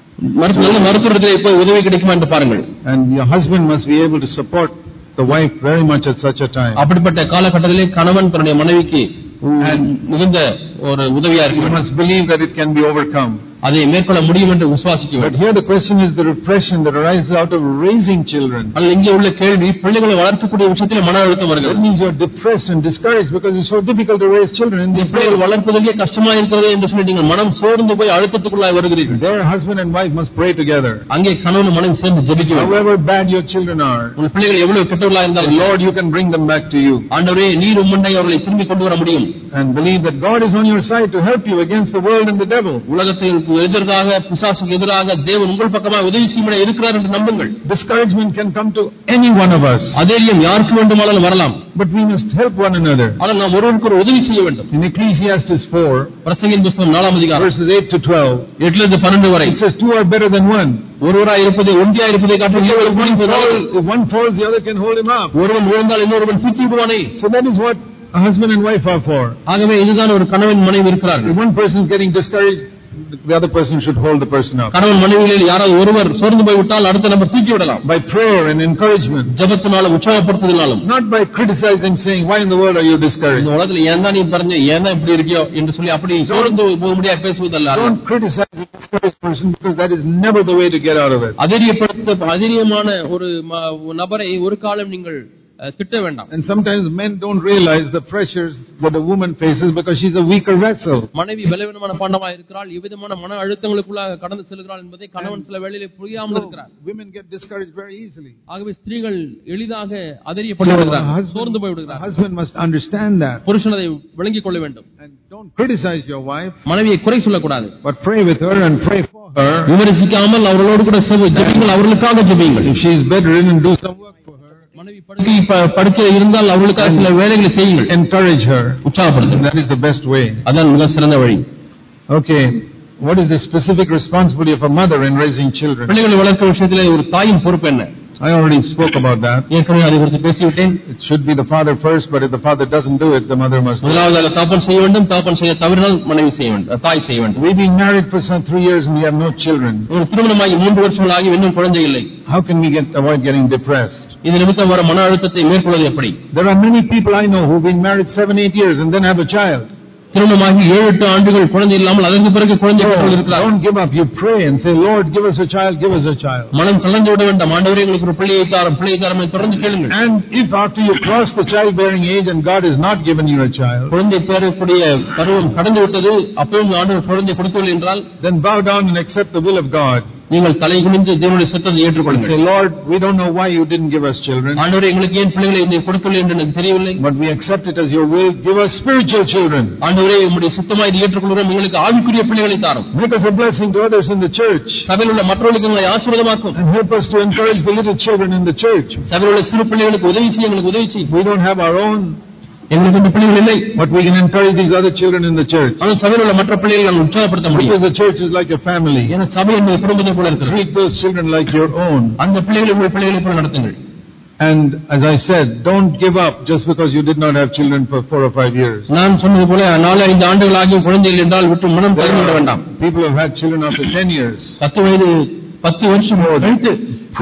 நல்ல மருத்துவரிடத்திலே போய் உதவி கிடைக்குமா என்று பாருங்கள். And your husband must be able to support the wife very much at such a time. அப்படிப்பட்ட காலகட்டத்திலே கணவன் தன்னுடைய மனைவிக்கு மிகுந்த ஒரு உதவியா இருக்க வேண்டும். You must believe that it can be overcome. அதை மேற்கொள்ள முடியும் என்று விசுவாசிக்க வேண்டும். But here the question is the depression that arises out of raising children. ஆனால் இங்கே உள்ள கேள்வி பிள்ளைகளை வளர்க்கக்கூடிய விஷயத்தில் மன அழுத்தம் வருகிறது. That means you are depressed and discouraged because it's so difficult to raise children in this பிள்ளைகளை வளர்ப்பதே கஷ்டமா இருக்கிறது என்று சொல்லி நீங்கள் மனம் சோர்ந்து போய் அழுத்தத்துக்குள்ளாய் வருகிறீர்கள். Their husband and wife must pray together. அங்கே கணவன் மனைவி சேர்ந்து ஜெபிக்க வேண்டும். However bad your children are, உங்கள் பிள்ளைகள் எவ்வளவு கெட்டவர்களாக இருந்தாலும், Lord, you can bring them back to you. ஆண்டவரே நீர் உம்முண்டை அவர்களை திரும்பி கொண்டு வர முடியும். And believe that God is on your side to help you against the world and the devil. உலகத்திற்கு எதிராக பிசாசுக்கு எதிராக தேவன் உங்கள் பக்கமாக உதவி செய்ய இருக்கிறார் என்று நம்புங்கள். Discouragement can come to any one of us. அதேரியம் யாருக்கு வேண்டுமானாலும் வரலாம். But we must help one another. ஆனால் நாம் ஒருவருக்கு உதவி செய்ய வேண்டும். In Ecclesiastes four, பிரசங்கியின் புத்தகம் நாலாம் அதிகாரம் verses eight to twelve, எட்டுல இருந்து பன்னிரண்டு வரை, it says two are better than one. ஒருவராய் இருப்பதை ஒன்றியா இருப்பதை காட்டிலும் if one falls the other can hold him up. ஒருவன் விழுந்தால் இன்னொருவன் தூக்கி விடுவானே. So that is what a husband and wife are for. ஆகவே இதுதான் ஒரு கணவன் மனைவி இருக்கிறார்கள். If one person is getting discouraged, the other person should hold the person up. கணவன் மனைவிகளில் யாராவது ஒருவர் சோர்ந்து போய் விட்டால் அடுத்த நபர் தூக்கி விடலாம். By prayer and encouragement. ஜெபத்தினாலும் உற்சாகப்படுத்துதலாலும். Not by criticizing, saying why in the world are you discouraged. இந்த உலகத்தில் ஏன் தான் நீ பிறந்த, ஏன் தான் இப்படி இருக்கியோ என்று சொல்லி அப்படி சோர்ந்து போக முடியாது பேசுவதல்ல. Don't criticize the discouraged person because that is never the way to get out of it. அதிரியப்படுத்த அதிரியமான ஒரு நபரை ஒரு காலம் நீங்கள் திட்ட வேண்டாம். And sometimes men don't realize the pressures that a woman faces because she's a weaker vessel. மனைவி பலவீனமான பாண்டமாய் இருக்கிறாள், எவ்விதமான மன அழுத்தங்களுக்குள்ளாக கடந்து செல்கிறாள் என்பதை கணவன் சில வேளையிலே புரியாமல் இருக்கிறார். Women get discouraged very easily. ஆகவே ஸ்திரீகள் எளிதாக அதிரியப்பட்டு விடுகிறார்கள், சோர்ந்து போய் விடுகிறார்கள். Husband must understand that. புருஷன் அதை விளங்கிக் கொள்ள வேண்டும். And don't criticize your wife. மனைவியை குறை சொல்லக்கூடாது. But pray with her and pray for her. விமர்சிக்காமல் அவர்களோடு கூட ஜெபியுங்கள், அவர்களுக்காக ஜெபியுங்கள். If she is bedridden, do some work for her. மனைவி படுக்கை இருந்தால் அவர்களுக்காக சில வேலைகளை செய்யுங்கள். Encourage her. உற்சாகப்படுத்துங்கள். That is the best way. அதான் மிக சிறந்த வழி. Okay, what is the specific responsibility of a mother in raising children? பிள்ளைகளை வளர்க்கும் விஷயத்திலே ஒரு தாயின் பொறுப்பு என்ன? I already spoke about that. ஏற்கனவே அதை குறித்து பேசிவிட்டேன். It should be the father first, but if the father doesn't do it, the mother must. முதலாவதாக தகப்பன் செய்ய வேண்டும், தகப்பன் செய்ய தவறினால் மனைவி செய்ய வேண்டும், தாய் செய்ய வேண்டும். We've been married for some three years and we have no children. ஒரு திருமணமாகி மூன்று வருஷங்கள் ஆகி இன்னும் குழந்தை இல்லை. How can we get avoid getting depressed? இது நிமித்தம் வர மன அழுத்தத்தை மேற்கொள்வது எப்படி? There are many people I know who've been married seven, eight years and then have a child. திருமணமாகி ஏழு எட்டு ஆண்டுகள் குழந்தை இல்லாமல் அதற்கு பிறகு குழந்தை பெற்றுக் இருக்கிறார். Don't give up. You pray and say, Lord, give us a child, give us a child. மனம் கலந்து விட வேண்டாம். ஆண்டவரே எங்களுக்கு ஒரு பிள்ளையை தாரும், பிள்ளையை தாரும் என்று தொடர்ந்து கேளுங்கள். And if after you cross the childbearing age and God has not given you a child, குழந்தை பெறக்கூடிய பருவம் கடந்து விட்டது, அப்பவும் ஆண்டவர் குழந்தை கொடுக்கவில்லை என்றால், then bow down and accept the will of God. நீங்கள் தலை குனிந்து தேவனுடைய சித்தத்தை ஏற்றுக்கொள்ளுங்கள். Say, Lord, we don't know why you didn't give us children. ஆண்டவரே எங்களுக்கு ஏன் பிள்ளைகளை நீர் கொடுக்கவில்லை என்று எனக்கு தெரியவில்லை. But we accept it as your will. Give us spiritual children. ஆண்டவரே உம்முடைய சித்தமாய் ஏற்றுக்கொள்கிறோம், எங்களுக்கு ஆவிக்குரிய பிள்ளைகளை தாரும். Make us a blessing to others in the church. சபையில் உள்ள மற்றவர்களுக்கு எங்களை ஆசீர்வாதமாக்கும். And help us to encourage the little children in the church. சபையில் உள்ள சிறு பிள்ளைகளுக்கு உதவி செய்ய எங்களுக்கு உதவி செய்யும். We don't have our own. எங்களுக்கு இந்த பிள்ளைகள் இல்லை. But we can encourage these other children in the church. ஆனால் சபையில் உள்ள மற்ற பிள்ளைகளை நாம் உற்சாகப்படுத்த முடியும். Because the church is like a family. ஏன்னா சபை என்பது குடும்பத்தை போல இருக்கிறது. Treat those children like your own. அந்த பிள்ளைகளை உங்கள் பிள்ளைகளை போல நடத்துங்கள். And as I said, don't give up just because you did not have children for four or five years. நான் சொன்னது போல நாலு ஐந்து ஆண்டுகள் ஆகிய குழந்தைகள் என்றால் விட்டு மனம் தளர்ந்து விட வேண்டாம். People have had children after ten years. பத்து வயது பத்து வருஷம் கழித்து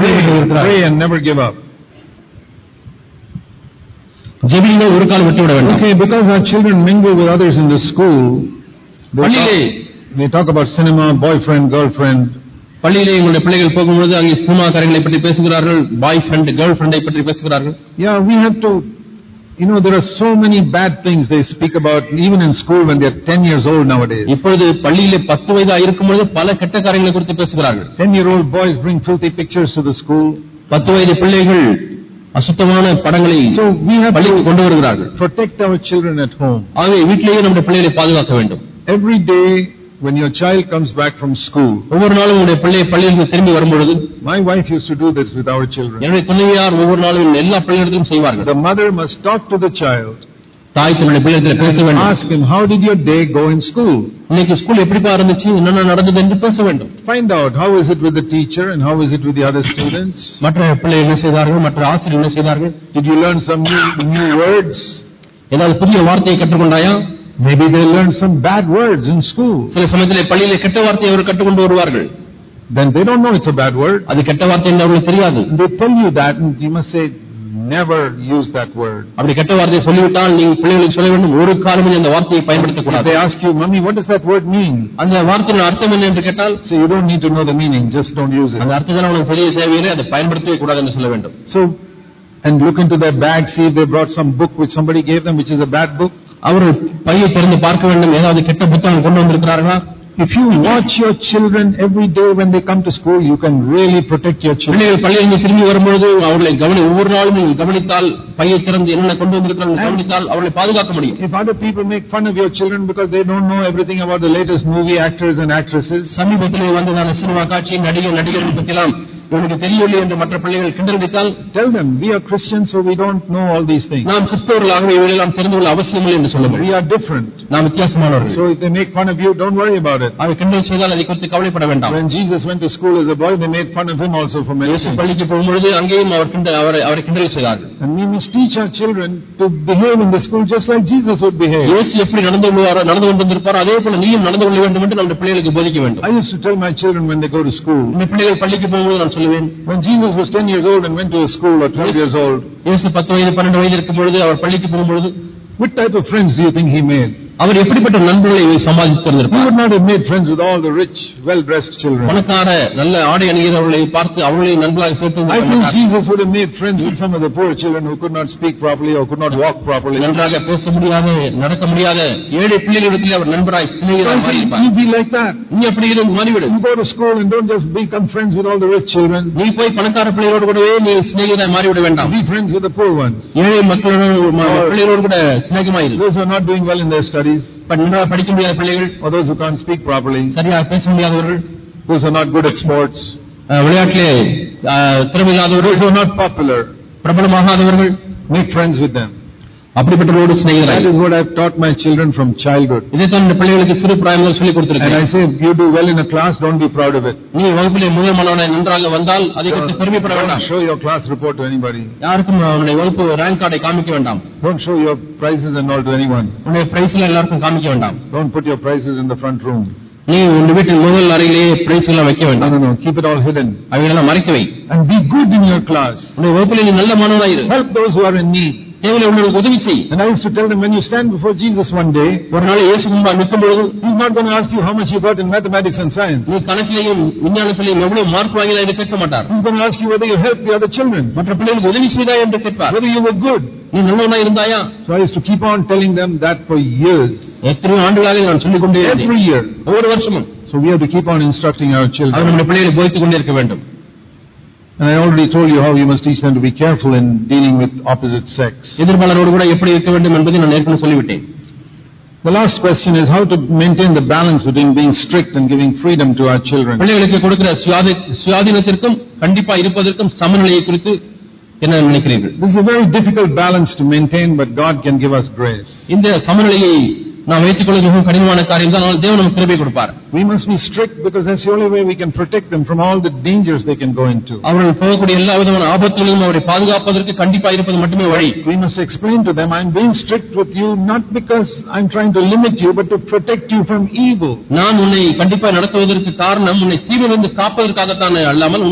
pray and never give up. ஜெபிங்க, ஒரு கால் விட்டு விட வேண்டாம். Okay, because our children mingle with others in the school, பள்ளியிலே they talk about cinema, boyfriend, girlfriend. பள்ளியிலே எங்களுடைய பிள்ளைகள் போகும்போது அங்கே சினிமா காரங்களை பற்றி பேசுகிறார்கள், பாய் ஃப்ரெண்ட் கேர்ள் ஃப்ரெண்டை பற்றி பேசுகிறார்கள். Yeah, we have to, you know, there are so many bad things they speak about even in school when they are ten years old nowadays. இப்பொழுது பள்ளியிலே பத்து வயதா இருக்கும்போது பல கெட்ட காரியங்களை குறித்து பேசுகிறார்கள். ten year old boys bring filthy pictures to the school. பத்து வயது பிள்ளைகள் அசுத்தமான படங்களை பள்ளிக்கு கொண்டு வருகிறார்கள். Protect our children at home. ஆகவே வீட்டிலேயே நம்முடைய பிள்ளைகளை பாதுகாக்க வேண்டும். Every day when your child comes back from school, ஒவ்வொரு நாளும் உங்களுடைய பிள்ளை பள்ளியிலிருந்து திரும்பி வரும்பொழுது, my wife used to do this with our children. என்னுடைய துணைவியார் ஒவ்வொரு நாளும் எல்லா பிள்ளைகளிடமும் செய்வார்கள். The mother must talk to the child. தாய் தன்னுடைய பிள்ளைகளிடம் பேச வேண்டும். Ask him, how did your day go in school? இன்னைக்கு ஸ்கூல் எப்படி ஆரம்பிச்சு, என்னென்ன நடந்தது என்று பேச வேண்டும். Find out how is it with the teacher and how is it with the other students. மற்ற பிள்ளைகள் என்ன செய்தார்கள், மற்ற ஆசிரியர் என்ன செய்தார்கள்? Did you learn some new, new words? ஏதாவது புதிய வார்த்தையை கற்றுக்கொண்டாயா? Maybe they learned some bad words in school. சில சமயத்திலே பள்ளியிலே கெட்ட வார்த்தையை அவர் கற்றுக்கொண்டு வருவார்கள். Then they don't know it's a bad word. அது கெட்ட வார்த்தை என்று அவர்களுக்கு தெரியாது. They tell you that and you must say never use that word. அப்படி கெட்ட வார்த்தையை சொல்லிவிட்டால் நீங்க பிள்ளைகளுக்கு சொல்ல வேண்டும், ஒரு காலமும் அந்த வார்த்தையை பயன்படுத்த கூடாது. They ask you, "Mommy, what does that word mean?" அந்த வார்த்தையின் அர்த்தம் என்ன என்று கேட்டால், so you don't need to know the meaning, just don't use it. அந்த அர்த்தத்தை உங்களுக்கு தெரிய தேவையில்லை, அதை பயன்படுத்தவே கூடாது என்று சொல்ல வேண்டும். So and look into their bag, see if they brought some book which somebody gave them which is a bad book. அவர்கள் பையை திறந்து பார்க்க வேண்டும், ஏதாவது கெட்ட புத்தகம் கொண்டு வந்திருக்கிறார்களா? If you watch your children every day when they come to school, you can really protect your children. பிள்ளைகள் பள்ளியிலிருந்து திரும்பி வரும்பொழுது அவர்களை கவனி ஒவ்வொரு நாளும் நீங்கள் கவனித்தால், பையை திறந்து என்ன கொண்டு வந்திருக்கிறார்கள் கவனித்தால் அவர்களை பாதுகாக்க முடியும். If other people make fun of your children because they don't know everything about the latest movie actors and actresses, சமீபத்திலே வந்ததான சினிமா காட்சி நடிகர் நடிகர்கள் பற்றிலாம் இவனுக்கு தெரியவில்லை என்று மற்ற பிள்ளைகள் கிண்டல், tell them we are Christians so we don't know all these things. நாம் கிறிஸ்தவர்களாகவே இவையெல்லாம் தெரிந்து கொள்ள அவசியமில்லை என்று சொல்லுங்கள். We are different. நாம் வித்தியாசமானவர்கள். So if they make fun of you, don't worry about it. அதை கிண்டல் செய்தால் அதை குறித்து கவலைப்பட வேண்டாம். When Jesus went to school as a boy, they made fun of him also for many years. things. பள்ளிக்கு போகும்பொழுது அங்கேயும் அவர் கிண்டல் அவரை அவரை கிண்டல் செய்தார்கள். And we must teach our children to behave in the school just like Jesus would behave. இயேசு எப்படி நடந்து கொள்வாரோ நடந்து கொண்டிருப்பாரோ அதே போல நீயும் நடந்து கொள்ள வேண்டும் என்று நம்முடைய பிள்ளைகளுக்கு போதிக்க வேண்டும். I used to tell my children when they go to school. இந்த பிள்ளைகள் பள்ளிக்கு போகும்போது நான் சொல்லுவேன், when Jesus was ten years old and went to a school or twelve years old, இயேசு பத்து வயது பன்னிரண்டு வயது இருக்கும் பொழுது அவர் பள்ளிக்கு போகும்போது what type of friends do you think he made? அவர் எப்படிப்பட்ட நண்பர்களை சமாளித்திருந்தார்? He would not have made friends with all the rich, well-dressed children. பணக்கார நல்ல ஆடை அணிகிறவர்களை பார்த்து அவர்களை நண்பர்களாக சேர்த்து I think Jesus would have made friends with some of the poor children who could not speak properly or could not walk properly. நன்றாக பேச முடியாத, நடக்க முடியாத ஏழை பிள்ளைகளிடத்தில் அவர் நண்பராய் சிநேகிதராய் மாறியிருப்பார். You be like that. நீ அப்படி இருந்து மாறிவிடு. You go to school and don't just become friends with all the rich children. நீ போய் பணக்கார பிள்ளைகளோடு கூடவே நீ சிநேகிதராய் மாறிவிட வேண்டாம். Be friends with the poor ones. ஏழை மக்களோடு பிள்ளைகளோடு கூட சிநேகமாயிரு. Those who are not doing well in their studies, படிக்க முடியாத பிள்ளைகள், or those who can't speak properly, சரியாக பேச முடியாதவர்கள், those who are not good at sports, விளையாட்டிலே திறமையில்லாதவர்கள், those who are not popular, பிரபலமாகாதவர்கள், make friends with them. அப்படிப்பட்டவரோடு சிநேகிதராய். That is what I have taught my children from childhood. இதைத்தான் இந்த பிள்ளைகளுக்கு சிறு பிராயம் முதல் சொல்லிக் கொடுத்திருக்கிறேன். And I say, if you do well in a class, don't be proud of it. நீ வகுப்பிலே முதல் மாணவனாய் நன்றாக வந்தால் அதை குறித்து பெருமைப்பட வேண்டாம். Show your class report to anybody. யாருக்கும் உன்னுடைய வகுப்பு ரேங்க் கார்டை காமிக்க வேண்டாம். Don't show your prizes and all to anyone. உன்னுடைய பிரைஸ்ல எல்லாருக்கும் காமிக்க வேண்டாம். Don't put your prizes in the front room. நீ உன் வீட்டில் முதல் அறையிலே பிரைஸ் எல்லாம் வைக்க வேண்டாம். No, no, no. Keep it all hidden. அவையெல்லாம் மறைக்க வை. And be good in your class. உன்னுடைய வகுப்பிலே நீ நல்ல மாணவனாய் இரு. Help those who are in need. தேவையில்லை உள்ளவர்களுக்கு உதவி செய். And I used to tell them, when you stand before Jesus one day, ஒரு நாள் இயேசு முன்பாக நிற்கும் பொழுது, he's not going to ask you how much you got in mathematics and science. நீ கணக்கிலேயும் விஞ்ஞானத்திலேயும் எவ்வளவு மார்க் வாங்கினாய் என்று கேட்க மாட்டார். He's going to ask you whether you helped the other children, மற்ற பிள்ளைகளுக்கு உதவி செய்தாய் என்று கேட்பார். whether you were good. நீ நல்லவனாய் இருந்தாயா? So I used to keep on telling them that for years. எத்தனை ஆண்டுகளாக நான் சொல்லிக் கொண்டே இருந்தேன். Every year, ஒவ்வொரு வருஷமும். So we have to keep on instructing our children. அவர் நம்முடைய பிள்ளைகளை போதித்துக் கொண்டே இருக்க வேண்டும். And I already told you how you must teach them to be careful in dealing with opposite sex. எதிர்பாலரோடு கூட எப்படி இருக்க வேண்டும் என்பதை நான் ஏற்கனவே சொல்லிவிட்டேன். The last question is how to maintain the balance between being strict and giving freedom to our children. பிள்ளைகளுக்கு கொடுக்கிற சுயாதீனத்திற்கும் கண்டிப்பா இருப்பதற்கும் சமநிலையை குறித்து என்ன நினைக்கிறீர்கள்? This is a very difficult balance to maintain, but God can give us grace. இந்த சமநிலையை நாம் வைத்துக் கொள்ள மிகவும் கடினமான காரியம் தான். ஆனால் தேவன் நமக்கு கிருபை கொடுப்பார். We must be strict because that's the only way we can protect them from all the dangers they can go into. அவர்கள் போகக்கூடிய எல்லா விதமான ஆபத்துகளிலும் அவரை பாதுகாப்பதற்கு கண்டிப்பா இருப்பது மட்டுமே வழி. We must explain to them, I'm being strict with you not because I'm trying to limit you, but to protect you from evil. நான் உன்னை கண்டிப்பா நடத்துவதற்கு காரணம் உன்னை தீமையிலிருந்து காப்பதற்காகத்தான் அல்லாமல் உன்னை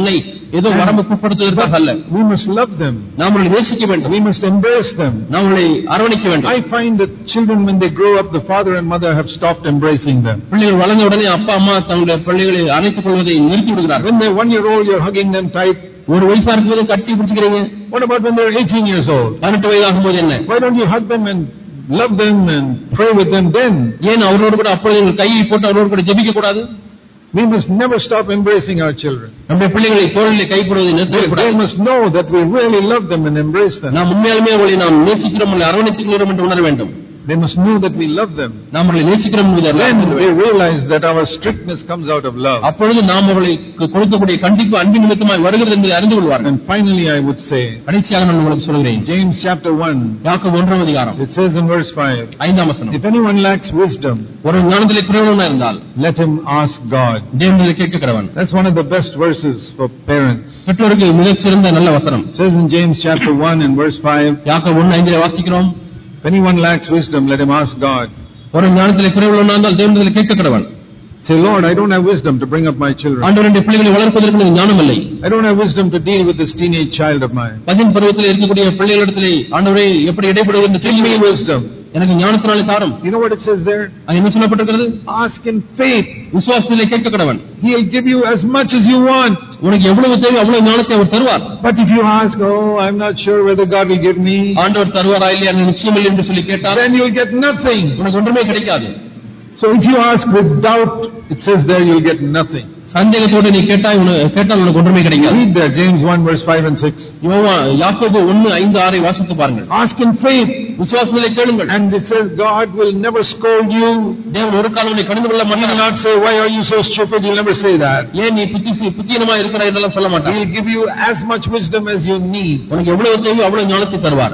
ஏதோ வரம்புக்குட்படுத்துவதற்காக அல்ல. We must love them. நாம் அவர்களை நேசிக்க வேண்டும். We must embrace them. நாம் அவர்களை அரவணைக்க வேண்டும். I find that children, when they grow up, the father and mother have stopped embracing them. பிள்ளைகள் வளர்ந்த உடனே அப்பா அம்மா தங்களுடைய பிள்ளைகளை அணைத்துக் கொள்வதை நிறுத்தி விடுகிறார்கள். When they're one year old, you're hugging them tight. ஒரு வயசா இருக்கும்போது கட்டி பிடிச்சுக்கிறீங்க. What about when they're eighteen years old? பதினெட்டு வயதாகும் போது என்ன? Why don't you hug them and love them and pray with them then? ஏன் அவரோடு கூட அப்பொழுது உங்கள் கையை போட்டு அவரோடு கூட ஜெபிக்க கூடாது? We must never stop embracing our children. நம்முடைய பிள்ளைகளை தோளிலே கைப்படுவதை நிறுத்தக்கூடாது. They must know that we really love them and embrace them. நாம் உண்மையாலுமே அவர்களை நாம் நேசிக்கிறோம், அரவணைத்துக்கிறோம் என்று உணர வேண்டும். They must know that we love them. நாம் அவர்களை நேசிக்கிறோம் என்பதை Then they realize that our strictness comes out of love. அப்பொழுது நாம் அவர்களுக்கு கொடுக்கக்கூடிய கண்டிப்பு அன்பின் நிமித்தமாய் வருகிறது என்பதை அறிந்து கொள்வார்கள். And finally I would say, கடைசியாக நான் உங்களுக்கு சொல்கிறேன், James chapter one, யாக்கோபு ஒன்றாம் அதிகாரம், it says in verse five, ஐந்தாம் வசனம், if anyone lacks wisdom, ஒரு ஞானத்திலே குறைவுள்ளவனாய் இருந்தால் let him ask God. தேவனிடத்தில் கேட்கிறவன். That's one of the best verses for parents. பெற்றோருக்கு மிகச் சிறந்த நல்ல வசனம். It says in James chapter one and verse five, யாக்கோபு ஒன்று ஐந்திலே வாசிக்கிறோம், if anyone lacks wisdom, let him ask God. ஒரு ஞானத்திலே குறைவுள்ளவனாய் இருந்தால் தேவனிடத்தில் கேட்கிறவன். Say, Lord, I don't have wisdom to bring up my children. ஆண்டவருடைய பிள்ளைகளை வளர்ப்பதற்கு எனக்கு ஞானம் இல்லை. I don't have wisdom to deal with this teenage child of mine. பதின் பருவத்தில் இருக்கக்கூடிய பிள்ளைகளிடத்திலே ஆண்டவரே எப்படி இடைப்படுவது என்று Give me wisdom. எனக்கு ஞானத்தினாலே தாரும். You know what it says there? அது என்ன சொல்லப்பட்டிருக்கிறது? Ask in faith. விசுவாசத்திலே கேட்கிறவன். He'll give you as much as you want. உனக்கு எவ்வளவு தேவை அவ்வளவு ஞானத்தை அவர் தருவார். But if you ask, oh, I'm not sure whether God will give me, ஆண்டவர் தருவாரா இல்லையா என்று நிச்சயம் இல்லை என்று சொல்லி கேட்டால், then you'll get nothing. உனக்கு ஒன்றுமே கிடைக்காது. So if you ask with doubt, it says there you'll get nothing. சந்தேகத்தோடு நீ கேட்டாய் கேட்டால் உனக்கு ஒன்றுமே கிடைக்காது. Read there James one verse five and six. யாக்கோபு ஒன்று ஐந்து ஆறை வாசித்து பாருங்கள். Ask in faith. விசுவாசத்திலே கேளுங்கள். And it says God will never scold you. தேவன் ஒரு காலம் உன்னை கடிந்து கொள்ள மாட்டார். He will not say, why are you so stupid? He'll never say that. ஏன் நீ புத்தி புத்தியனமாய் இருக்கிறாய் என்றெல்லாம் சொல்ல மாட்டார். He'll give you as much wisdom as you need. உனக்கு எவ்வளவு தேவை அவ்வளவு ஞானத்தை தருவார்.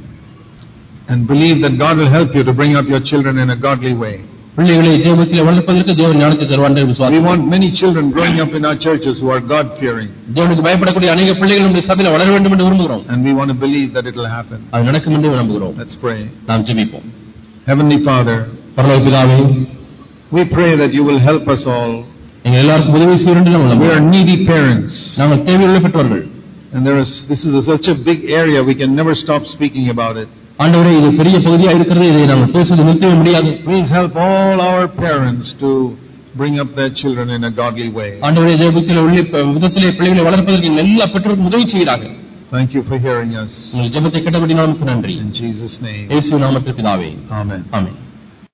And believe that God will help you to bring up your children in a godly way. பிள்ளைகளை தேவத்திலே வளர்ப்பதற்கு தேவன் ஞானத்தை தருவார் என்று விசுவாசிக்கிறோம். We want many children growing up in our churches who are God fearing. தேவனுக்கு பயப்படக்கூடிய अनेक பிள்ளைகள் நம்முடைய சபையில் வளர வேண்டும் என்று விரும்புகிறோம். And we want to believe that it will happen. அது நடக்கும் என்று நம்புகிறோம். Let's pray. நாம் ஜெபிப்போம். Heavenly Father, பரலோக பிதாவே, we pray that you will help us all. எங்கள் எல்லாருக்கும் உதவி செய்ய வேண்டும் என்று We are needy parents. நாங்கள் தேவையுள்ள பெற்றோர்கள். And there is this is a, such a big area we can never stop speaking about it. ஆண்டவரே, இது பெரிய பகுதியாக இருக்கிறது, இதை நாம் பேசுவது நிறுத்தவே முடியாது. Please help all our parents to bring up their children in a godly way. ஆண்டவரே, தேவத்திலே உள்ள விதத்திலே பிள்ளைகளை வளர்ப்பதற்கு எல்லா பெற்றோருக்கும் உதவி செய்கிறார்கள். Thank you for hearing us. உங்கள் ஜெபத்தை கேட்டபடி நமக்கு நன்றி. In Jesus' name. இயேசு நாமத்தில் பிதாவே. Amen. ஆமென்.